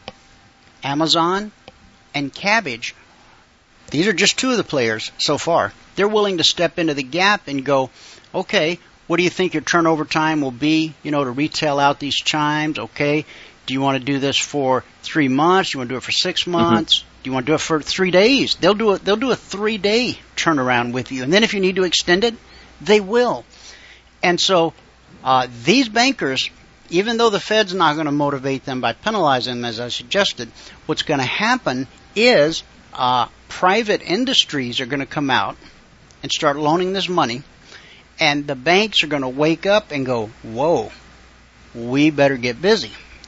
Amazon and Kabbage, these are just two of the players so far. They're willing to step into the gap and go, okay, what do you think your turnover time will be, you know, to retail out these chimes? Okay, do you want to do this for three months? Do you want to do it for six months? Mm-hmm. Do you want to do it for three days? They'll do it. They'll do a three-day turnaround with you, and then if you need to extend it, they will. And so Uh, these bankers, even though the Fed's not going to motivate them by penalizing them, as I suggested, what's going to happen is uh, private industries are going to come out and start loaning this money, and the banks are going to wake up and go, whoa, we better get busy.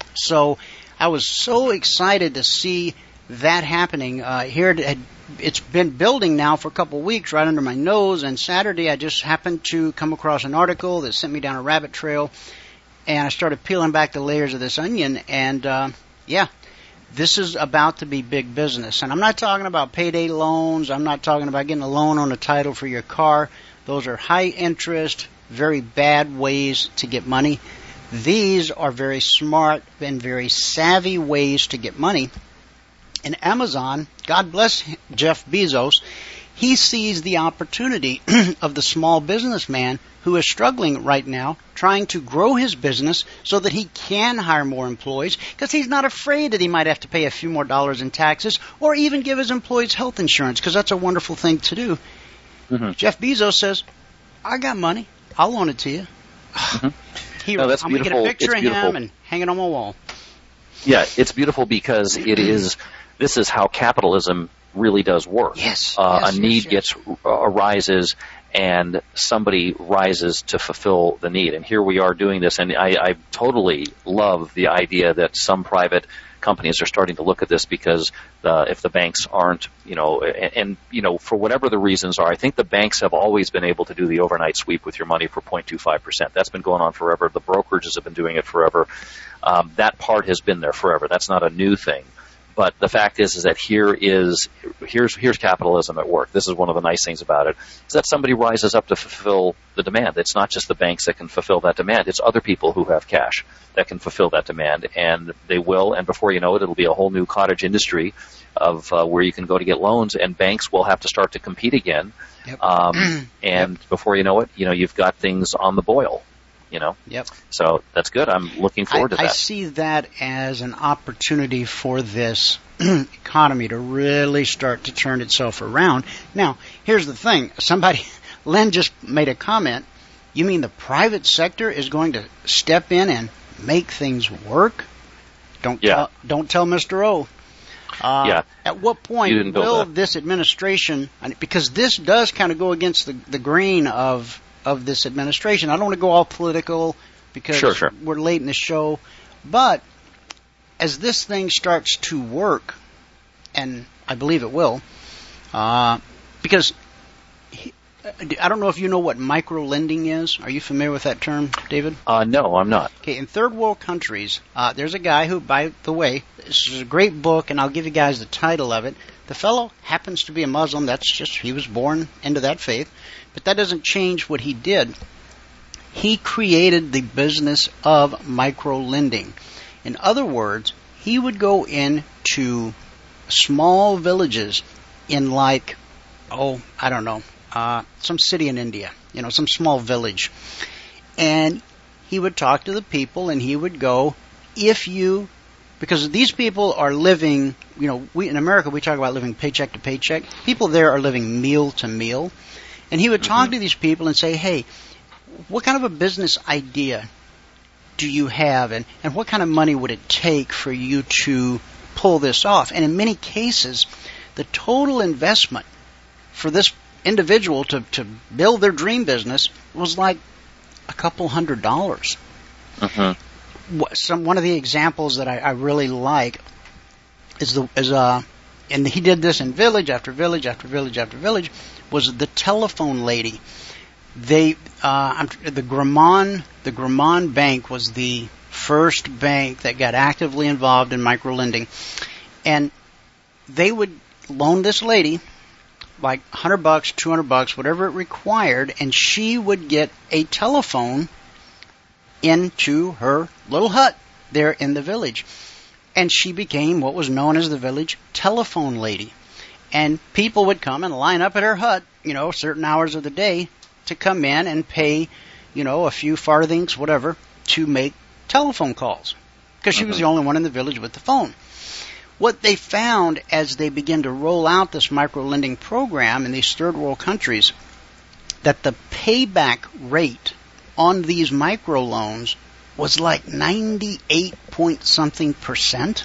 So I was so excited to see that happening. Uh, here it had, it's been building now for a couple of weeks right under my nose, and Saturday I just happened to come across an article that sent me down a rabbit trail, and I started peeling back the layers of this onion, and uh, yeah, this is about to be big business. And I'm not talking about payday loans. I'm not talking about getting a loan on a title for your car. Those are high interest, very bad ways to get money. These are very smart and very savvy ways to get money. And Amazon, God bless Jeff Bezos, he sees the opportunity of the small businessman who is struggling right now, trying to grow his business so that he can hire more employees, because he's not afraid that he might have to pay a few more dollars in taxes or even give his employees health insurance, because that's a wonderful thing to do. Mm-hmm. Jeff Bezos says, I got money. I'll loan it to you. Mm-hmm. Here, no, that's I'm going to get a picture of him and hang it on my wall. Yeah, it's beautiful because it is. This is how capitalism really does work. Yes, uh, yes a need yes, yes. gets uh, arises, and somebody rises to fulfill the need. And here we are doing this, and I, I totally love the idea that some private companies are starting to look at this, because the, if the banks aren't, you know, and, and you know, for whatever the reasons are, I think the banks have always been able to do the overnight sweep with your money for zero point two five percent. That's been going on forever. The brokerages have been doing it forever. Um, that part has been there forever. That's not a new thing. But the fact is, is that here is here's here's capitalism at work. This is one of the nice things about it, is that somebody rises up to fulfill the demand. It's not just the banks that can fulfill that demand. It's other people who have cash that can fulfill that demand, and they will. And before you know it, it'll be a whole new cottage industry of uh, where you can go to get loans, and banks will have to start to compete again. Yep. Um, and yep. before you know it, you know you've got things on the boil. You know, yep. So that's good. I'm looking forward I, to that. I see that as an opportunity for this economy to really start to turn itself around. Now, here's the thing. Somebody, Len just made a comment. You mean the private sector is going to step in and make things work? Don't yeah. tell, don't tell Mister O. Uh, yeah. At what point will this administration, because this does kind of go against the, the grain of of this administration. I don't want to go all political because sure, sure. we're late in the show. But as this thing starts to work, and I believe it will, uh, because he, I don't know if you know what micro-lending is. Are you familiar with that term, David? Uh, no, I'm not. Okay, in third world countries, uh, there's a guy who, by the way, this is a great book, and I'll give you guys the title of it. The fellow happens to be a Muslim. That's just, he was born into that faith. But that doesn't change what he did. He created the business of micro-lending. In other words, he would go into small villages in like, oh, I don't know, uh, some city in India, you know, some small village. And he would talk to the people, and he would go, if you, because these people are living, you know, we in America we talk about living paycheck to paycheck. People there are living meal to meal. And he would talk mm-hmm. to these people and say, hey, what kind of a business idea do you have, and, and what kind of money would it take for you to pull this off? And in many cases, the total investment for this individual to, to build their dream business was like a couple hundred dollars. Mm-hmm. Some one of the examples that I, I really like is the is uh, and he did this in village after village after village after village, was the telephone lady. They uh, the Graman the Graman Bank was the first bank that got actively involved in microlending, and they would loan this lady like a hundred bucks, two hundred bucks, whatever it required, and she would get a telephone into her little hut there in the village, and she became what was known as the village telephone lady. And people would come and line up at her hut, you know, certain hours of the day to come in and pay, you know, a few farthings, whatever, to make telephone calls, because she mm-hmm. was the only one in the village with the phone. What they found as they began to roll out this micro-lending program in these third world countries, that the payback rate on these microloans was like ninety-eight point something percent.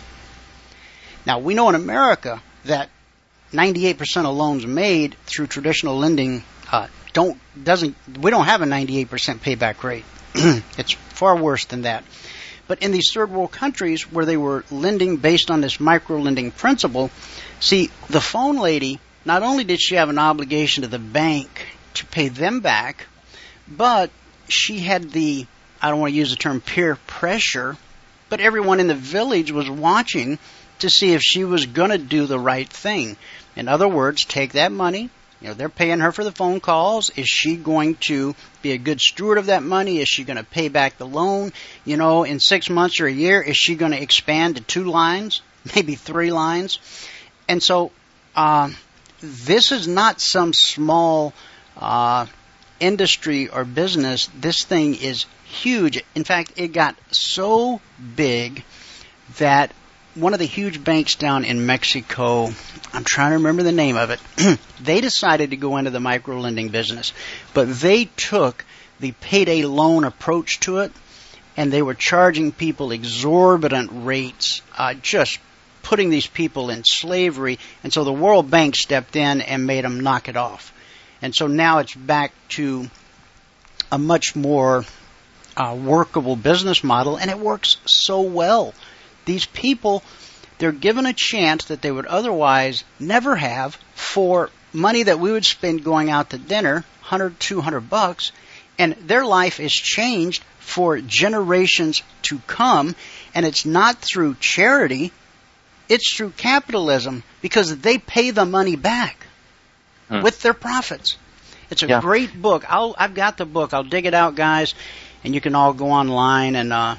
Now, we know in America that ninety-eight percent of loans made through traditional lending uh, don't doesn't we don't have a ninety-eight percent payback rate. It's far worse than that. But in these third world countries where they were lending based on this micro-lending principle, see, the phone lady, not only did she have an obligation to the bank to pay them back, but she had the, I don't want to use the term peer pressure, but everyone in the village was watching to see if she was going to do the right thing. In other words, take that money. You know, they're paying her for the phone calls. Is she going to be a good steward of that money? Is she going to pay back the loan? You know, in six months or a year, is she going to expand to two lines, maybe three lines? And so uh, this is not some small uh, industry or business. This thing is huge. In fact, it got so big that one of the huge banks down in Mexico, I'm trying to remember the name of it, they decided to go into the micro-lending business. But they took the payday loan approach to it, and they were charging people exorbitant rates, uh, just putting these people in slavery. And so the World Bank stepped in and made them knock it off. And so now it's back to a much more uh, workable business model, and it works so well. These people, they're given a chance that they would otherwise never have for money that we would spend going out to dinner, one hundred, two hundred bucks, and their life is changed for generations to come, and it's not through charity, it's through capitalism, because they pay the money back hmm. with their profits. It's a yeah. great book. I'll, I've got the book. I'll dig it out, guys, and you can all go online and uh,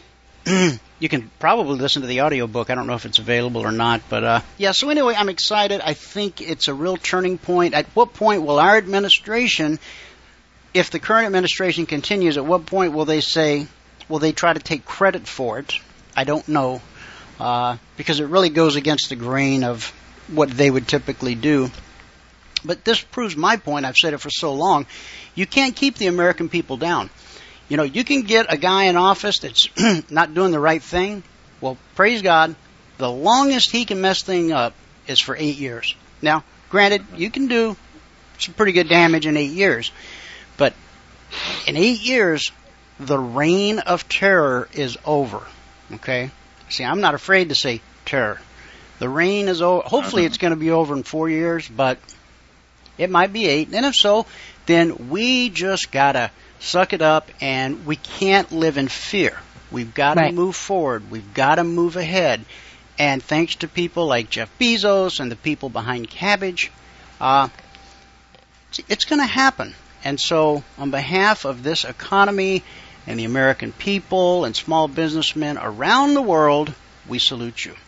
you can probably listen to the audiobook. I don't know if it's available or not. But, uh, yeah, so anyway, I'm excited. I think it's a real turning point. At what point will our administration, if the current administration continues, at what point will they say, will they try to take credit for it? I don't know, uh, because it really goes against the grain of what they would typically do. But this proves my point. I've said it for so long. You can't keep the American people down. You know, you can get a guy in office that's not doing the right thing. Well, praise God, the longest he can mess things up is for eight years. Now, granted, you can do some pretty good damage in eight years. But in eight years, the reign of terror is over. Okay? See, I'm not afraid to say terror. The reign is over. Hopefully it's going to be over in four years, but it might be eight. And if so, then we just got to suck it up, and we can't live in fear. We've got to right. move forward. We've got to move ahead. And thanks to people like Jeff Bezos and the people behind Cabbage, uh, it's going to happen. And so on behalf of this economy and the American people and small businessmen around the world, we salute you.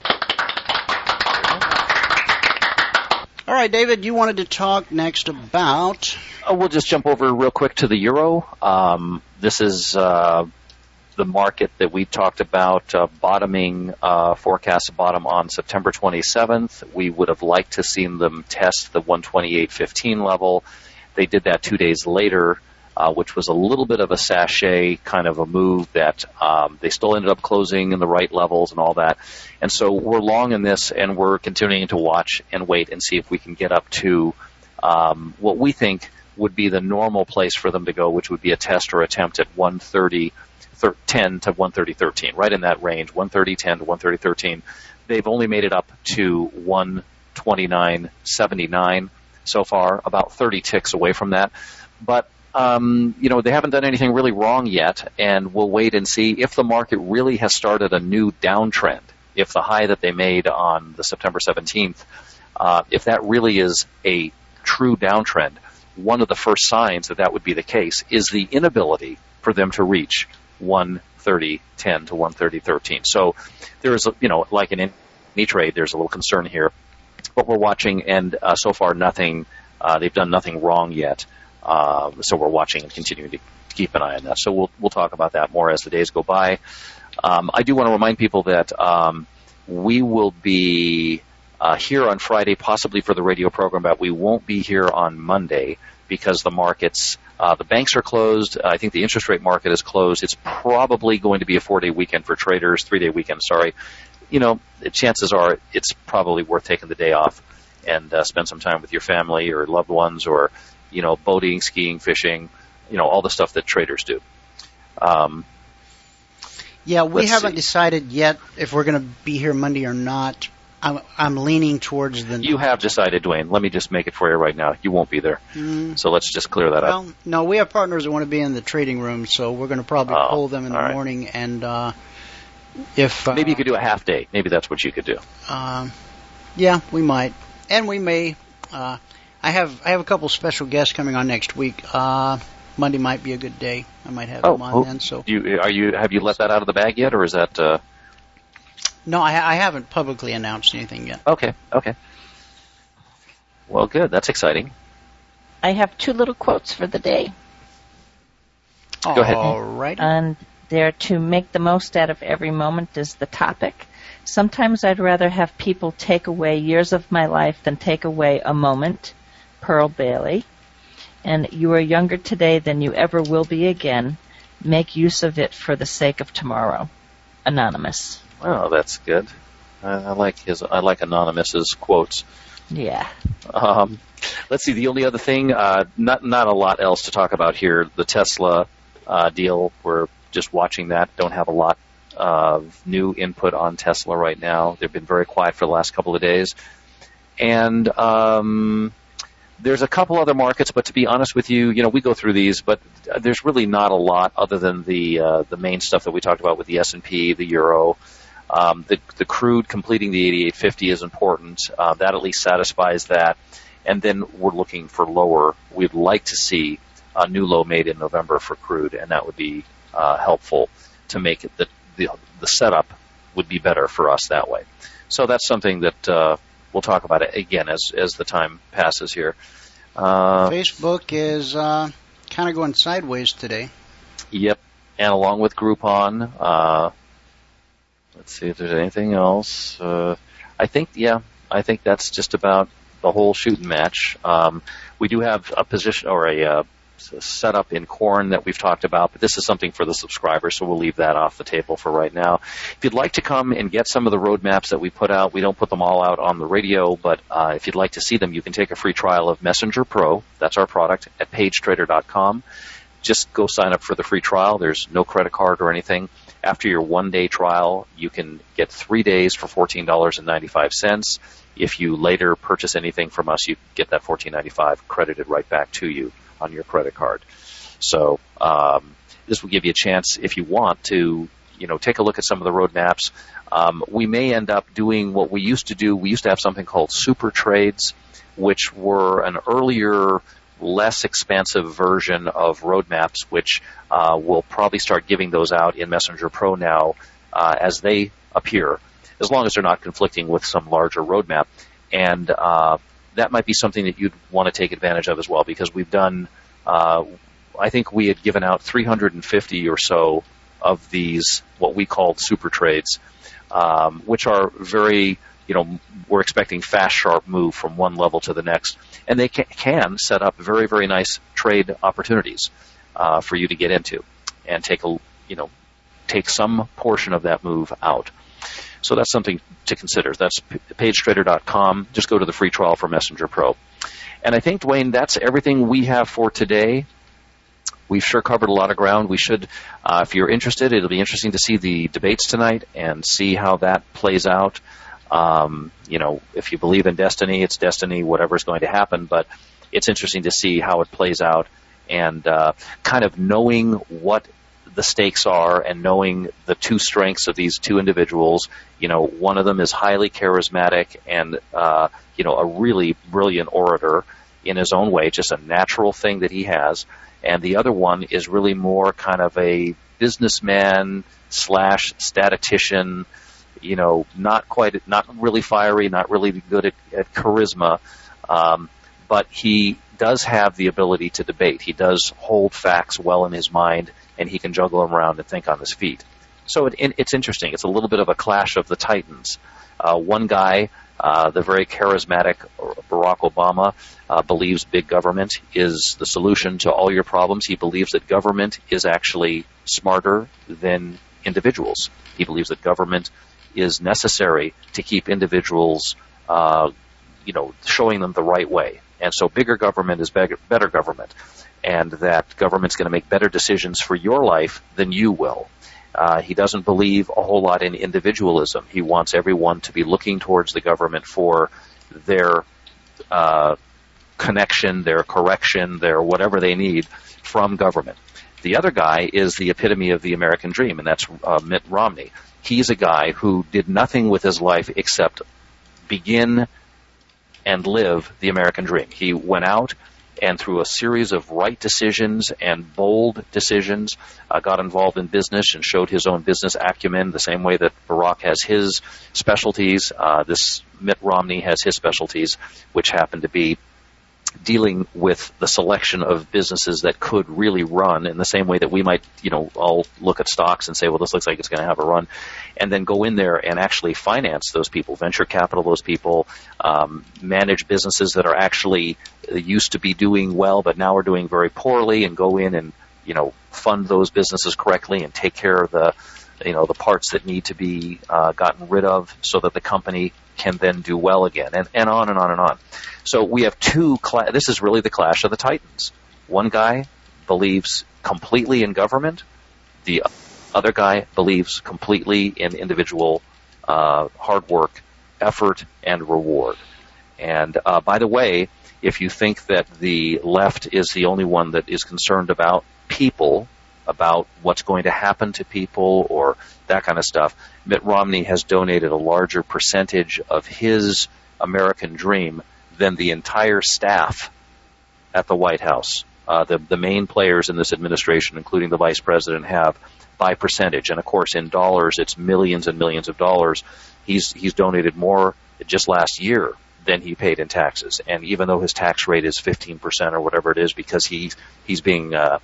All right, David, you wanted to talk next about... Uh, we'll just jump over real quick to the euro. Um, this is uh, the market that we talked about uh, bottoming, uh, forecast to bottom on September twenty-seventh. We would have liked to seen them test the one twenty-eight fifteen level. They did that two days later, uh, which was a little bit of a sachet kind of a move that um, they still ended up closing in the right levels and all that. And so we're long in this, and we're continuing to watch and wait and see if we can get up to um, what we think would be the normal place for them to go, which would be a test or attempt at one thirty ten to one thirty thirteen, right in that range, one thirty ten to one thirty thirteen. They've only made it up to one twenty-nine seventy-nine so far, about thirty ticks away from that. But, um, you know, they haven't done anything really wrong yet, and we'll wait and see if the market really has started a new downtrend, if the high that they made on the September seventeenth, uh, if that really is a true downtrend. One of the first signs that that would be the case is the inability for them to reach one thirty ten to one thirty thirteen. So there is, a, you know, like in any trade, there's a little concern here. But we're watching, and uh, so far nothing, uh, they've done nothing wrong yet. Uh, so we're watching and continuing to keep an eye on that. So we'll we'll talk about that more as the days go by. Um, I do want to remind people that um, we will be uh, here on Friday, possibly for the radio program, but we won't be here on Monday. because the markets, uh, the banks are closed. I think the interest rate market is closed. It's probably going to be a four-day weekend for traders, three-day weekend, sorry. You know, chances are it's probably worth taking the day off and uh, spend some time with your family or loved ones, or, you know, boating, skiing, fishing, you know, all the stuff that traders do. Um, yeah, we haven't see. decided yet if we're going to be here Monday or not. I'm, I'm leaning towards the... You have decided, Dwayne. Let me just make it for you right now. You won't be there. Mm. So let's just clear that well, up. No, we have partners that want to be in the trading room, so we're going to probably Oh, pull them in the all right. morning. And uh, if uh, Maybe you could do a half day. Maybe that's what you could do. Um, yeah, we might. And we may... Uh, I have I have a couple special guests coming on next week. Uh, Monday might be a good day. I might have Oh, them on oh, then. So you, are you, have you let that out of the bag yet, or is that... Uh... No, I, I haven't publicly announced anything yet. Okay, okay. Well, good. That's exciting. I have two little quotes for the day. Go ahead. All right. And they're to make the most out of every moment is the topic. Sometimes I'd rather have people take away years of my life than take away a moment. Pearl Bailey. And you are younger today than you ever will be again. Make use of it for the sake of tomorrow. Anonymous. Oh, that's good. I, I like his. I like Anonymous's quotes. Yeah. Um, let's see. The only other thing, uh, not not a lot else to talk about here. The Tesla uh, deal. We're just watching that. Don't have a lot of new input on Tesla right now. They've been very quiet for the last couple of days, and um, there's a couple other markets. But to be honest with you, you know, we go through these, but there's really not a lot other than the uh, the main stuff that we talked about with the S and P, the euro. Um, the, the crude completing the eighty-eight fifty is important. Uh, that at least satisfies that. And then we're looking for lower. We'd like to see a new low made in November for crude, and that would be uh, helpful to make it the, the the setup would be better for us that way. So that's something that uh, we'll talk about it again as as the time passes here. Uh, Facebook is uh, kind of going sideways today. Yep, and along with Groupon. Uh, Let's see if there's anything else. Uh, I think, yeah, I think that's just about the whole shooting match. Um, we do have a position or a, uh, a setup in corn that we've talked about, but this is something for the subscribers, so we'll leave that off the table for right now. If you'd like to come and get some of the roadmaps that we put out, we don't put them all out on the radio, but uh, if you'd like to see them, you can take a free trial of Messenger Pro. That's our product at page trader dot com. Just go sign up for the free trial. There's no credit card or anything. After your one-day trial, you can get three days for fourteen dollars and ninety-five cents. If you later purchase anything from us, you get that fourteen dollars and ninety-five cents credited right back to you on your credit card. So um, this will give you a chance, if you want, to you know take a look at some of the roadmaps. Um, we may end up doing what we used to do. We used to have something called super trades, which were an earlier, less expansive version of roadmaps, which uh, we'll probably start giving those out in Messenger Pro now uh, as they appear, as long as they're not conflicting with some larger roadmap. And uh, that might be something that you'd want to take advantage of as well, because we've done, uh, I think we had given out three hundred fifty or so of these, what we called super trades, um, which are very, you know, we're expecting fast, sharp move from one level to the next. And they can, can set up very, very nice trade opportunities uh, for you to get into and take a, you know, take some portion of that move out. So that's something to consider. That's page trader dot com. Just go to the free trial for Messenger Pro. And I think, Dwayne, that's everything we have for today. We've sure covered a lot of ground. We should, uh, if you're interested, it'll be interesting to see the debates tonight and see how that plays out. Um, you know, if you believe in destiny, it's destiny, whatever's going to happen, but it's interesting to see how it plays out and uh, kind of knowing what the stakes are and knowing the two strengths of these two individuals. You know, one of them is highly charismatic and, uh, you know, a really brilliant orator in his own way, just a natural thing that he has. And the other one is really more kind of a businessman slash statistician, you know, not quite, not really fiery, not really good at, at charisma, um, but he does have the ability to debate. He does hold facts well in his mind, and he can juggle them around and think on his feet. So it, it, it's interesting. It's a little bit of a clash of the titans. Uh, one guy Uh, the very charismatic Barack Obama uh, believes big government is the solution to all your problems. He believes that government is actually smarter than individuals. He believes that government is necessary to keep individuals, uh, you know, showing them the right way. And so bigger government is better, better government, and that government's going to make better decisions for your life than you will. Uh, he doesn't believe a whole lot in individualism. He wants everyone to be looking towards the government for their uh, connection, their correction, their whatever they need from government. The other guy is the epitome of the American dream, and that's uh, Mitt Romney. He's a guy who did nothing with his life except begin and live the American dream. He went out and through a series of right decisions and bold decisions, uh, got involved in business and showed his own business acumen the same way that Barack has his specialties. Uh, this Mitt Romney has his specialties, which happen to be dealing with the selection of businesses that could really run in the same way that we might, you know, all look at stocks and say, well, this looks like it's going to have a run, and then go in there and actually finance those people, venture capital those people, um, manage businesses that are actually used to be doing well but now are doing very poorly, and go in and, you know, fund those businesses correctly and take care of the, you know, the parts that need to be uh, gotten rid of so that the company can then do well again, and, and on and on and on. So we have two, cla- this is really the clash of the titans. One guy believes completely in government. The other guy believes completely in individual uh, hard work, effort, and reward. And uh, by the way, if you think that the left is the only one that is concerned about people, about what's going to happen to people or that kind of stuff, Mitt Romney has donated a larger percentage of his American dream than the entire staff at the White House. Uh, the, the main players in this administration, including the vice president, have by percentage. And, of course, in dollars, it's millions and millions of dollars. He's, he's donated more just last year than he paid in taxes. And even though his tax rate is fifteen percent or whatever it is, because he, he's being uh,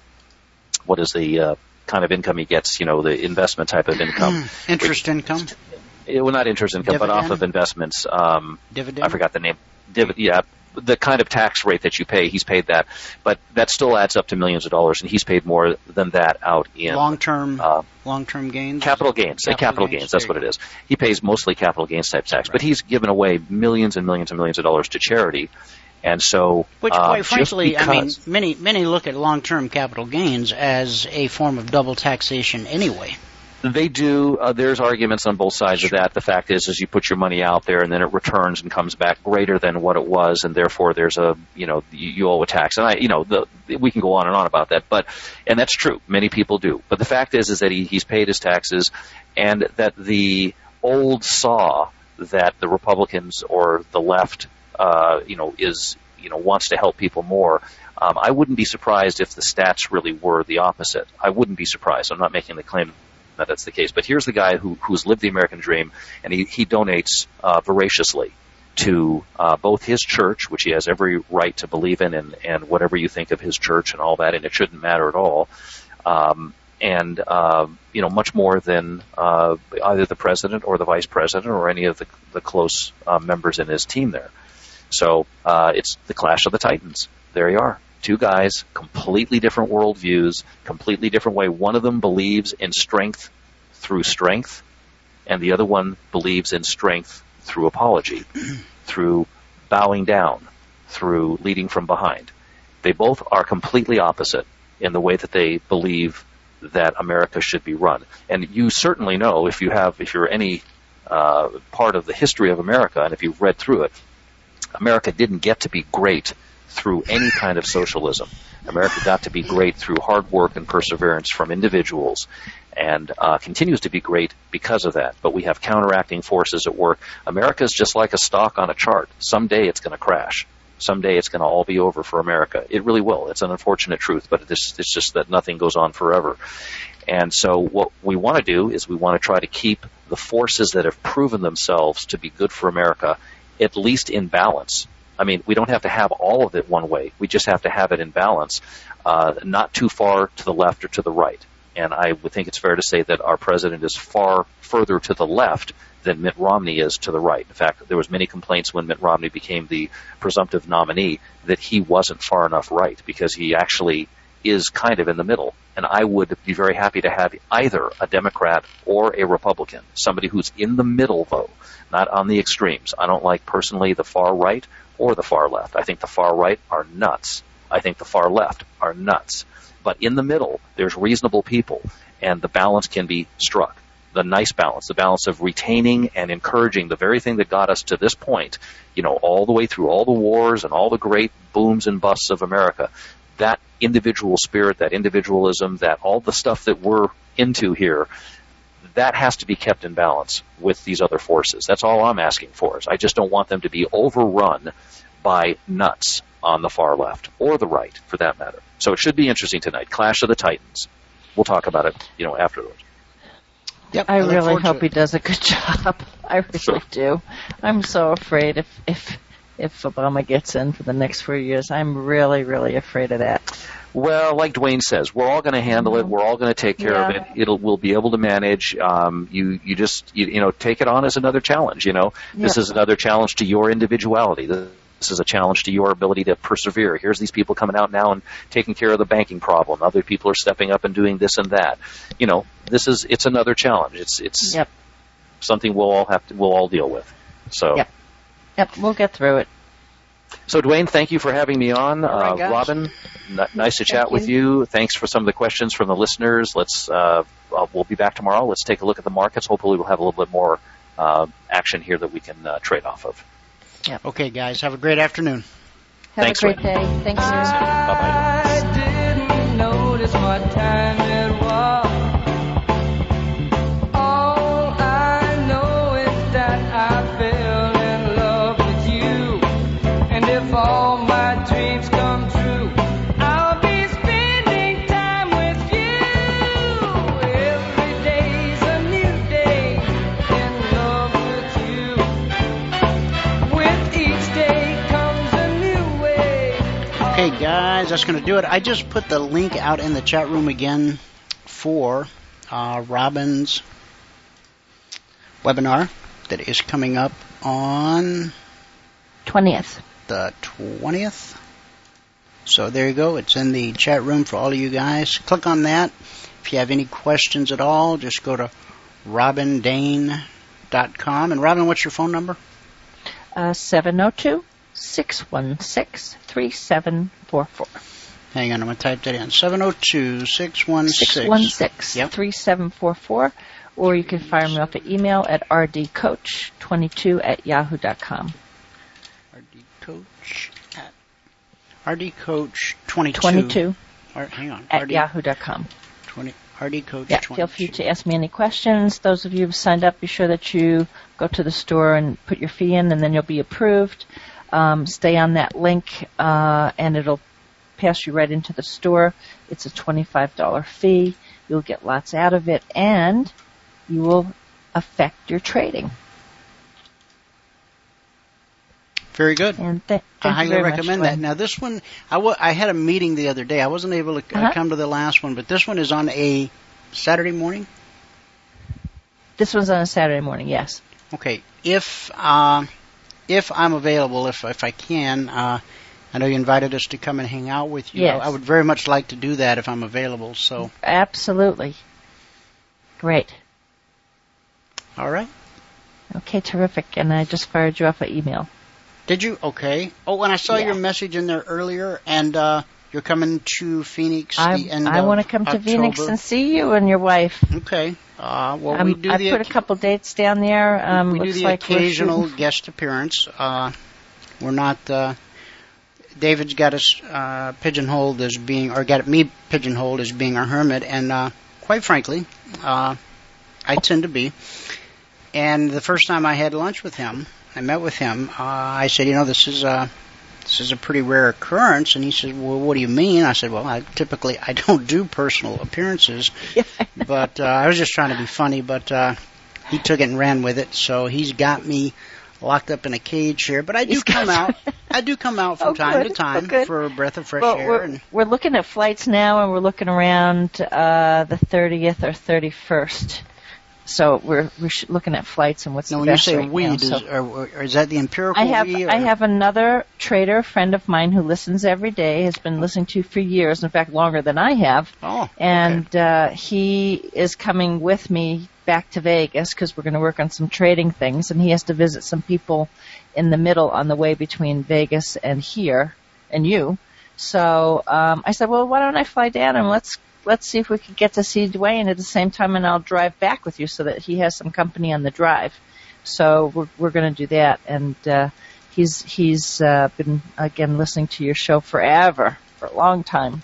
– what is the uh, kind of income he gets, you know, the investment type of income. Interest which, income? It, well, not interest income, Dividend? but off of investments. Um, Dividend? I forgot the name. Div- yeah, the kind of tax rate that you pay, he's paid that. But that still adds up to millions of dollars, and he's paid more than that out in long-term uh, long-term gains? Capital gains. Capital, capital gains, gains that's what it is. He pays mostly capital gains type tax, right. But he's given away millions and millions and millions of dollars to charity. And so, which, uh, quite frankly, because, I mean, many many look at long-term capital gains as a form of double taxation anyway. They do. Uh, there's arguments on both sides sure. of that. The fact is, is you put your money out there and then it returns and comes back greater than what it was, and therefore there's a, you know, you, you owe a tax. And I, you know, the, we can go on and on about that, but, and that's true. Many people do. But the fact is, is that he, he's paid his taxes, and that the old saw that the Republicans or the left, uh, you know, is, you know, wants to help people more. Um, I wouldn't be surprised if the stats really were the opposite. I wouldn't be surprised. I'm not making the claim that that's the case. But here's the guy who who's lived the American dream, and he, he donates uh, voraciously to uh, both his church, which he has every right to believe in, and, and whatever you think of his church and all that, and it shouldn't matter at all, um, and uh, you know, much more than uh, either the president or the vice president or any of the, the close uh, members in his team there. So uh, it's the clash of the titans. There you are. Two guys, completely different worldviews, completely different way. One of them believes in strength through strength, and the other one believes in strength through apology, through bowing down, through leading from behind. They both are completely opposite in the way that they believe that America should be run. And you certainly know, if you have, if you're any uh, part of the history of America, and if you've read through it, America didn't get to be great through any kind of socialism. America got to be great through hard work and perseverance from individuals, and uh, continues to be great because of that. But we have counteracting forces at work. America is just like a stock on a chart. Someday it's going to crash. Someday it's going to all be over for America. It really will. It's an unfortunate truth, but it's, it's just that nothing goes on forever. And so what we want to do is we want to try to keep the forces that have proven themselves to be good for America at least in balance. I mean, we don't have to have all of it one way. We just have to have it in balance, uh, not too far to the left or to the right. And I would think it's fair to say that our president is far further to the left than Mitt Romney is to the right. In fact, there was many complaints when Mitt Romney became the presumptive nominee that he wasn't far enough right, because he actually is kind of in the middle. And I would be very happy to have either a Democrat or a Republican, somebody who's in the middle, though, not on the extremes. I don't like personally the far right or the far left. I think the far right are nuts. I think the far left are nuts. But in the middle, there's reasonable people, and the balance can be struck. The nice balance, the balance of retaining and encouraging the very thing that got us to this point, you know, all the way through all the wars and all the great booms and busts of America. That individual spirit, that individualism, that all the stuff that we're into here, that has to be kept in balance with these other forces. That's all I'm asking for. Is I just don't want them to be overrun by nuts on the far left, or the right, for that matter. So it should be interesting tonight. Clash of the Titans. We'll talk about it, you know, afterwards. Yep, I, I really hope he he does a good job. I really Sure. do. I'm so afraid if if if Obama gets in for the next four years, I'm really, really afraid of that. Well, like Dwayne says, we're all going to handle it. We're all going to take care Yeah. of it. It'll, we'll be able to manage. Um, you, you just, you, you know, take it on as another challenge. You know, this Yeah. is another challenge to your individuality. This is a challenge to your ability to persevere. Here's these people coming out now and taking care of the banking problem. Other people are stepping up and doing this and that. You know, this is, it's another challenge. It's, it's Yep. something we'll all have to, we'll all deal with. So. Yep. Yep, we'll get through it. So, Dwayne, thank you for having me on. All right, uh, guys. Robin, n- nice to chat Thank with you. Thanks for some of the questions from the listeners. Let's uh, uh, we'll be back tomorrow. Let's take a look at the markets. Hopefully, we'll have a little bit more uh, action here that we can uh, trade off of. Okay, guys, have a great afternoon. Have Thanks, a great Wayne. day. Thanks, Susan. Bye-bye. I didn't notice what time it was. All I know is that I fell in love with you. And if all my dreams come true, I'll be spending time with you. Every day's a new day in love with you. With each day comes a new way. Okay, guys, that's going to do it. I just put the link out in the chat room again for uh, Robin's webinar that is coming up on twentieth. the twentieth. So there you go. It's in the chat room for all of you guys. Click on that. If you have any questions at all, just go to robin dane dot com. And Robin, what's your phone number? Uh, seven oh two, six one six, three seven four four. Hang on, I'm going to type that in. seven oh two, six one six. six one six, Yep. three seven four four. Or you can fire me off an email at r d coach twenty-two at yahoo dot com. rdcoach at rdcoach twenty-two. twenty-two Or, hang on. at RD, yahoo dot com. twenty, rdcoach Yeah, twenty-two. feel free to ask me any questions. Those of you who've signed up, be sure that you go to the store and put your fee in, and then you'll be approved. Um, stay on that link, uh, and it'll pass you right into the store. It's a twenty-five dollars fee. You'll get lots out of it, and you will affect your trading. Very good. And th- I thank you highly very recommend much, that. Glenn. Now, this one, I, w- I had a meeting the other day. I wasn't able to uh, Uh-huh. come to the last one, but this one is on a Saturday morning. This one's on a Saturday morning, yes. Okay. If uh, if I'm available, if if I can, uh, I know you invited us to come and hang out with you. Yes. I, I would very much like to do that if I'm available. So, Absolutely. Great. all right. Okay, terrific. And I just fired you off an email. Did you? Okay. Oh, and I saw Yeah. your message in there earlier, and uh, you're coming to Phoenix I, the end I of want to come to October. Phoenix and see you and your wife. Okay. Uh, well, Um, we do I the put a oc- couple dates down there. Um, we do looks the like we're occasional shooting- guest appearance. Uh, we're not. Uh, David's got us uh, pigeonholed as being, or got me pigeonholed as being our hermit, and uh, quite frankly, uh, I tend to be. And the first time I had lunch with him, I met with him. Uh, I said, you know, this is a this is a pretty rare occurrence. And he said, well, what do you mean? I said, well, I typically I don't do personal appearances, but uh, I was just trying to be funny. But uh, he took it and ran with it. So he's got me locked up in a cage here, but I do come out. I do come out from Oh, time good. to time Oh, good. for a breath of fresh Well, air. we're, And we're looking at flights now, and we're looking around uh, the thirtieth or thirty-first. So we're we're sh- looking at flights and what's now, the when you best say right we, now. does, So or, or is that the empirical I have we? Or? I have another trader, a friend of mine, who listens every day. Has been listening to for years. In fact, longer than I have. Oh, and okay. uh, he is coming with me back to Vegas because we're going to work on some trading things, and he has to visit some people in the middle on the way between Vegas and here and you. So um, I said, well, why don't I fly down and let's let's see if we could get to see Dwayne at the same time, and I'll drive back with you so that he has some company on the drive. So we're we're going to do that, and uh, he's he's uh, been again listening to your show forever, for a long time.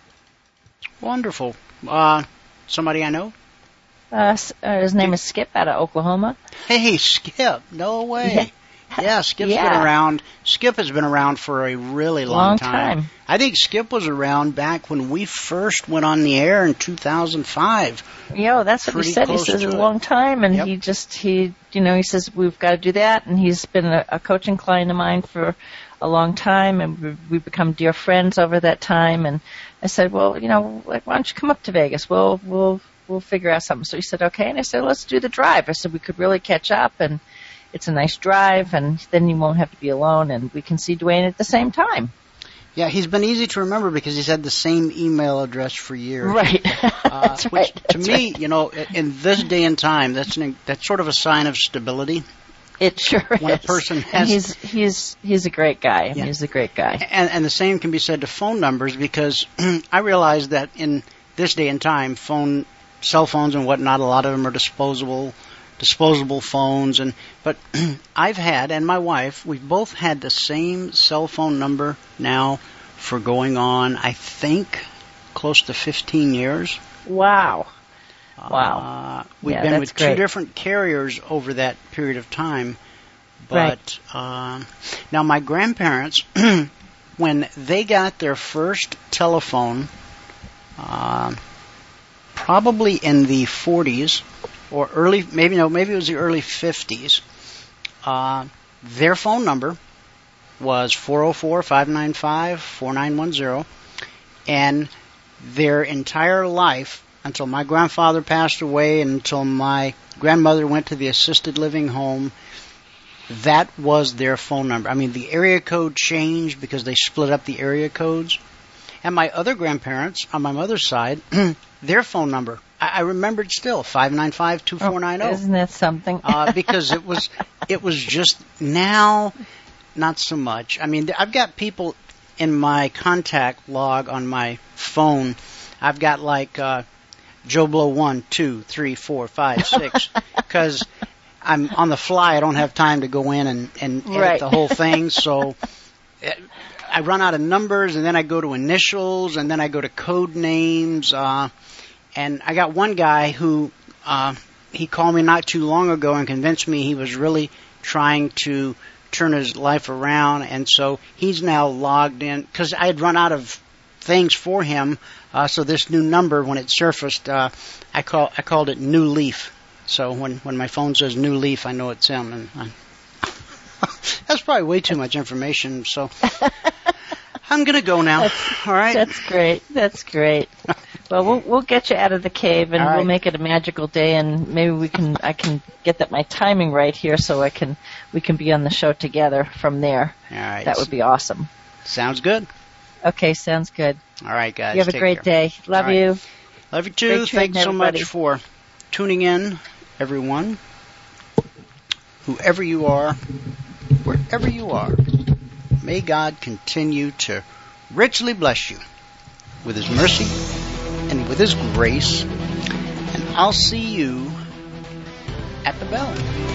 Wonderful. Uh, somebody I know? Uh, s- uh, his name is Skip out of Oklahoma. Hey, Skip. No way. Yeah. Yeah, Skip's Yeah. been around. Skip has been around for a really long, Long time. I think Skip was around back when we first went on the air in two thousand five. Yo, that's what Pretty he said. He close says to a it. long time, and Yep. he just he you know he says we've got to do that, and he's been a, a coaching client of mine for a long time, and we've, we've become dear friends over that time. And I said, well, you know, like, why don't you come up to Vegas? We'll we'll we'll figure out something. So he said, okay, and I said, let's do the drive. I said we could really catch up, and it's a nice drive, and then you won't have to be alone, and we can see Dwayne at the same time. Yeah, he's been easy to remember because he's had the same email address for years. Right. Uh, That's which, right. to That's me, right. you know, in in this day and time, that's an, that's sort of a sign of stability. It sure When is. a person and has- he's he's he's a great guy. Yeah. He's a great guy. And, and the same can be said to phone numbers because I realize that in this day and time, phone, cell phones and whatnot, a lot of them are disposable, disposable phones. And but I've had, and my wife, we've both had the same cell phone number now for going on, I think, close to fifteen years. Wow. Wow. Uh, we've Yeah, been that's with two great. different carriers over that period of time. Right. But um, now my grandparents, when they got their first telephone, uh, probably in the forties or early, maybe no, maybe it was the early fifties, uh, their phone number was four oh four, five nine five, four nine one zero, and their entire life, until my grandfather passed away and until my grandmother went to the assisted living home, that was their phone number. I mean, the area code changed because they split up the area codes. And my other grandparents, on my mother's side, their phone number, I, I remember it still, five nine five, two four nine zero. Isn't that something? uh, because it was, it was just now, not so much. I mean, I've got people in my contact log on my phone. I've got like uh, Joe Blow one, two, three, four, five, six, because I'm on the fly. I don't have time to go in and, and edit Right. the whole thing. So uh, I run out of numbers, and then I go to initials, and then I go to code names. Uh, and I got one guy who uh, he called me not too long ago and convinced me he was really trying to turn his life around, and so he's now logged in because I had run out of things for him. Uh, so this new number, when it surfaced, uh, I call I called it New Leaf. So when when my phone says New Leaf, I know it's him. And I, that's probably way too much information. So I'm gonna go now. That's, All right. That's great. That's great. Well, we'll we'll get you out of the cave, and All right. we'll make it a magical day, and maybe we can I can get that my timing right here, so I can we can be on the show together from there. All right. That would be awesome. Sounds good. Okay, sounds good. All right, guys. You have a take great care. day. Love All right. you. Love you too. Great trading, Thanks so everybody. much for tuning in, everyone. Whoever you are, wherever you are, may God continue to richly bless you with His mercy and with His grace. And I'll see you at the bell.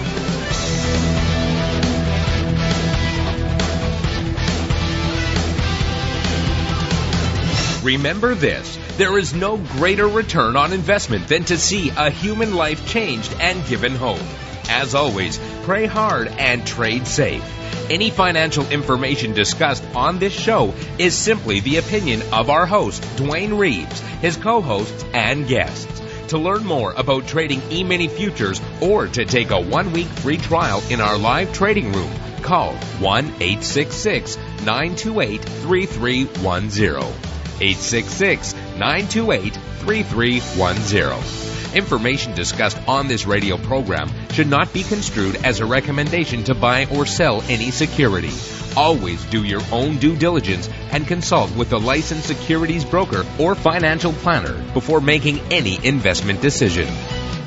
Remember this, there is no greater return on investment than to see a human life changed and given hope. As always, pray hard and trade safe. Any financial information discussed on this show is simply the opinion of our host, Dwayne Reeves, his co-hosts, and guests. To learn more about trading E-mini futures or to take a one-week free trial in our live trading room, call one eight six six, nine two eight, three three one zero. eight six six, nine two eight, three three one zero. Information discussed on this radio program should not be construed as a recommendation to buy or sell any security. Always do your own due diligence and consult with a licensed securities broker or financial planner before making any investment decision.